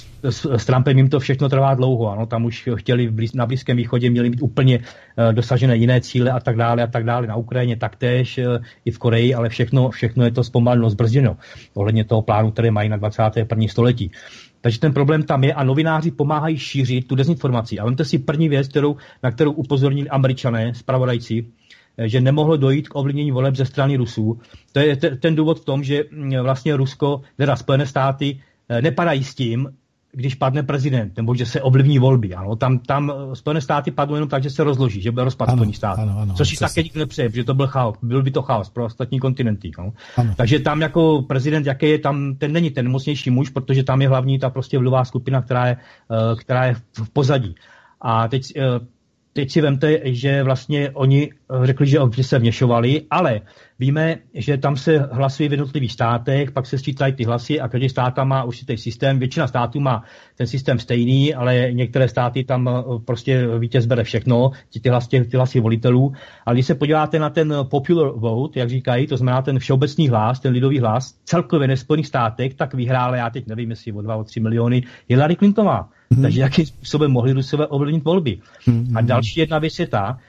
s Trumpem jim to všechno trvá dlouho, ano, tam už chtěli na Blízkém východě, měli mít úplně dosažené jiné cíle a tak dále, na Ukrajině taktéž, i v Koreji, ale všechno je to zpomaleno, zbrzděno ohledně toho plánu, který mají na 21. století. Takže ten problém tam je a novináři pomáhají šířit tu dezinformaci. A vemte si první věc, na kterou upozornili Američané, zpravodajci, že nemohlo dojít k ovlivnění voleb ze strany Rusů. To je ten důvod v tom, že vlastně Rusko, teda Spojené státy, nepadají s tím, když padne prezident, nebo že se ovlivní volby. Ano. Tam Spojené státy padnou jenom tak, že se rozloží, že bude rozpad Spojených států. Což si také nikdo nepřeje, protože to byl by to chaos pro ostatní kontinenty. No. Takže tam jako prezident, jaký je tam, ten není ten mocnější muž, protože tam je hlavní ta prostě vlivová skupina, která je v pozadí. A teď si vemte, že vlastně oni řekli, že se vměšovali, ale víme, že tam se hlasuje v jednotlivých státech, pak se sčítají ty hlasy a každý stát má určitý systém. Většina států má ten systém stejný, ale některé státy tam prostě vítěz bere všechno, ty hlasy volitelů. Ale když se podíváte na ten popular vote, jak říkají, to znamená ten všeobecný hlas, ten lidový hlas, celkově ve Spojených státech, tak vyhrála, já teď nevím, jestli o 2-3 miliony, Hillary Clintonová. Takže jakým způsobem mohli Rusové ovlivnit volby. A další jedna věc je ta,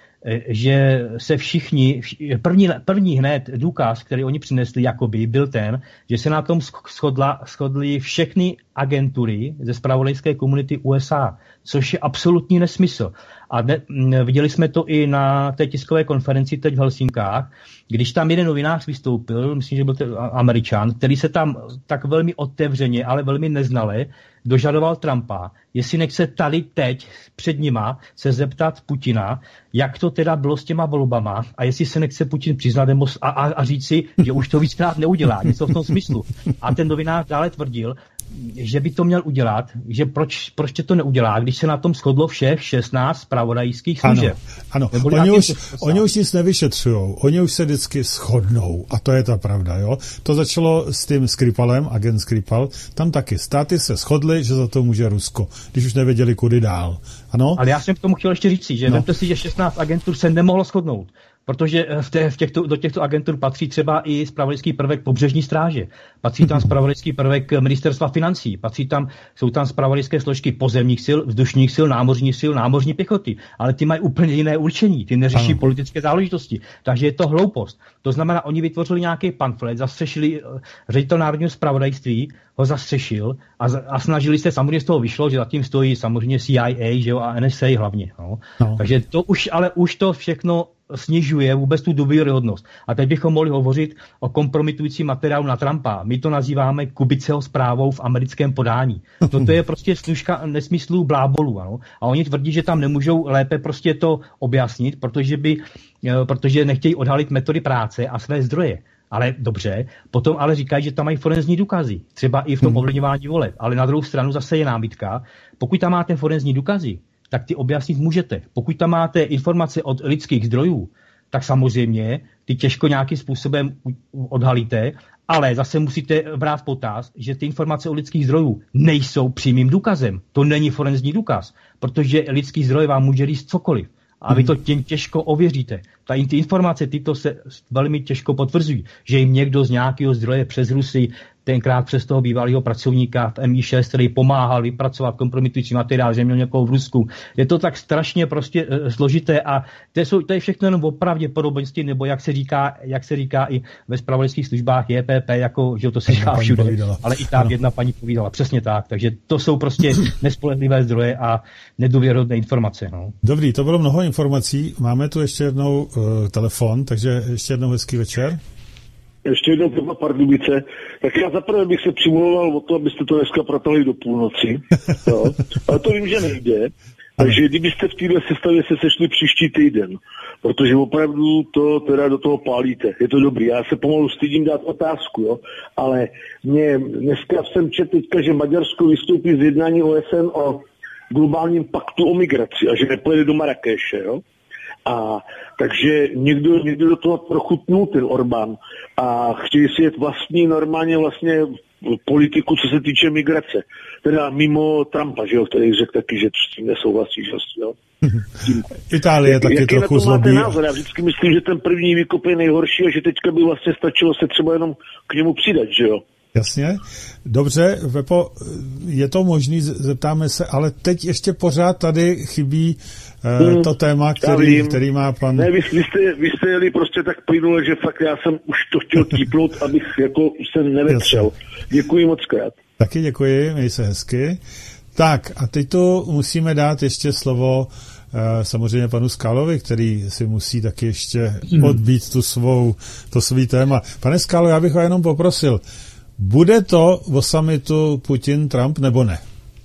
že se všichni, první hned důkaz, který oni přinesli, jakoby, byl ten, že se na tom shodly všechny agentury ze zpravodajské komunity USA, což je absolutní nesmysl. A viděli jsme to i na té tiskové konferenci teď v Helsinkách, když tam jeden novinář vystoupil, myslím, že byl to Američan, který se tam tak velmi otevřeně, ale velmi neznale dožadoval Trumpa, jestli nechce tady teď před nima se zeptat Putina, jak to teda bylo s těma volbama a jestli se nechce Putin přiznat a říct si, že už to víckrát neudělá, něco v tom smyslu. A ten novinář dále tvrdil, že by to měl udělat, že proč to neudělá, když se na tom shodlo všech 16 zpravodajských služeb. Ano. Oni už nic nevyšetřujou, oni už se vždycky shodnou a to je ta pravda, jo. To začalo s tím Skripalem, agent Skripal, tam taky státy se shodly, že za to může Rusko, když už nevěděli, kudy dál. Ano? Ale já jsem k tomu chtěl ještě říct, že vemte si, že 16 agentur se nemohlo shodnout. Protože do těchto agentur patří třeba i zpravodajský prvek pobřežní stráže. Patří tam zpravodajský prvek ministerstva financí. Jsou tam zpravodajské složky pozemních sil, vzdušních sil, námořních sil, námořní pěchoty. Ale ty mají úplně jiné určení. Ty neřeší politické záležitosti. Takže je to hloupost. To znamená, oni vytvořili nějaký pamflet, zastřešili ředitel národního zpravodajství, ho zastřešil a snažili se, samozřejmě z toho vyšlo, že zatím stojí samozřejmě CIA, že jo, a NSA hlavně. No. Takže to už to všechno snižuje vůbec tu důvěryhodnost. A teď bychom mohli hovořit o kompromitujícím materiálu na Trumpa. My to nazýváme Kubiceho zprávou v americkém podání. To je prostě služka nesmyslů blábolů. Ano? A oni tvrdí, že tam nemůžou lépe prostě to objasnit, protože nechtějí odhalit metody práce a své zdroje. Ale dobře, potom ale říkají, že tam mají forenzní důkazy, třeba i v tom ovlivňování voleb. Ale na druhou stranu zase je námitka, pokud tam máte forenzní důkazy, tak ty objasnit můžete. Pokud tam máte informace od lidských zdrojů, tak samozřejmě ty těžko nějakým způsobem odhalíte, ale zase musíte brát v potaz, že ty informace od lidských zdrojů nejsou přímým důkazem. To není forenzní důkaz, protože lidský zdroj vám může říct cokoliv. A vy to tím těžko ověříte. Ty informace tyto se velmi těžko potvrzují, že jim někdo z nějakého zdroje přes Rusy, tenkrát přes toho bývalého pracovníka v MI6, který pomáhal vypracovat kompromitující materiál, že měl někoho v Rusku. Je to tak strašně prostě složité a to je všechno jenom o pravděpodobnosti, nebo jak se říká i ve zpravodajských službách JPP, jako že to se říká všude, ale i tam jedna paní povídala. Přesně tak. Takže to jsou prostě nespolehlivé zdroje a nedůvěryhodné informace. No. Dobrý, to bylo mnoho informací. Máme tu ještě jednou telefon, takže ještě jednou hezký večer. Ještě jednou Pepa Pardubice, tak já zaprvé bych se přimlouval o to, abyste to dneska pratali do půlnoci, no. Ale to vím, že nejde, takže kdybyste v této sestavě se sešli příští týden, protože opravdu to teda do toho pálíte, je to dobrý, já se pomalu stydím dát otázku, jo, ale dneska jsem četl teďka, že Maďarsko vystoupí z jednání OSN o globálním paktu o migraci a že nepojede do Marrakeše, jo. A takže někdo do toho trochu ten Orbán a chtějí si jet vlastní politiku, co se týče migrace. Teda mimo Trumpa, že jo, který řekl taky, že s tím nesouhlasí, že jo. Itálie taky trochu zlobí. Já vždycky myslím, že ten první výkop je nejhorší a že teďka by vlastně stačilo se třeba jenom k němu přidat, že jo. Jasně. Dobře, Pepo, je to možný, zeptáme se, ale teď ještě pořád tady chybí to téma, který má pan... Ne, vy jste jeli prostě tak plynule, že fakt já jsem už to chtěl típnout, abych jako se nevetřel. Děkuji moc krát. Taky děkuji, měj se hezky. Tak a teď tu musíme dát ještě slovo samozřejmě panu Skálovi, který si musí taky ještě odbít to svý téma. Pane Skálo, já bych ho jenom poprosil, bude to o summitu Putin-Trump nebo ne?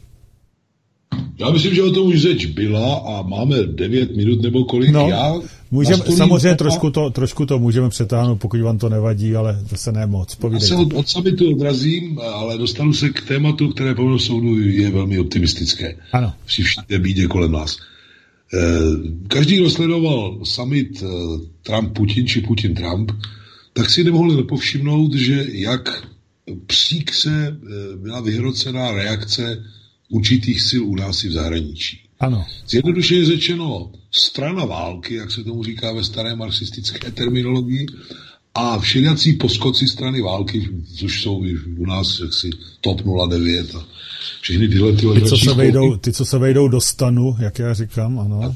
Já myslím, že o tom už řeč byla a máme 9 minut nebo kolik. No, samozřejmě trošku to můžeme přetáhnout, pokud vám to nevadí, ale zase ne moc. Povídejte. Já se od summitu odrazím, ale dostanu se k tématu, které po mém soudu je velmi optimistické. Ano. Při vší té bídě kolem nás. Každý, kdo sledoval summit Trump-Putin či Putin-Trump, tak si nemohli nepovšimnout, že jak příkře byla vyhrocená reakce určitých sil u nás i v zahraničí. Ano. Zjednodušeně řečeno, strana války, jak se tomu říká ve staré marxistické terminologii, a všelijací poskoci strany války, což jsou u nás jaksi TOP 09 a všechny tyhle ty, co se vejdou do stanu, jak já říkám, ano.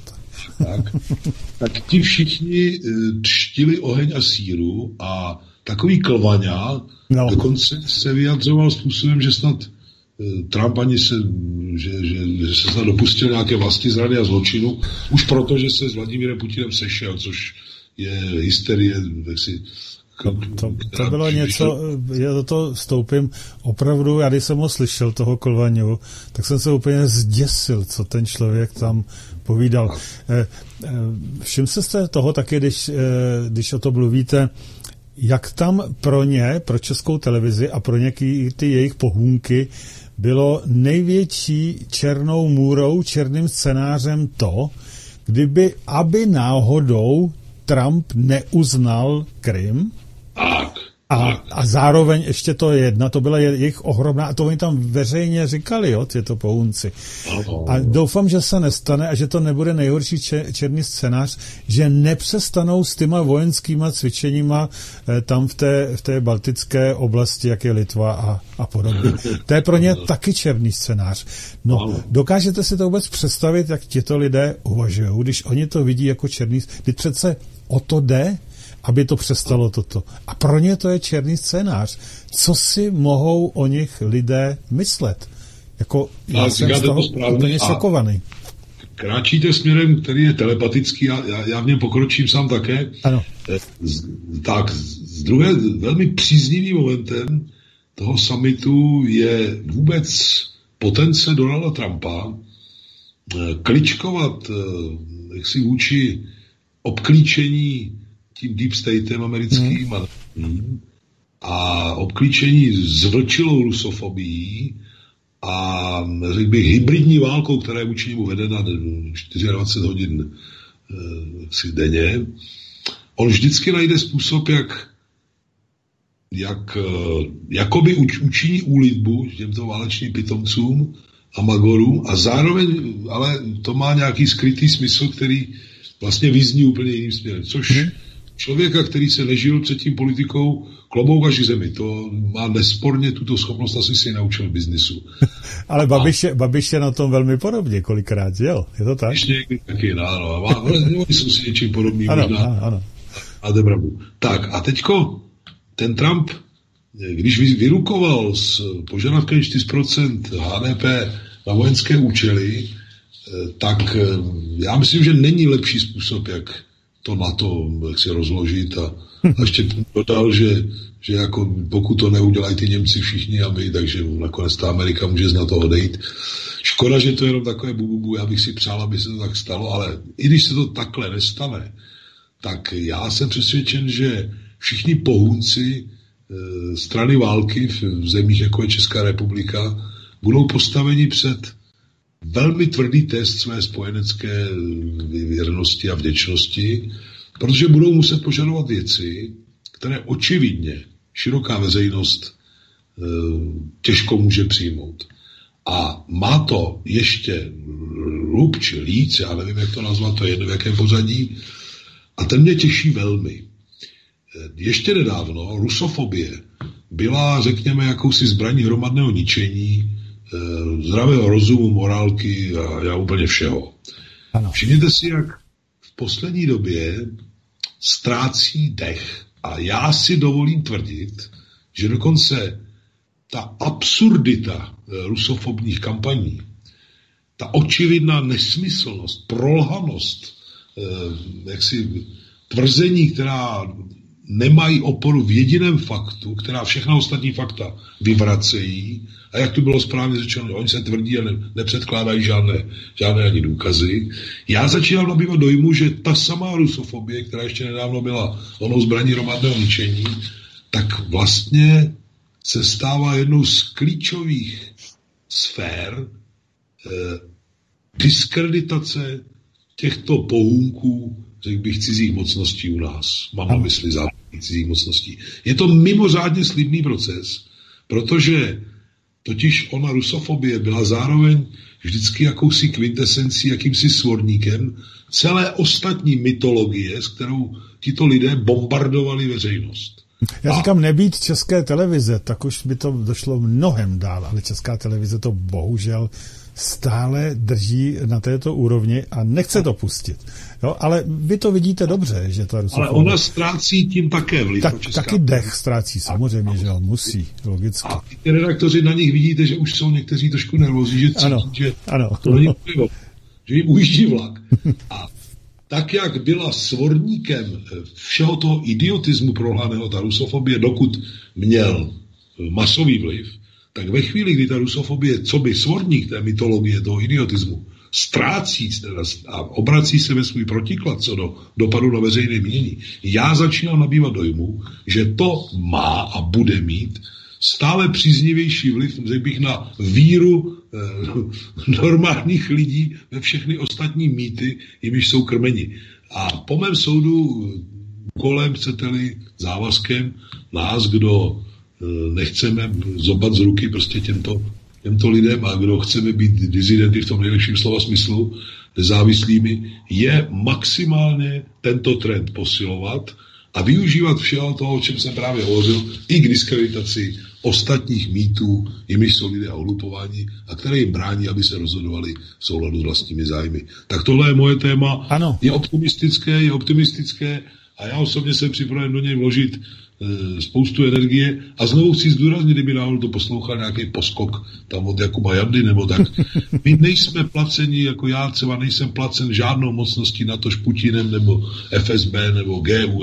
Tak ti všichni čtili oheň a síru a takový klvaňa dokonce se vyjadřoval způsobem, že snad Trump ani se snad dopustil nějaké vlastizrady a zločinu, už proto, že se s Vladimírem Putinem sešel, což je hysterie, tak si... To bylo něco, já do toho vstoupím, opravdu, já když jsem ho slyšel, toho Kolvaňu, tak jsem se úplně zděsil, co ten člověk tam povídal. Všiml jste toho taky, když o to mluvíte, jak tam pro Českou televizi a pro nějaký ty jejich pohůnky bylo největší černou můrou, černým scénářem to, aby náhodou Trump neuznal Krym a zároveň ještě to byla jejich ohromná, a to oni tam veřejně říkali, tyto pohůnci. A doufám, že se nestane a že to nebude nejhorší černý scénář, že nepřestanou s těma vojenskýma cvičeníma tam v té baltické oblasti, jak je Litva a podobně. To je pro ně taky černý scénář. No, dokážete si to vůbec představit, jak těto lidé uvažují, když oni to vidí jako černý, když přece o to jde, aby to přestalo toto. A pro ně to je černý scénář. Co si mohou o nich lidé myslet? Já jsem z toho úplně šokovaný. Kráčíte směrem, který je telepatický, já v něm pokročím sám také. Ano. Tak, z druhé velmi příznivým momentem toho summitu je vůbec potence Donalda Trumpa kličkovat jaksi vůči obklíčení tím deep statem americkým a obklíčení zvlčilou rusofobií a řekl bych hybridní válkou, která je vůči němu vedena 24 hodin si denně, on vždycky najde způsob, jak jakoby učiní úlitbu těmto válečným pitomcům a magorům a zároveň, ale to má nějaký skrytý smysl, který vlastně vyzní úplně jiným směrem, což člověka, který se nežil před tím politikou, klobouk až k zemi. To má nesporně tuto schopnost, asi si naučil v biznisu. Ale Babiš je na tom velmi podobně kolikrát, jo? Je to tak? Ještě někdy taky, ano. Oni jsou si něčím podobný možná. Ano. A debrabu. Tak a teďko ten Trump, když vyrukoval s požadavkem 4% HDP na vojenské účely, tak já myslím, že není lepší způsob, jak to NATO jak si rozložit a ještě dodal, že jako pokud to neudělají ty Němci všichni a my, takže nakonec ta Amerika může z NATO odejít. Škoda, že to je jenom takové bububu, já bych si přál, aby se to tak stalo, ale i když se to takhle nestane, tak já jsem přesvědčen, že všichni pohůnci strany války v zemích, jako je Česká republika, budou postaveni před velmi tvrdý test své spojenecké věrnosti a vděčnosti, protože budou muset požadovat věci, které očividně široká veřejnost těžko může přijmout. A má to ještě lub či líc, já nevím, jak to nazvat, to je jedno v jakém pořadí, a ten mě těší velmi. Ještě nedávno rusofobie byla, řekněme, jakousi zbraní hromadného ničení, zdravého rozumu, morálky a úplně všeho. Ano. Všimněte si, jak v poslední době ztrácí dech. A já si dovolím tvrdit, že dokonce ta absurdita rusofobních kampaní, ta očividná nesmyslnost, prolhanost, jaksi tvrzení, která nemají oporu v jediném faktu, která všechna ostatní fakta vyvracejí, a jak tu bylo správně řečeno, oni se tvrdí a nepředkládají žádné ani důkazy. Já začínám nabývat dojmu, že ta samá rusofobie, která ještě nedávno byla onou zbraní hromadného ničení, tak vlastně se stává jednou z klíčových sfér diskreditace těchto pohůnků, řekl bych, cizích mocností u nás. Mám na mysli západních cizích mocností. Je to mimořádně slibný proces, protože totiž ona rusofobie byla zároveň vždycky jakousi kvintesencí, jakýmsi svorníkem celé ostatní mytologie, s kterou tito lidé bombardovali veřejnost. Já říkám, nebýt České televize, tak už by to došlo mnohem dál, ale Česká televize to bohužel stále drží na této úrovni a nechce to pustit. Jo, ale vy to vidíte dobře, že ta rusofobie... Ale ona ztrácí tím také vliv. Taky dech ztrácí, samozřejmě, že jo, musí, logicky. A ty redaktoři na nich vidíte, že už jsou někteří trošku nervózní, že cítí, že to není vlivo, že jim ujíždí vlak. A tak, jak byla svorníkem všeho toho idiotismu prolhaného, ta rusofobie, dokud měl masový vliv, tak ve chvíli, kdy ta rusofobie, co by svorník té mytologie, toho idiotismu, ztrácí a obrací se ve svůj protiklad co do dopadu na veřejné mínění, já začínám nabývat dojmu, že to má a bude mít stále příznivější vliv, řekl bych, na víru normálních lidí ve všechny ostatní mýty, jimiž jsou krmeni. A po mém soudu úkolem, chcete-li, závazkem nás, kdo nechceme zobat z ruky prostě těmto lidem a kdo chceme být dizidenty v tom nejlepším slova smyslu, nezávislými, je maximálně tento trend posilovat a využívat všeho toho, o čem jsem právě hovořil, i k diskreditaci ostatních mýtů, jimiž jsou lidé ohlupováni a které jim brání, aby se rozhodovali v souladu s vlastními zájmy. Tak tohle je moje téma. Ano. Je optimistické a já osobně jsem připraven do něj vložit spoustu energie a znovu chci zdůraznit, kdyby náhodou to poslouchal nějaký poskok tam od Jakuba Jandy nebo tak. My nejsme placeni, jako já třeba nejsem placen žádnou mocností, natož Putinem nebo FSB nebo GU,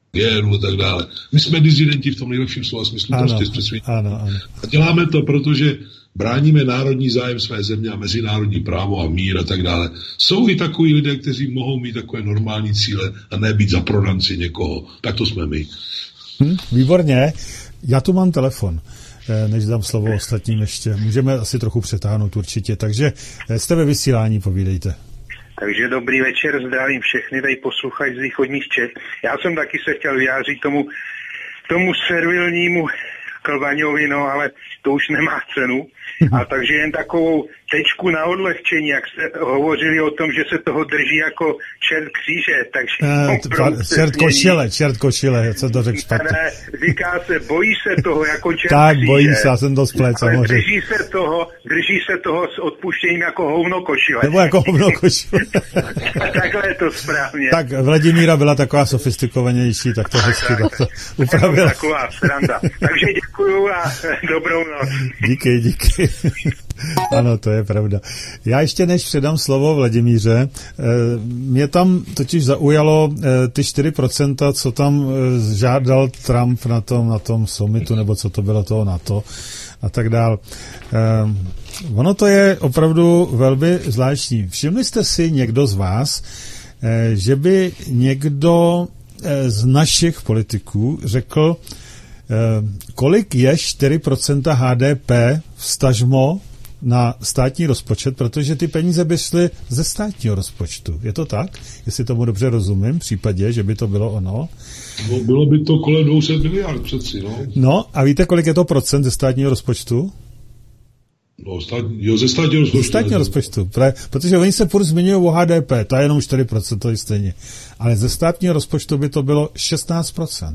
génu a tak dále. My jsme dizidenti v tom nejlepším slova smyslu, prostě z přesvědčení. A děláme to, protože bráníme národní zájem své země a mezinárodní právo a mír a tak dále. Jsou i takoví lidé, kteří mohou mít takové normální cíle a ne být zaprodanci někoho. Tak to jsme my. Výborně. Já tu mám telefon, než dám slovo ostatním ještě. Můžeme asi trochu přetáhnout určitě. Takže jste ve vysílání, povídejte. Takže dobrý večer, zdravím všechny, tady posluchač z východních Čech. Já jsem taky se chtěl vyjádřit tomu servilnímu Klvaňovi, no ale to už nemá cenu. A takže jen takovou tečku na odlehčení, jak jste hovořili o tom, že se toho drží jako čert kříže, takže... čert košile, já jsem to řekl špatně. Ne, říká se, bojí se toho jako čert tak, kříže. bojí se, já jsem to splet, samozřejmě. Drží se toho s odpuštěním jako hovno košile. Nebo jako hovno košile. Takhle je to správně. Tak Vladimíra byla taková sofistikovanější, tak to hezky to upravila. Taková sranda. Takže děkuju a dobrou noc. Díky. Ano, to je pravda. Já ještě než předám slovo Vladimíře, mě tam totiž zaujalo ty 4%, co tam žádal Trump na tom summitu, nebo co to bylo toho NATO a tak dál. Ono to je opravdu velmi zvláštní. Všimli jste si někdo z vás, že by někdo z našich politiků řekl, kolik je 4% HDP vztažmo na státní rozpočet, protože ty peníze by šly ze státního rozpočtu. Je to tak? Jestli tomu dobře rozumím, v případě, že by to bylo ono? No, bylo by to kolem 200 miliard přeci, no. No, a víte, kolik je to procent ze státního rozpočtu? No, ze státního rozpočtu. Ze státního rozpočtu, protože oni se furt zmiňují o HDP, to je jenom 4%, to je stejně. Ale ze státního rozpočtu by to bylo 16%.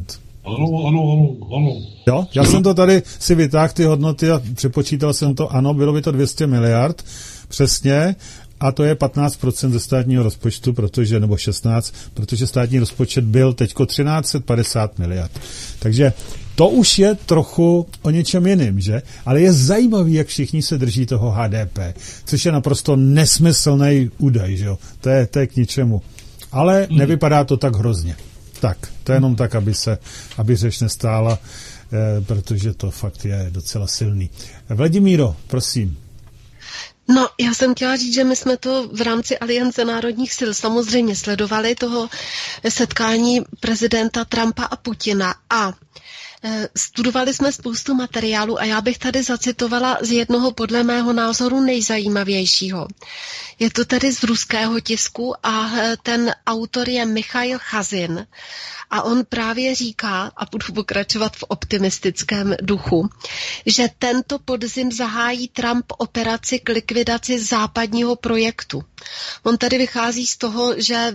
Ano. Jo, já jsem to tady si vytáhl ty hodnoty a přepočítal jsem to, ano, bylo by to 200 miliard, přesně, a to je 15% ze státního rozpočtu, nebo 16, protože státní rozpočet byl teďko 1350 miliard. Takže to už je trochu o něčem jiným, že? Ale je zajímavý, jak všichni se drží toho HDP, což je naprosto nesmyslný údaj, že jo? To je k ničemu. Ale nevypadá to tak hrozně. Tak, to je jenom tak, aby řeč nestála, protože to fakt je docela silný. Vladimíro, prosím. No, já jsem chtěla říct, že my jsme to v rámci Aliance národních sil samozřejmě sledovali, toho setkání prezidenta Trumpa a Putina, a studovali jsme spoustu materiálu a já bych tady zacitovala z jednoho podle mého názoru nejzajímavějšího. Je to tedy z ruského tisku a ten autor je Michail Chazin a on právě říká, a budu pokračovat v optimistickém duchu, že tento podzim zahájí Trump operaci k likvidaci západního projektu. On tady vychází z toho,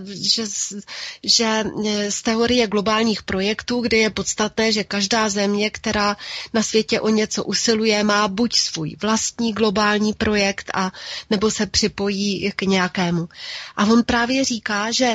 že z teorie globálních projektů, kde je podstatné, že každá země, která na světě o něco usiluje, má buď svůj vlastní globální projekt a nebo se připojí k nějakému. A on právě říká, že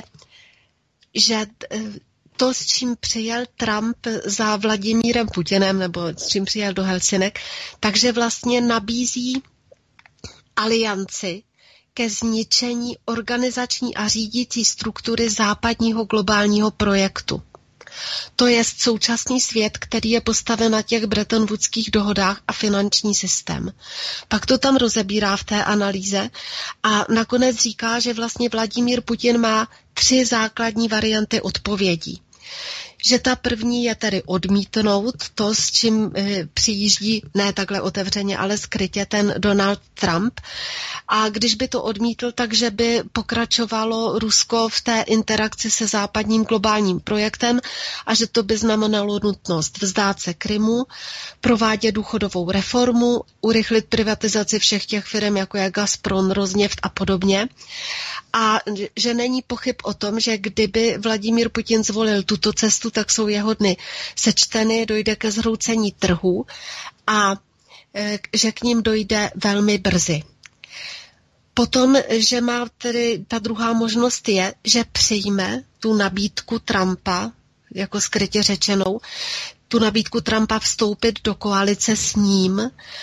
to, s čím přijel Trump za Vladimírem Putinem, nebo s čím přijel do Helsinek, takže vlastně nabízí alianci ke zničení organizační a řídící struktury západního globálního projektu. To je současný svět, který je postaven na těch Bretton Woodských dohodách a finanční systém. Pak to tam rozebírá v té analýze a nakonec říká, že vlastně Vladimír Putin má 3 základní varianty odpovědí. Že ta první je tedy odmítnout to, s čím přijíždí, ne takhle otevřeně, ale skrytě ten Donald Trump. A když by to odmítl, takže by pokračovalo Rusko v té interakci se západním globálním projektem a že to by znamenalo nutnost vzdát se Krymu, provádět důchodovou reformu, urychlit privatizaci všech těch firm, jako je Gazprom, Rosneft a podobně. A že není pochyb o tom, že kdyby Vladimír Putin zvolil tuto cestu, tak jsou jeho dny sečteny, dojde ke zhroucení trhu a že k ním dojde velmi brzy. Potom, že má tedy ta druhá možnost je, že přijme tu nabídku Trumpa, jako skrytě řečenou, tu nabídku Trumpa vstoupit do koalice s ním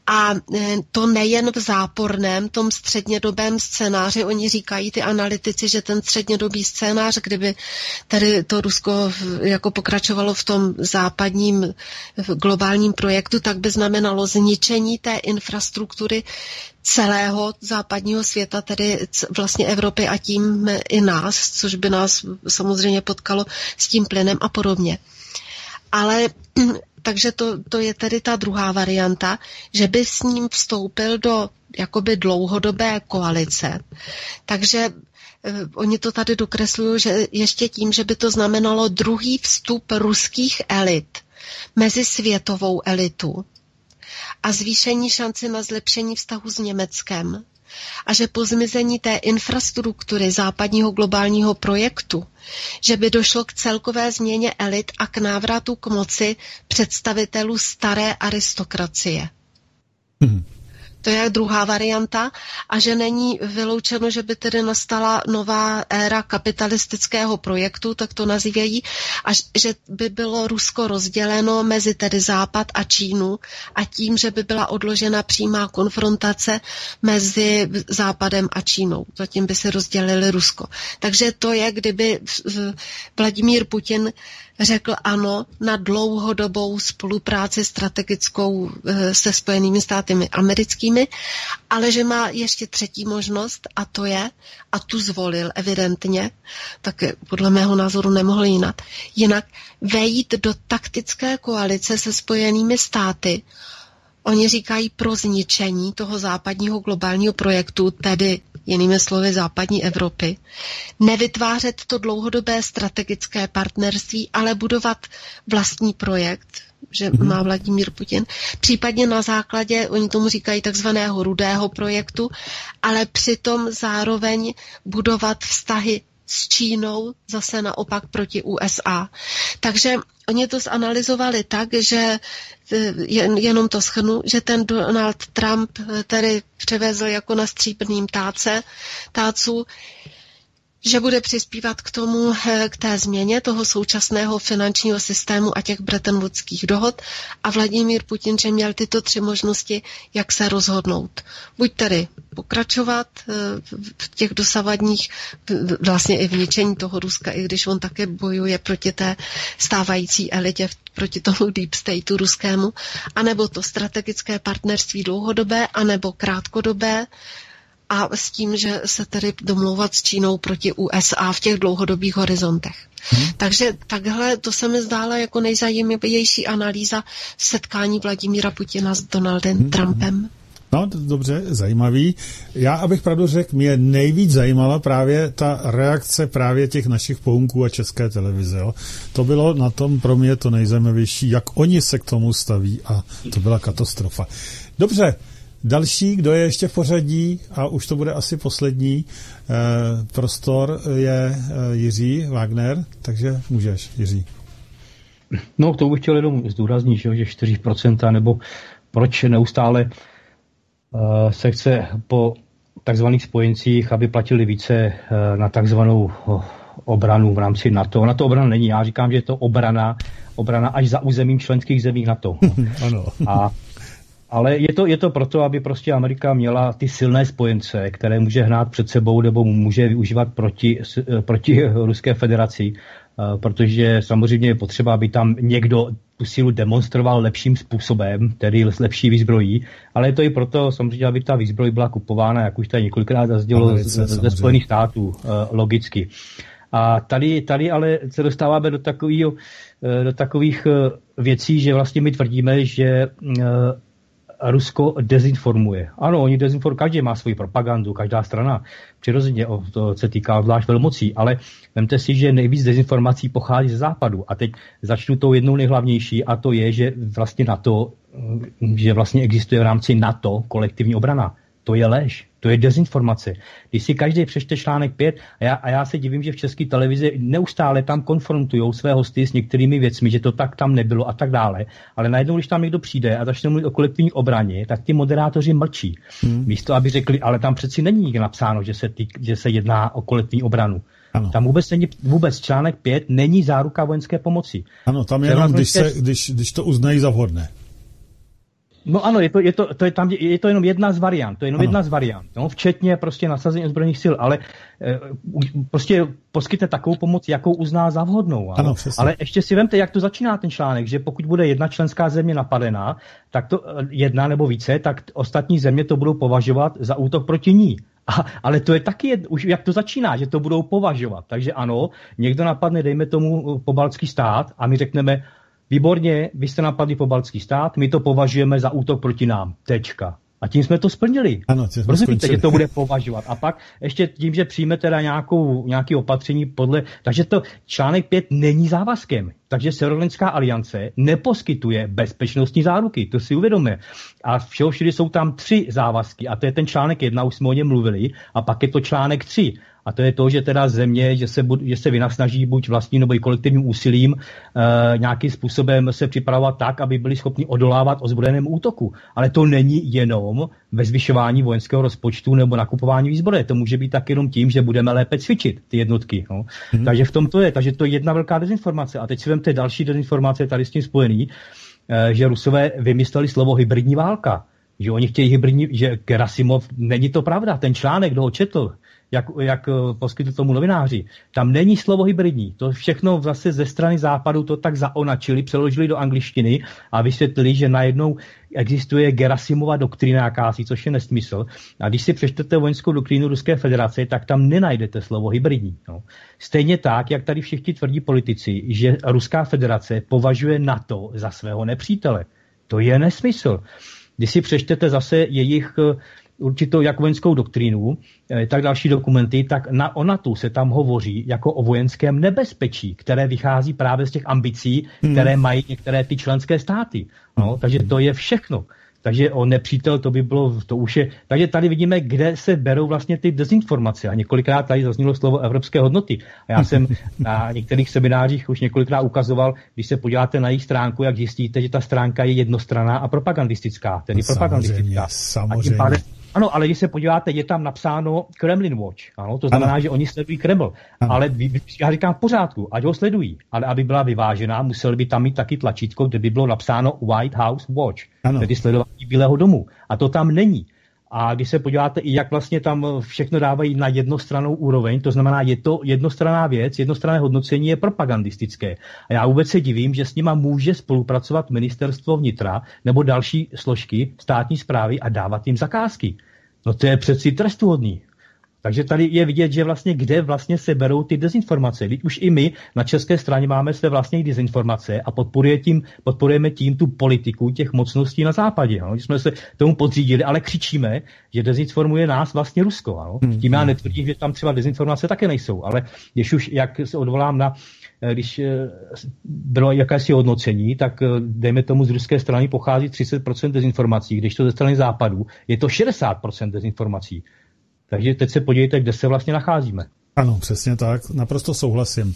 A to nejen v záporném, tom střednědobém scénáři. Oni říkají, ty analytici, že ten střednědobý scénář, kdyby tady to Rusko jako pokračovalo v tom západním globálním projektu, tak by znamenalo zničení té infrastruktury celého západního světa, tedy vlastně Evropy a tím i nás, což by nás samozřejmě potkalo s tím plynem a podobně. Ale takže to je tedy ta druhá varianta, že by s ním vstoupil do jakoby dlouhodobé koalice. Takže oni to tady dokreslují, že ještě tím, že by to znamenalo druhý vstup ruských elit mezi světovou elitu a zvýšení šance na zlepšení vztahu s Německem. A že po zmizení té infrastruktury západního globálního projektu, že by došlo k celkové změně elit a k návratu k moci představitelů staré aristokracie. To je druhá varianta a že není vyloučeno, že by tedy nastala nová éra kapitalistického projektu, tak to nazývají, a že by bylo Rusko rozděleno mezi tedy Západ a Čínu a tím, že by byla odložena přímá konfrontace mezi Západem a Čínou. Zatím by se rozdělili Rusko. Takže to je, kdyby Vladimír Putin řekl ano na dlouhodobou spolupráci strategickou se Spojenými státy americkými, ale že má ještě třetí možnost a to je, a tu zvolil evidentně, tak podle mého názoru nemohl jinak vejít do taktické koalice se Spojenými státy. Oni říkají pro zničení toho západního globálního projektu, tedy jinými slovy západní Evropy, nevytvářet to dlouhodobé strategické partnerství, ale budovat vlastní projekt, že má Vladimír Putin, případně na základě, oni tomu říkají takzvaného rudého projektu, ale přitom zároveň budovat vztahy s Čínou zase naopak proti USA. Takže oni to zanalyzovali tak, že jenom to shrnu, že ten Donald Trump tedy přivezl jako na stříbrným tácu, že bude přispívat k tomu, k té změně toho současného finančního systému a těch Bretton Woodských dohod a Vladimír Putin, že měl tyto tři možnosti, jak se rozhodnout. Buď tedy pokračovat v těch dosavadních, vlastně i v ničení toho Ruska, i když on také bojuje proti té stávající elitě, proti tomu deep stateu ruskému, anebo to strategické partnerství dlouhodobé, anebo krátkodobé, a s tím, že se tedy domlouvat s Čínou proti USA v těch dlouhodobých horizontech. Takže takhle to se mi zdála jako nejzajímavější analýza setkání Vladimíra Putina s Donaldem Trumpem. No, dobře, zajímavý. Já, abych pravdu řekl, mě nejvíc zajímala právě ta reakce právě těch našich pohůnků a České televize. Jo. To bylo na tom pro mě to nejzajímavější, jak oni se k tomu staví a to byla katastrofa. Dobře. Další, kdo je ještě v pořadí, a už to bude asi poslední prostor, je Jiří Wagner, takže můžeš, Jiří. No, to bych chtěl jenom zdůraznit, že 4%, nebo proč neustále se chce po takzvaných spojencích, aby platili více na takzvanou obranu v rámci NATO. Na to obrana není, já říkám, že je to obrana až za územím členských zemí NATO. Ano. Ale je to proto, aby prostě Amerika měla ty silné spojence, které může hnát před sebou nebo může využívat proti Ruské federaci, protože samozřejmě je potřeba, aby tam někdo tu sílu demonstroval lepším způsobem, tedy s lepší výzbrojí, ale je to i proto samozřejmě, aby ta výzbroj byla kupována, jak už tady několikrát zazdělo ze Spojených států, logicky. A tady ale se dostáváme do takových věcí, že vlastně my tvrdíme, že Rusko dezinformuje. Ano, oni dezinformují, každý má svoji propagandu, každá strana, přirozeně to se týká zvlášť velmocí, ale vemte si, že nejvíc dezinformací pochází ze západu. A teď začnu tou jednou nejhlavnější, a to je, že vlastně NATO, že vlastně existuje v rámci NATO kolektivní obrana. To je lež, to je dezinformace. Když si každý přečte článek 5 a já se divím, že v České televizi neustále tam konfrontují své hosty s některými věcmi, že to tak tam nebylo a tak dále, ale najednou, když tam někdo přijde a začne mluvit o kolektivní obraně, tak ty moderátoři mlčí. Místo, aby řekli, ale tam přeci není nikde napsáno, že se jedná o kolektivní obranu. Ano. Tam vůbec článek 5 není záruka vojenské pomoci. Ano, tam jenom, když to uznají za vhodné. No ano, je to jenom jedna z variant, jedna z variant, no, včetně prostě nasazení ozbrojených sil, ale prostě poskytne takovou pomoc, jakou uzná za vhodnou. Ano, ale ještě si vemte, jak to začíná ten článek, že pokud bude jedna členská země napadená, tak to jedna nebo více, tak ostatní země to budou považovat za útok proti ní. Ale to je taky, už jak to začíná, že to budou považovat. Takže ano, někdo napadne, dejme tomu, pobaltský stát a my řekneme, výborně, vy jste napadli pobaltský stát, my to považujeme za útok proti nám. Tečka. A tím jsme to splnili. Ano, rozumíte, že to bude považovat. A pak ještě tím, že přijme teda nějaké opatření podle... Takže to článek 5 není závazkem. Takže Severoatlantická aliance neposkytuje bezpečnostní záruky. To si uvědomíme. A všeho všude jsou tam 3 závazky. A to je ten článek 1, už jsme o něm mluvili. A pak je to článek 3. A to je to, že teda země, že se vynasnaží buď vlastním nebo i kolektivním úsilím nějakým způsobem se připravovat tak, aby byli schopni odolávat ozbrojenému útoku. Ale to není jenom ve zvyšování vojenského rozpočtu nebo nakupování výzbroje. To může být tak jenom tím, že budeme lépe cvičit ty jednotky. No. Takže v tom to je. Takže to je jedna velká dezinformace. A teď si vemte další dezinformace tady s tím spojený, že Rusové vymysleli slovo hybridní válka. Že oni chtějí hybridní, že Gerasimov, není to pravda. Ten článek, kdo ho četl, jak poskytli tomu novináři. Tam není slovo hybridní. To všechno zase ze strany západu to tak zaonačili, přeložili do angličtiny a vysvětlili, že najednou existuje Gerasimova doktrína jakási, což je nesmysl. A když si přečtete vojenskou doktrínu Ruské federace, tak tam nenajdete slovo hybridní. No. Stejně tak, jak tady všichni tvrdí politici, že Ruská federace považuje NATO za svého nepřítele. To je nesmysl. Když si přečtete zase jejich určitou jak vojenskou doktrínu, tak další dokumenty, tak o NATO se tam hovoří jako o vojenském nebezpečí, které vychází právě z těch ambicí, které mají některé ty členské státy. No, takže to je všechno. Takže o nepřítel to by bylo, to už je. Takže tady vidíme, kde se berou vlastně ty dezinformace. A několikrát tady zaznělo slovo evropské hodnoty. A já jsem na některých seminářích už několikrát ukazoval, když se podíváte na jejich stránku, jak zjistíte, že ta stránka je jednostranná a propagandistická. Tedy propagandistická. Samozřejmě. Ano, ale když se podíváte, je tam napsáno Kremlin Watch. Ano, to znamená, že oni sledují Kreml. Ano. Ale já říkám v pořádku, ať ho sledují. Ale aby byla vyvážená, musel by tam mít taky tlačítko, kde by bylo napsáno White House Watch. Ano. Tedy sledování Bílého domu. A to tam není. A když se podíváte i jak vlastně tam všechno dávají na jednostrannou úroveň, to znamená, je to jednostranná věc, jednostranné hodnocení je propagandistické. A já vůbec se divím, že s nima může spolupracovat ministerstvo vnitra nebo další složky státní správy a dávat jim zakázky. No to je přeci trestuhodný. Takže tady je vidět, že vlastně kde vlastně se berou ty dezinformace. Teď už i my na české straně máme své vlastní dezinformace a podporujeme tím tu politiku těch mocností na západě. No. Když jsme se tomu podřídili, ale křičíme, že dezinformuje nás vlastně Rusko. Ano. Tím já netvrdím, že tam třeba dezinformace také nejsou, ale když už, jak se odvolám na, když bylo jakési hodnocení, tak dejme tomu z ruské strany pochází 30% dezinformací, když to ze strany západu je to 60% dezinformací. Takže teď se podívejte, kde se vlastně nacházíme. Ano, přesně tak, naprosto souhlasím.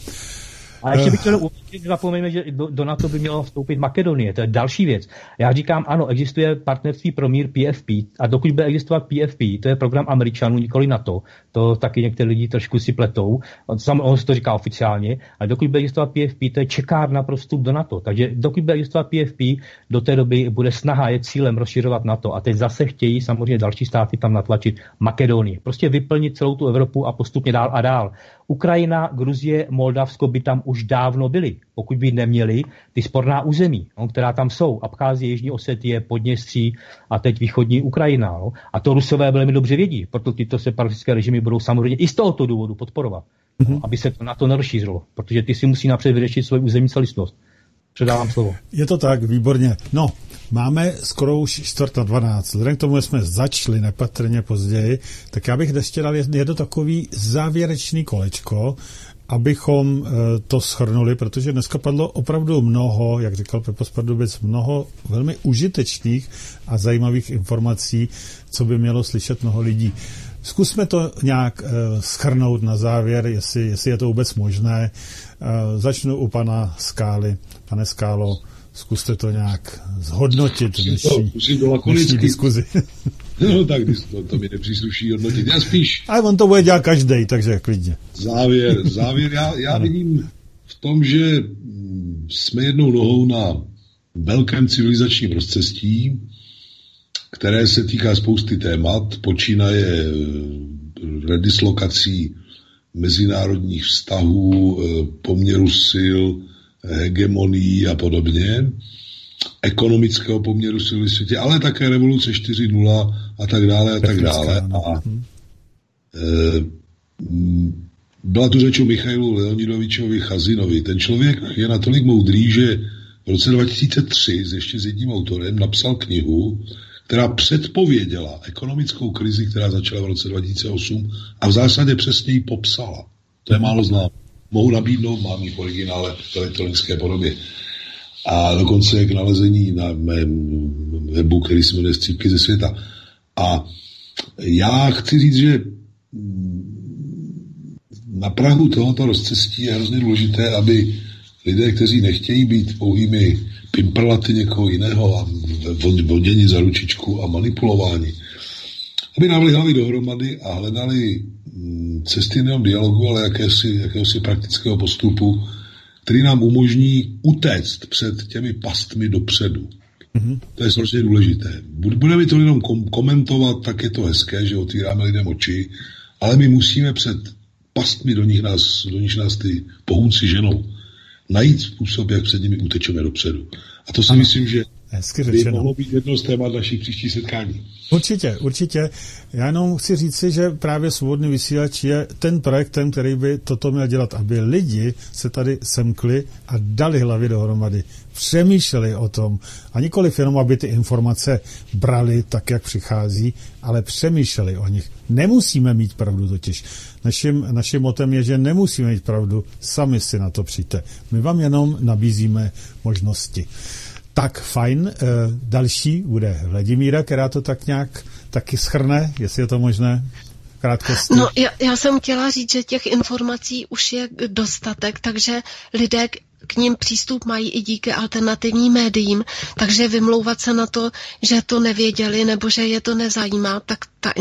A ještě bych chtěl zapomeňme, že do NATO by mělo vstoupit Makedonie, to je další věc. Já říkám, ano, existuje partnerství pro mír PFP a dokud bude existovat PFP, to je program Američanů, nikoli NATO, to taky některé lidi trošku si pletou, on si to říká oficiálně, ale dokud bude existovat PFP, to je čekárna pro vstup do NATO. Takže dokud bude existovat PFP, do té doby bude snaha, je cílem rozšiřovat NATO a teď zase chtějí samozřejmě další státy tam natlačit Makedonii. Prostě vyplnit celou tu Evropu a postupně dál a dál. Ukrajina, Gruzie, Moldavsko by tam už dávno byly, pokud by neměli ty sporná území, no, která tam jsou. Abcházie, Jižní Osetie, Podněstří a teď východní Ukrajina. No. A to Rusové velmi dobře vědí, proto tyto separatistické režimy budou samozřejmě i z tohoto důvodu podporovat, no, aby se to na to nerozšířilo, protože ty si musí napřed vyřešit svou územní celistvost. Předávám slovo. Je to tak, výborně. No, máme skoro už 4:12. Vzhledem k tomu, že jsme začali nepatrně později, tak já bych ještě dal jedno takový závěrečný kolečko, abychom to shrnuli, protože dneska padlo opravdu mnoho, jak říkal Pepo z Pardubic, mnoho velmi užitečných a zajímavých informací, co by mělo slyšet mnoho lidí. Zkusme to nějak shrnout na závěr, jestli je to vůbec možné. Začnu u pana Skály. Pane Skálo, zkuste to nějak zhodnotit dnešní diskuzi. No tak to mi nepřísluší hodnotit. Já spíš... Ale on to bude dělat každej, takže klidně. Závěr. Já vidím v tom, že jsme jednou nohou na velkém civilizačním rozcestí které se týká spousty témat, počínaje redislokací mezinárodních vztahů, poměru sil, hegemonií a podobně, ekonomického poměru sil v světě, ale také revoluce 4.0 a tak dále a tak dále. A byla tu řeč o Michailu Leonidovičovi Chazinovi. Ten člověk je natolik moudrý, že v roce 2003 ještě s jedním autorem napsal knihu, která předpověděla ekonomickou krizi, která začala v roce 2008 a v zásadě přesně ji popsala. To je málo znám. Mohu nabídnout, mám ji v originále v elektronické podobě. A dokonce je k nalezení na mém webu, který se jmenuje Střípky ze světa. A já chci říct, že na prahu tohoto rozcestí je hrozně důležité, aby lidé, kteří nechtějí být pouhými pimprlaty někoho jiného a voděni za ručičku a manipulování, aby dávali hlavy dohromady a hledali cesty nejen dialogu, ale jakéhosi praktického postupu, který nám umožní utéct před těmi pastmi dopředu. To je strašně důležité. Budeme to jenom komentovat, tak je to hezké, že otvíráme lidem oči, ale my musíme před pastmi, do nich nás ty pohůnci ženou, najít způsob, jak před nimi utečeme dopředu. A to si myslím, že by mohlo být jedno z témat našich příští setkání. Určitě. Já jenom chci říci, že právě Svobodný vysílač je ten projektem, který by toto měl dělat, aby lidi se tady semkli a dali hlavy dohromady, přemýšleli o tom a nikoliv jenom, aby ty informace brali tak, jak přichází, ale přemýšleli o nich. Nemusíme mít pravdu totiž. Naším motem je, že nemusíme mít pravdu, sami si na to přijďte. My vám jenom nabízíme možnosti. Tak fajn, další bude Vladimíra, která to tak nějak taky shrne, jestli je to možné, krátkosti. No, já jsem chtěla říct, že těch informací už je dostatek, takže lidé k ním přístup mají i díky alternativním médiím, takže vymlouvat se na to, že to nevěděli nebo že je to nezajímá, tak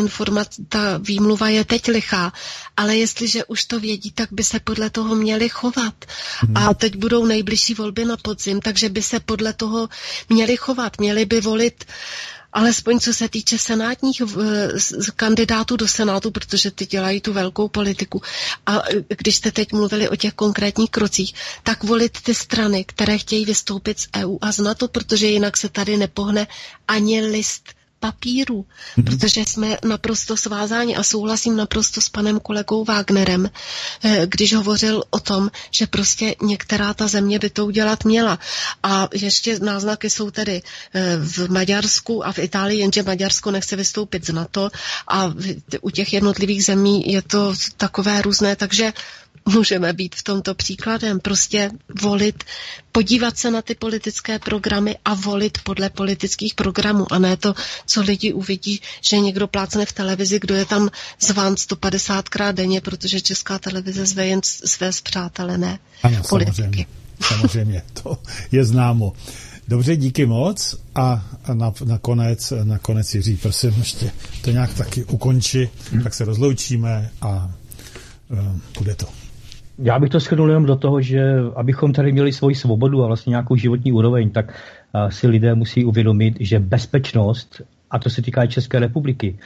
ta výmluva je teď lichá, ale jestliže už to vědí, tak by se podle toho měli chovat. A teď budou nejbližší volby na podzim, takže by se podle toho měli chovat, měli by volit alespoň co se týče senátních kandidátů do Senátu, protože ty dělají tu velkou politiku. A když jste teď mluvili o těch konkrétních krocích, tak volit ty strany, které chtějí vystoupit z EU a z NATO, protože jinak se tady nepohne ani list papíru, protože jsme naprosto svázáni a souhlasím naprosto s panem kolegou Wagnerem, když hovořil o tom, že prostě některá ta země by to udělat měla. A ještě náznaky jsou tedy v Maďarsku a v Itálii, jenže Maďarsko nechce vystoupit z NATO a u těch jednotlivých zemí je to takové různé, takže můžeme být v tomto příkladem, prostě volit, podívat se na ty politické programy a volit podle politických programů a ne to, co lidi uvidí, že někdo plácne v televizi, kdo je tam zván 150krát denně, protože Česká televize zve jen své spřátelené politiky. Samozřejmě, to je známo. Dobře, díky moc a nakonec Jiří, prosím, ještě to nějak taky ukonči, tak se rozloučíme a bude to. Já bych to shrnul jenom do toho, že abychom tady měli svoji svobodu a vlastně nějakou životní úroveň, tak si lidé musí uvědomit, že bezpečnost, a to se týká i České republiky,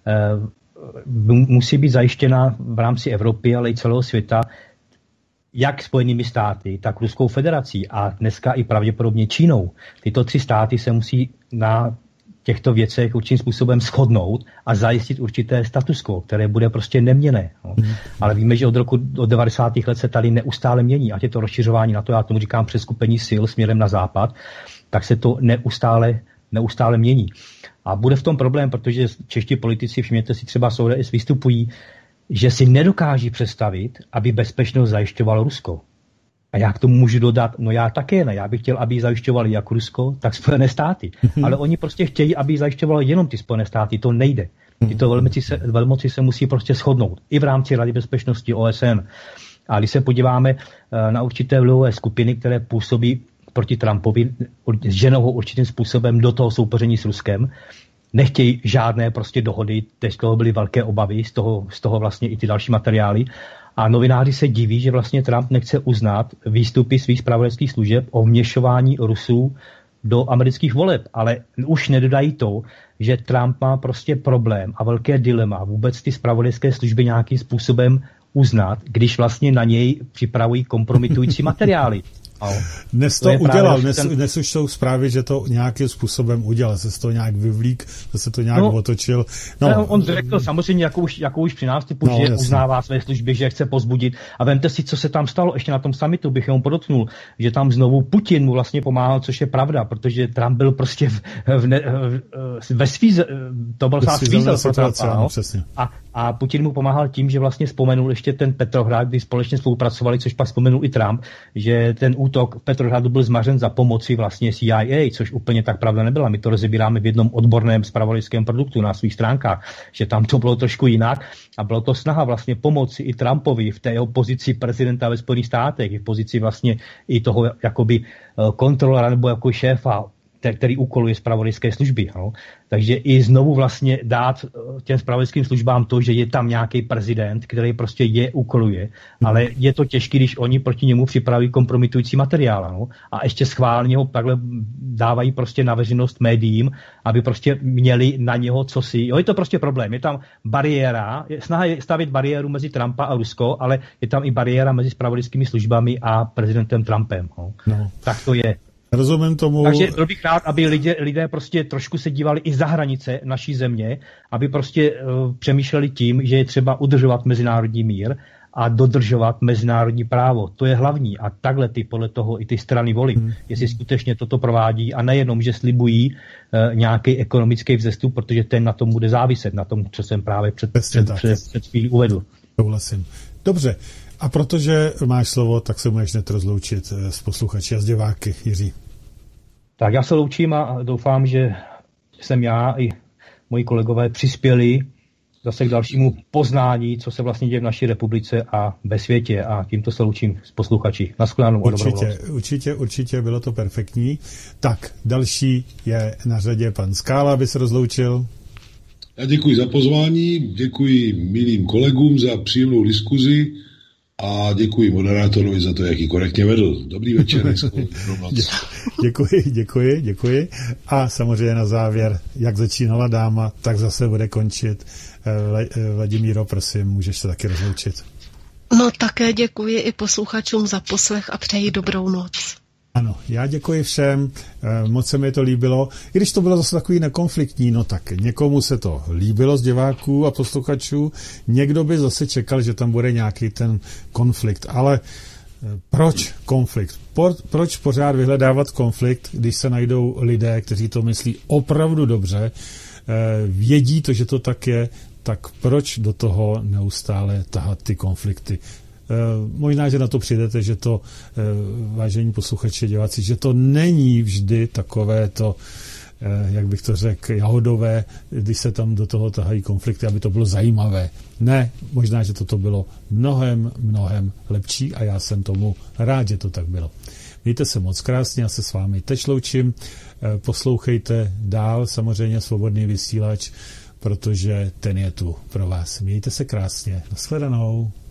musí být zajištěna v rámci Evropy, ale i celého světa, jak Spojenými státy, tak Ruskou federací a dneska i pravděpodobně Čínou. Tyto 3 státy se musí na těchto věcech určitým způsobem shodnout a zajistit určité status quo, které bude prostě neměnné. No. Ale víme, že od 90. let se tady neustále mění, ať je to rozšiřování na to, já tomu říkám přeskupení sil směrem na západ, tak se to neustále mění. A bude v tom problém, protože čeští politici, všimněte si, třeba z ODS vystupují, že si nedokáží představit, aby bezpečnost zajišťovalo Rusko. A já k tomu můžu dodat, no já také ne, já bych chtěl, aby zajišťovali jak Rusko, tak Spojené státy. Ale oni prostě chtějí, aby zajišťovalo jenom ty Spojené státy, to nejde. Tyto velmoci se musí prostě shodnout. I v rámci Rady bezpečnosti OSN. A když se podíváme na určité vlivové skupiny, které působí proti Trumpovi, ženou ho určitým způsobem do toho soupeření s Ruskem, nechtějí žádné prostě dohody, teď z toho byly velké obavy, z toho vlastně i ty další materiály. A novináři se diví, že vlastně Trump nechce uznat výstupy svých zpravodajských služeb o vměšování Rusů do amerických voleb, ale už nedodají to, že Trump má prostě problém a velké dilema vůbec ty zpravodajské služby nějakým způsobem uznat, když vlastně na něj připravují kompromitující materiály. Dnes to udělal, dnes už jsou zprávy, že to nějakým způsobem udělal, se to nějak vyvlík, se to nějak otočil. No. On řekl samozřejmě, jako už při nástupu, že uznává své služby, že chce pozbudit. A vemte si, co se tam stalo ještě na tom summitu, bych jenom podotknul, že tam znovu Putin mu vlastně pomáhal, což je pravda, protože Trump byl prostě ve svíze, to byl svízel pro Trumpa. A Putin mu pomáhal tím, že vlastně vzpomenul ještě ten Petrohrad, kdy společně spolupracovali, což pak vzpomenul i Trump, že ten útok v Petrohradu byl zmařen za pomoci vlastně CIA, což úplně tak pravda nebyla. My to rozebíráme v jednom odborném zpravodajském produktu na svých stránkách, že tam to bylo trošku jinak a bylo to snaha vlastně pomoci i Trumpovi v té jeho pozici prezidenta ve Spojených státech, v pozici vlastně i toho jakoby kontrolora nebo jako šéfa, který úkoluje zpravodajské služby. No. Takže i znovu vlastně dát těm zpravodajským službám to, že je tam nějaký prezident, který prostě je úkoluje, ale je to těžké, když oni proti němu připraví kompromitující materiál. No. A ještě schválně ho takhle dávají prostě na veřejnost médiím, aby prostě měli na něho cosi. Jo, je to prostě problém. Je tam bariéra, snaha je stavět bariéru mezi Trumpa a Rusko, ale je tam i bariéra mezi zpravodajskými službami a prezidentem Trumpem. No. Tak to je. Rozumím tomu. Takže byl bych rád, aby lidé prostě trošku se dívali i za hranice naší země, aby prostě přemýšleli tím, že je třeba udržovat mezinárodní mír a dodržovat mezinárodní právo. To je hlavní a takhle podle toho i ty strany volí, jestli skutečně toto provádí a nejenom, že slibují nějaký ekonomický vzestup, protože ten na tom bude záviset, na tom, co jsem právě před chvílí uvedl. Souhlasím. Dobře. A protože máš slovo, tak se můžeš hned rozloučit s posluchači a s diváky, Jiří. Tak já se loučím a doufám, že jsem já i moji kolegové přispěli zase k dalšímu poznání, co se vlastně děje v naší republice a ve světě. A tímto se loučím s posluchači. Naschledanou. Určitě, bylo to perfektní. Tak, další je na řadě pan Skála, aby se rozloučil. Já děkuji za pozvání, děkuji milým kolegům za příjemnou diskuzi a děkuji moderátorovi za to, jak ji korektně vedl. Dobrý večer. Děkuji. A samozřejmě na závěr, jak začínala dáma, tak zase bude končit. Vladimíro, prosím, můžeš se taky rozloučit. No také děkuji i posluchačům za poslech a přeji dobrou noc. Ano, já děkuji všem, moc se mi to líbilo. I když to bylo zase takový nekonfliktní, no tak někomu se to líbilo z diváků a posluchačů, někdo by zase čekal, že tam bude nějaký ten konflikt. Ale proč konflikt? Proč pořád vyhledávat konflikt, když se najdou lidé, kteří to myslí opravdu dobře, vědí to, že to tak je, tak proč do toho neustále tahat ty konflikty? Možná, že na to přijdete, že to, vážení posluchači, diváci, že to není vždy takové to, jak bych to řekl, jahodové, když se tam do toho tahají konflikty, aby to bylo zajímavé. Ne, možná, že toto bylo mnohem lepší a já jsem tomu rád, že to tak bylo. Mějte se moc krásně, já se s vámi teď loučím, poslouchejte dál, samozřejmě Svobodný vysílač, protože ten je tu pro vás. Mějte se krásně. Nashledanou.